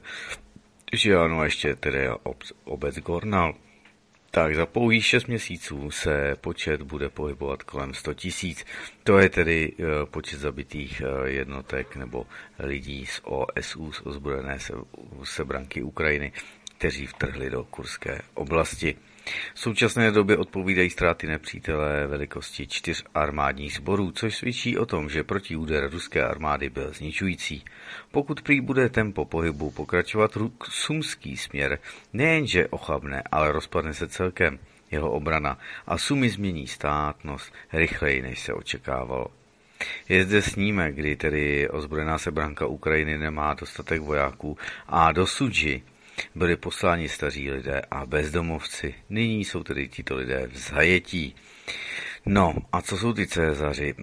Že ano, a ještě tedy obec Gornal. Tak za pouhých šest měsíců se počet bude pohybovat kolem sto tisíc. To je tedy počet zabitých jednotek nebo lidí z O S U, z ozbrojené sebranky Ukrajiny, kteří vtrhli do Kurské oblasti. V současné době odpovídají ztráty nepřítele velikosti čtyř armádních sborů, což svědčí o tom, že protiúder ruské armády byl zničující. Pokud prý bude tempo pohybu pokračovat sumský směr, nejenže ochabne, ale rozpadne se celkem jeho obrana a Sumy změní státnost rychleji, než se očekávalo. Je zde snímek, kdy tedy ozbrojená sebranka Ukrajiny nemá dostatek vojáků a do Sudži byli posláni staří lidé a bezdomovci. Nyní jsou tedy tito lidé v zajetí. No, a co jsou ty Cezaři?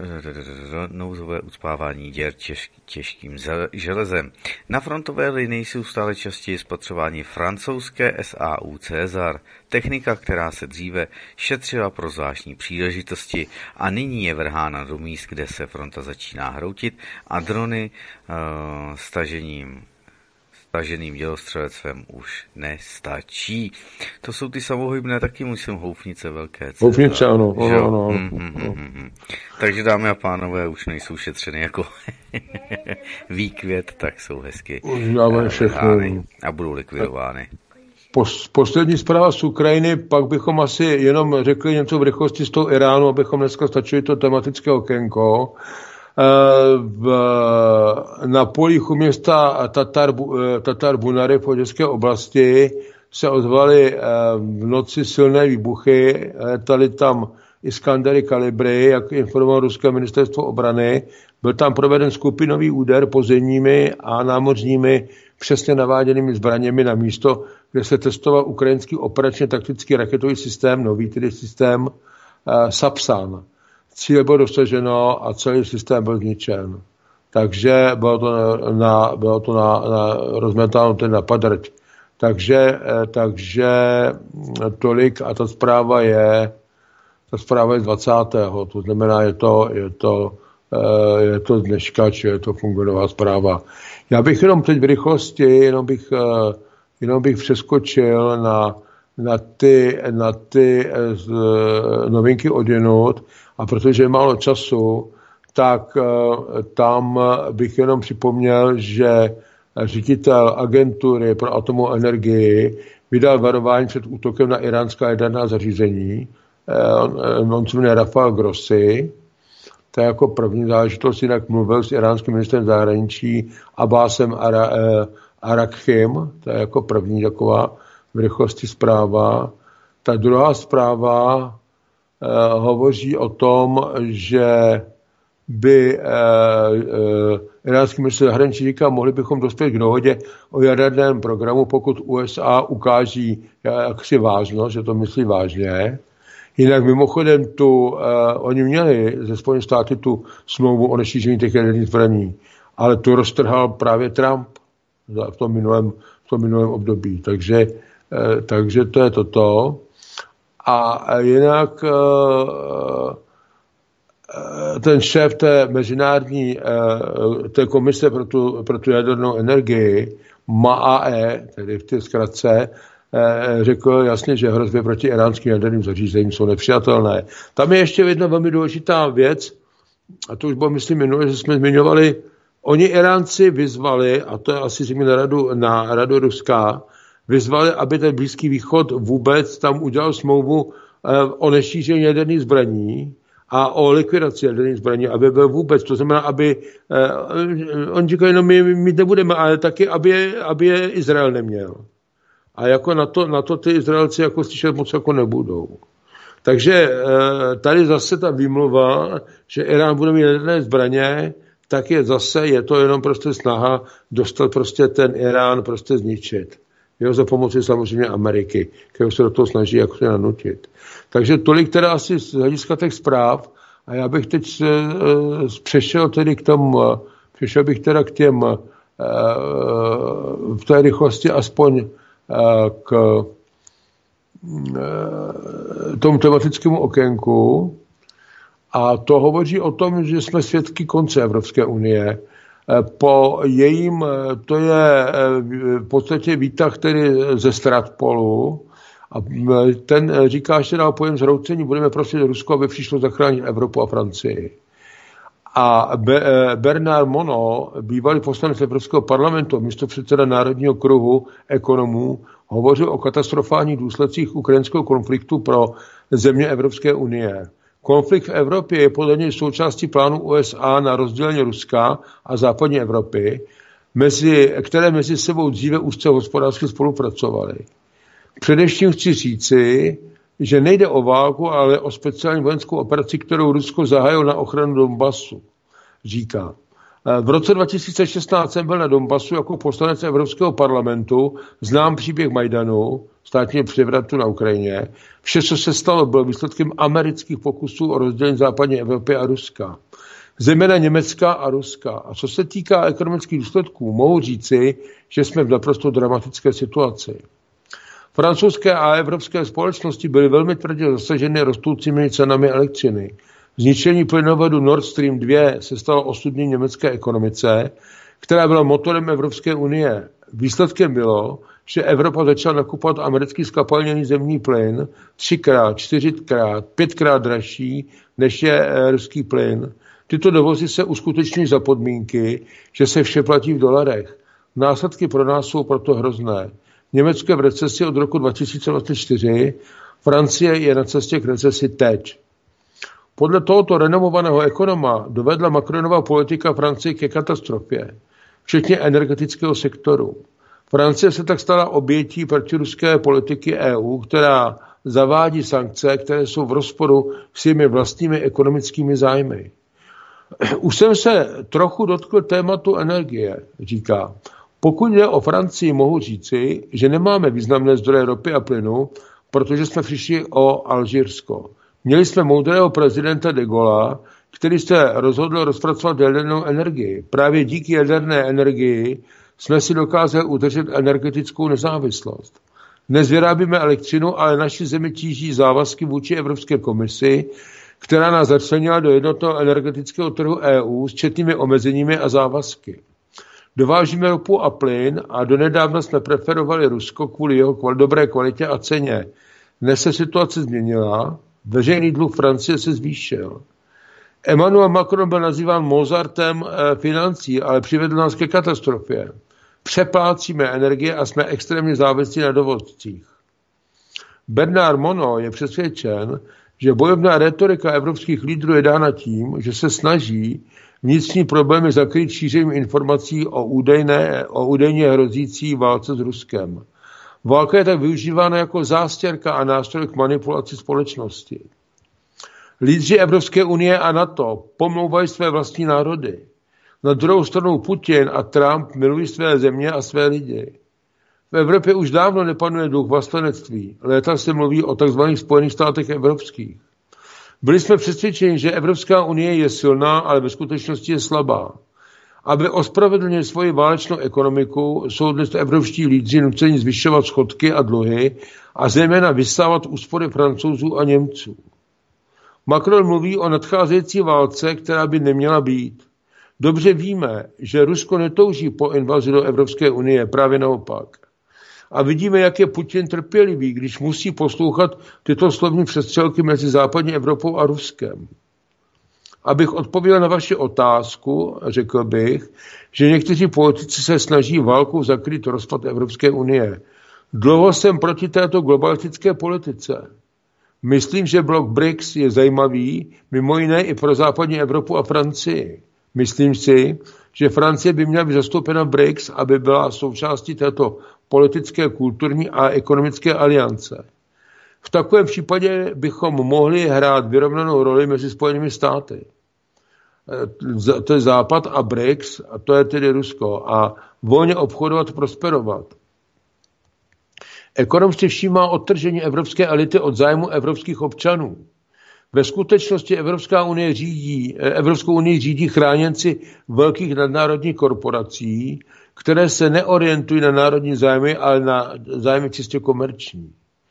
Nouzové ucpávání děr těž, těžkým železem. Na frontové linii jsou stále častěji spatřováni francouzské S A U Cezar, technika, která se dříve šetřila pro zvláštní příležitosti a nyní je vrhána do míst, kde se fronta začíná hroutit a drony uh, stažením staženým dělostřelectvem už nestačí. To jsou ty samohybné, taky musím houfnice velké. Houfnice, ano. ano, ano. Hmm, hmm, hmm, hmm. Takže dámy a pánové už nejsou šetřeny jako výkvět, tak jsou hezky vrhány a budou likvidovány. Poslední zpráva z Ukrajiny, pak bychom asi jenom řekli něco v rychlosti z toho Iránu, abychom dneska stačili to tematické okénko. V, na polích u města Tatar, Tatar Bunary v Oděské oblasti se ozvaly v noci silné výbuchy, tady tam Iskandery kalibry, jak informovalo ruské ministerstvo obrany. Byl tam proveden skupinový úder pozemními a námořními přesně naváděnými zbraněmi na místo, kde se testoval ukrajinský operačně taktický raketový systém, nový tedy systém uh, Sapsan. Cíl bylo dosaženo a celý systém byl zničen. Takže bylo to, na, bylo to na, na, rozmetáno ten napadrť. Takže, takže tolik a ta zpráva je ta zpráva je z dvacátého To znamená, je to, je to, je to dneška, či je to fungová zpráva. Já bych jenom teď v rychlosti, jenom bych, jenom bych přeskočil na, na ty, na ty novinky odjenut a protože je málo času, tak tam bych jenom připomněl, že ředitel agentury pro atomovou energii vydal varování před útokem na iránská jaderná zařízení. On, on se jmenuje Rafael Grossi. To je jako první záležitost, jinak mluvil s iránským ministrem zahraničí Abbasem Ara, eh, Arakchim. To je jako první taková v rychlosti zpráva. Ta druhá zpráva eh, hovoří o tom, že by eh, eh, iránský ministr zahraničí říká, mohli bychom dospět k dohodě o jaderném programu, pokud U S A ukáží jaksi vážnost, že to myslí vážně. Jinak mimochodem tu, uh, oni měli ze Spojených států tu smlouvu o nešíření těch jaderných zbraní, ale tu roztrhal právě Trump v tom minulém, v tom minulém období. Takže, uh, takže to je toto. A jinak uh, ten šéf té mezinárodní uh, té komise pro tu, pro tu jadernou energii M A E, tedy v té zkratce, řekl jasně, že hrozby proti iránským jaderným zařízením jsou nepřijatelné. Tam je ještě jedna velmi důležitá věc, a to už bylo, myslím, minule, že jsme zmiňovali, oni Iránci vyzvali, a to je asi řekněme na radu, na radu Ruská, vyzvali, aby ten Blízký východ vůbec tam udělal smlouvu o nešíření jaderných zbraní a o likvidaci jaderných zbraní, aby byl vůbec, to znamená, aby, on říkají, no my, my nebudeme, ale taky, aby, aby je Izrael neměl. A jako na to, na to ty Izraelci jako slyšet moc jako nebudou. Takže tady zase ta výmluva, že Irán bude mít jaderné zbraně, tak je zase, je to jenom prostě snaha dostat prostě ten Irán prostě zničit. Jo, za pomoci samozřejmě Ameriky, kterou se do toho snaží jako se nanutit. Takže tolik teda asi z hlediska těch zpráv a já bych teď přešel tedy k tomu, přešel bych teda k těm v té rychlosti aspoň k tomu tematickému okénku a to hovoří o tom, že jsme svědky konce Evropské unie. Po jejím, to je v podstatě výtah tedy ze Stratpolu a ten říká, že dál pojem zhroucení budeme prosit Rusko, aby přišlo zachránit Evropu a Francii. A Bernard Monod, bývalý poslanec Evropského parlamentu, místopředseda Národního kruhu ekonomů, hovořil o katastrofálních důsledcích ukrajinského konfliktu pro země Evropské unie. Konflikt v Evropě je podle něj součástí plánu U S A na rozdělení Ruska a západní Evropy, mezi, které mezi sebou dříve úzce hospodářsky spolupracovaly. Především chci říci, že nejde o válku, ale o speciální vojenskou operaci, kterou Rusko zahájilo na ochranu Donbasu, říká. V roce dva tisíce šestnáct jsem byl na Donbasu jako poslanec Evropského parlamentu, znám příběh Majdanu, státního převratu na Ukrajině. Vše, co se stalo, bylo výsledkem amerických pokusů o rozdělení západní Evropy a Ruska. Zejména Německa a Ruska. A co se týká ekonomických důsledků, mohu říci, že jsme v naprosto dramatické situaci. Francouzské a evropské společnosti byly velmi tvrdě zasaženy rostoucími cenami elektřiny. Zničení plynovodu Nord Stream dva se stalo osudným německé ekonomice, která byla motorem Evropské unie. Výsledkem bylo, že Evropa začala nakupovat americký zkapalněný zemní plyn třikrát, čtyřikrát, pětkrát dražší, než je ruský plyn. Tyto dovozy se uskuteční za podmínky, že se vše platí v dolarech. Následky pro nás jsou proto hrozné. Německo je v recesi od roku dva tisíce dvacet čtyři, Francie je na cestě k recesi teď. Podle tohoto renomovaného ekonoma dovedla Macronova politika Francii ke katastrofě, včetně energetického sektoru. Francie se tak stala obětí protiruské politiky E U, která zavádí sankce, které jsou v rozporu s těmi vlastními ekonomickými zájmy. Už jsem se trochu dotkl tématu energie, říká. Pokud jde o Francii, mohu říci, že nemáme významné zdroje ropy a plynu, protože jsme přišli o Alžírsko. Měli jsme moudrého prezidenta de Gaulla, který se rozhodl rozpracovat jadernou energii. Právě díky jaderné energii jsme si dokázali udržet energetickou nezávislost. Dnes vyrábíme elektřinu, ale naši zemi tíží závazky vůči Evropské komisi, která nás začlenila do jednotného energetického trhu E U s četnými omezeními a závazky. Dovážíme ropu a plyn a donedávna jsme preferovali Rusko kvůli jeho kval- dobré kvalitě a ceně. Dnes se situace změnila, veřejný dluh Francie se zvýšil. Emmanuel Macron byl nazýván Mozartem e, financí, ale přivedl nás ke katastrofě. Přeplácíme energie a jsme extrémně závislí na dovozcích. Bernard Monod je přesvědčen, že bojovná retorika evropských lídrů je dána tím, že se snaží vnitřní problémy zakrýt šířením informací o, údajné, o údajně hrozící válce s Ruskem. Válka je tak využívána jako zástěrka a nástroj k manipulaci společnosti. Lídři Evropské unie a NATO pomlouvají své vlastní národy. Na druhou stranu Putin a Trump milují své země a své lidi. V Evropě už dávno nepanuje duch vlastenectví. Léta se mluví o tzv. Spojených státech evropských. Byli jsme přesvědčeni, že Evropská unie je silná, ale ve skutečnosti je slabá. Aby ospravedlnili svoji válečnou ekonomiku, jsou dnes evropští lídři nuceni zvyšovat schodky a dluhy a zejména vysávat úspory Francouzů a Němců. Macron mluví o nadcházející válce, která by neměla být. Dobře víme, že Rusko netouží po invazi do Evropské unie, právě naopak. A vidíme, jak je Putin trpělivý, když musí poslouchat tyto slovní přestřelky mezi západní Evropou a Ruskem. Abych odpověděl na vaši otázku, řekl bych, že někteří politici se snaží válkou zakrýt rozpad Evropské unie. Dlouho jsem proti této globalistické politice. Myslím, že blok B R I C S je zajímavý, mimo jiné i pro západní Evropu a Francii. Myslím si, že Francie by měla být zastoupena B R I C S, aby byla součástí této politické, kulturní a ekonomické aliance. V takovém případě bychom mohli hrát vyrovnanou roli mezi Spojenými státy. To je Západ a B R I C S, a to je tedy Rusko, a volně obchodovat, prosperovat. Ekonom si všímá odtržení evropské elity od zájmu evropských občanů. Ve skutečnosti Evropská unie řídí, Evropskou unii řídí chráněnci velkých nadnárodních korporací, které se neorientují na národní zájmy, ale na zájmy čistě komerční.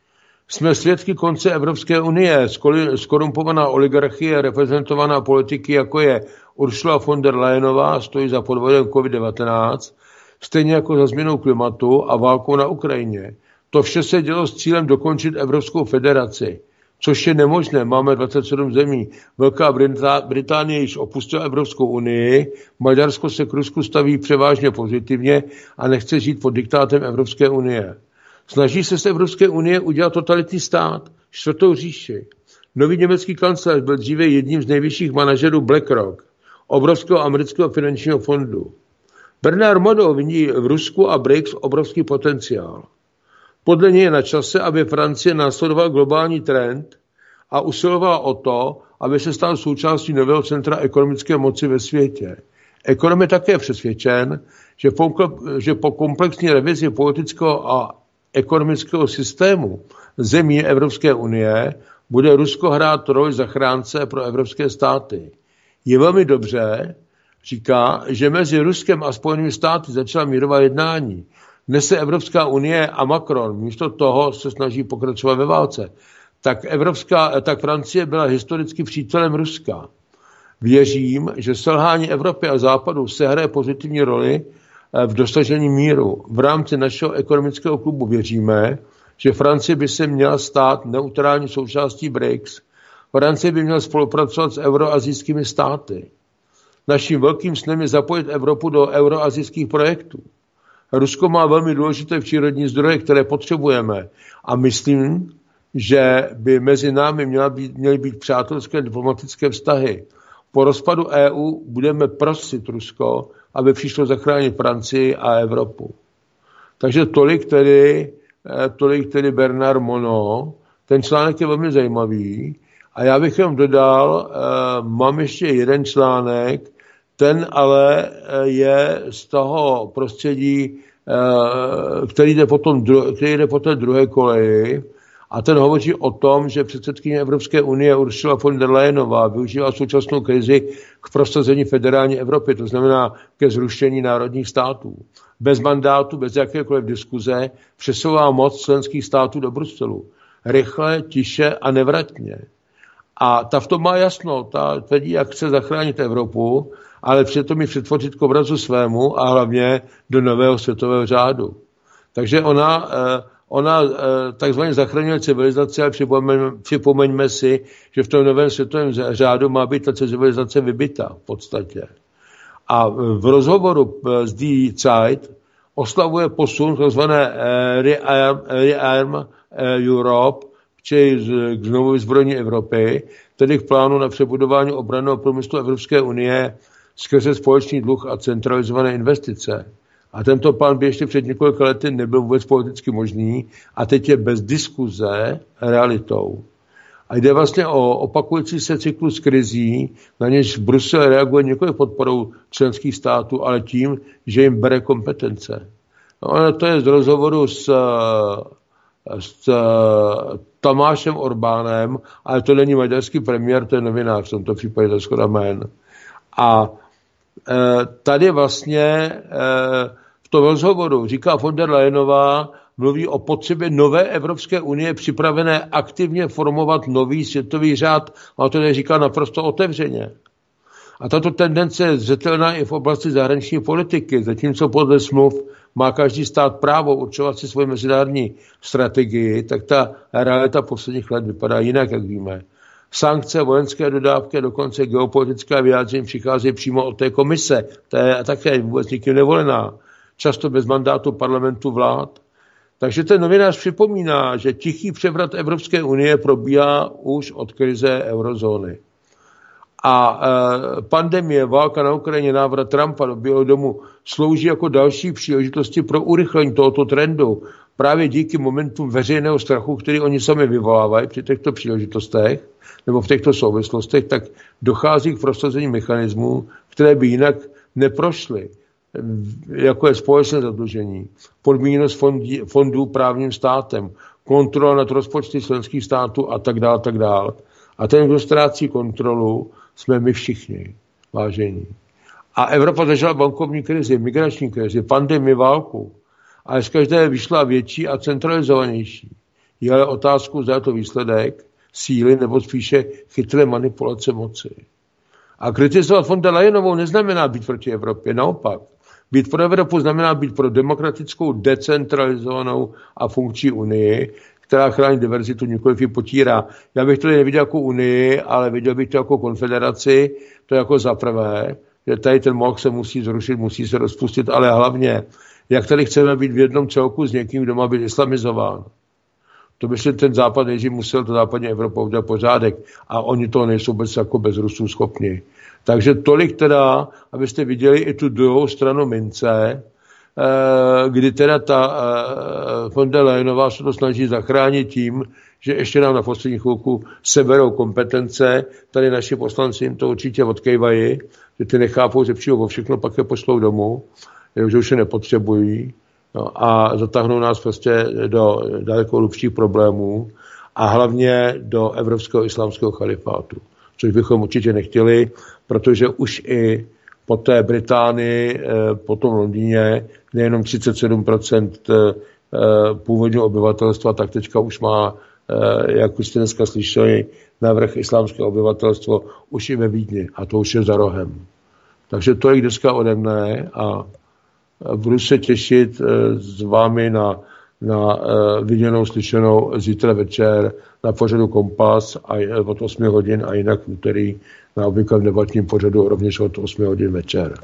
Jsme svědky konce Evropské unie, skorumpovaná oligarchie reprezentovaná politiky, jako je Ursula von der Leyenová, stojí za podvodem COVID devatenáct, stejně jako za změnou klimatu a válkou na Ukrajině. To vše se dělo s cílem dokončit Evropskou federaci, což je nemožné. Máme dvacet sedm zemí. Velká Británie již opustila Evropskou unii, Maďarsko se k Rusku staví převážně pozitivně a nechce žít pod diktátem Evropské unie. Snaží se z Evropské unie udělat totalitní stát, čtvrtou říši. Nový německý kancléř byl dříve jedním z nejvyšších manažerů BlackRock, obrovského amerického finančního fondu. Bernard Monod vidí v Rusku a B R I C S obrovský potenciál. Podle něj je na čase, aby Francie následovala globální trend a usilovala o to, aby se stal součástí nového centra ekonomické moci ve světě. Ekonom je také přesvědčen, že po, že po komplexní revizi politického a ekonomického systému zemí Evropské unie bude Rusko hrát roli zachránce pro evropské státy. Je velmi dobře, říká, že mezi Ruskem a Spojenými státy začala mírová jednání. Dnes se Evropská unie a Macron místo toho se snaží pokračovat ve válce. Tak, Evropská, tak Francie byla historicky přítelem Ruska. Věřím, že selhání Evropy a Západu sehraje pozitivní roli v dosažení míru. V rámci našeho ekonomického klubu věříme, že Francie by se měla stát neutrální součástí B R I C S. Francie by měla spolupracovat s euroazijskými státy. Naším velkým snem je zapojit Evropu do euroazijských projektů. Rusko má velmi důležité přírodní zdroje, které potřebujeme. A myslím, že by mezi námi měla být, měly být přátelské diplomatické vztahy. Po rozpadu E U budeme prosit Rusko, aby přišlo zachránit Francii a Evropu. Takže tolik tedy, tolik tedy Bernard Monod, Ten článek je velmi zajímavý a já bych jenom dodal, mám ještě jeden článek, ten ale je z toho prostředí, který jde po, tom, který jde po té druhé koleji, a ten hovoří o tom, že předsedkyně Evropské unie Ursula von der Leyenová využívá současnou krizi k prosazení federální Evropy, to znamená ke zrušení národních států. Bez mandátu, bez jakékoliv diskuze přesouvá moc členských států do Bruselu. Rychle, tiše a nevratně. A ta v tom má jasno, ta tvrdí, jak chce zachránit Evropu, ale přitom ji přetvořit k obrazu svému a hlavně do nového světového řádu. Takže ona... Ona takzvaně zachraňuje civilizaci, ale připomeňme, připomeňme si, že v tom novém světovém řádu má být ta civilizace vybita v podstatě. A v rozhovoru s Die Zeit oslavuje posun takzvané Rearm Europe, čili k znovu vyzbrojení Evropy, tedy k plánu na přebudování obranného průmyslu Evropské unie skrze společný dluh a centralizované investice. A tento plán by ještě před několika lety nebyl vůbec politicky možný a teď je bez diskuze realitou. A jde vlastně o opakující se cyklus krizí, na něž Brusel reaguje nikoli podporou členských států, ale tím, že jim bere kompetence. No, to je z rozhovoru s, s Tomášem Orbánem, ale to není maďarský premiér, to je novinář, v tomto případě to shoda jmén. A e, tady vlastně e, v tom rozhovoru říká von der Leyenová, mluví o potřebě nové Evropské unie připravené aktivně formovat nový světový řád, a to tady říká naprosto otevřeně. A tato tendence je zřetelná i v oblasti zahraniční politiky, zatímco podle smluv má každý stát právo určovat si svoji mezinárodní strategii, tak ta realita posledních let vypadá jinak, jak víme. Sankce, vojenské dodávky a dokonce geopolitická vyjádření přicházejí přímo od té komise, ta je také vůbec nikým nevolená, často bez mandátu parlamentu vlád. Takže ten novinář připomíná, že tichý převrat Evropské unie probíhá už od krize eurozóny. A e, pandemie, válka na Ukrajině, návrat Trumpa do Bílého domu slouží jako další příležitosti pro urychlení tohoto trendu. Právě díky momentům veřejného strachu, který oni sami vyvolávají při těchto příležitostech nebo v těchto souvislostech, tak dochází k prosazení mechanismů, které by jinak neprošly, jako je společné zadlužení, podmíněnost fondí, fondů právním státem, kontrola nad rozpočty členských států a tak dále, tak dále. A ten, kdo ztrácí kontrolu, jsme my všichni, vážení. A Evropa zažila bankovní krizi, migrační krizi, pandemii, válku. Ale z každé vyšla větší a centralizovanější. Je ale otázku, zda je to výsledek síly nebo spíše chytré manipulace moci. A kritizovat von der Leyenovou neznamená být proti Evropě, naopak. Být pro Evropu znamená být pro demokratickou, decentralizovanou a funkční unii, která chrání diverzitu, nikoliv ji potírá. Já bych to neviděl jako unii, ale viděl bych to jako konfederaci, to jako za prvé, že tady ten moloch se musí zrušit, musí se rozpustit, ale hlavně, jak tady chceme být v jednom celku s někým, kdo má být islamizován. To by se ten západ nejdřív musel to západní Evropou udělat pořádek a oni to nejsou vůbec jako bez Rusů schopni. Takže tolik teda, abyste viděli i tu druhou stranu mince, kdy teda ta von der Leyenová se to snaží zachránit tím, že ještě nám na poslední chvilku seberou kompetence, tady naši poslanci jim to určitě odkejvají, že ty nechápou, že přijdou o všechno, pak je pošlou domů, že už je nepotřebují, no, a zatáhnou nás prostě do daleko hlubších problémů a hlavně do evropského islámského chalifátu, což bychom určitě nechtěli, protože už i po té Británii, po tom Londýně, nejenom třicet sedm procent původního obyvatelstva, tak teďka už má, jak už jste dneska slyšeli, navrch islámského obyvatelstvo už i ve Vídni a to už je za rohem. Takže to je dneska ode mne a budu se těšit s vámi na, na viděnou, slyšenou zítra večer na pořadu Kompas a od osmi hodin a jinak v úterý na obvyklém debatním pořadu rovněž od osmi hodin večer.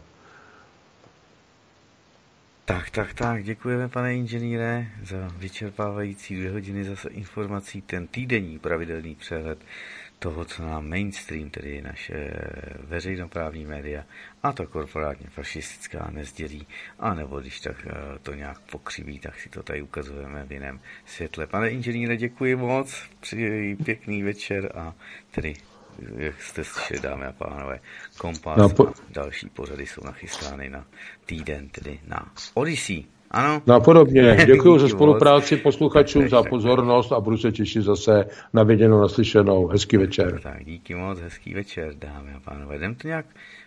Tak, tak, tak, děkujeme, pane inženýre, za vyčerpávající dvě hodiny zase informací, ten týdenní pravidelný přehled toho, co nám mainstream, tedy naše veřejnoprávní média a ta korporátně fašistická nezdělí, anebo když tak to nějak pokřiví, tak si to tady ukazujeme v jiném světle. Pane inženýre, děkuji moc, přeji pěkný večer a tedy, jak jste slyšeli, dámy a pánové, Kompas no, po... a další pořady jsou nachystány na týden, tedy na Odyssey. Ano. Napodobně. Děkuji za spolupráci posluchačům, za pozornost a budu se těšit zase na viděnou, naslyšenou. Hezký večer. Tak, díky moc, hezký večer, dámy a pánové. Jdem to nějak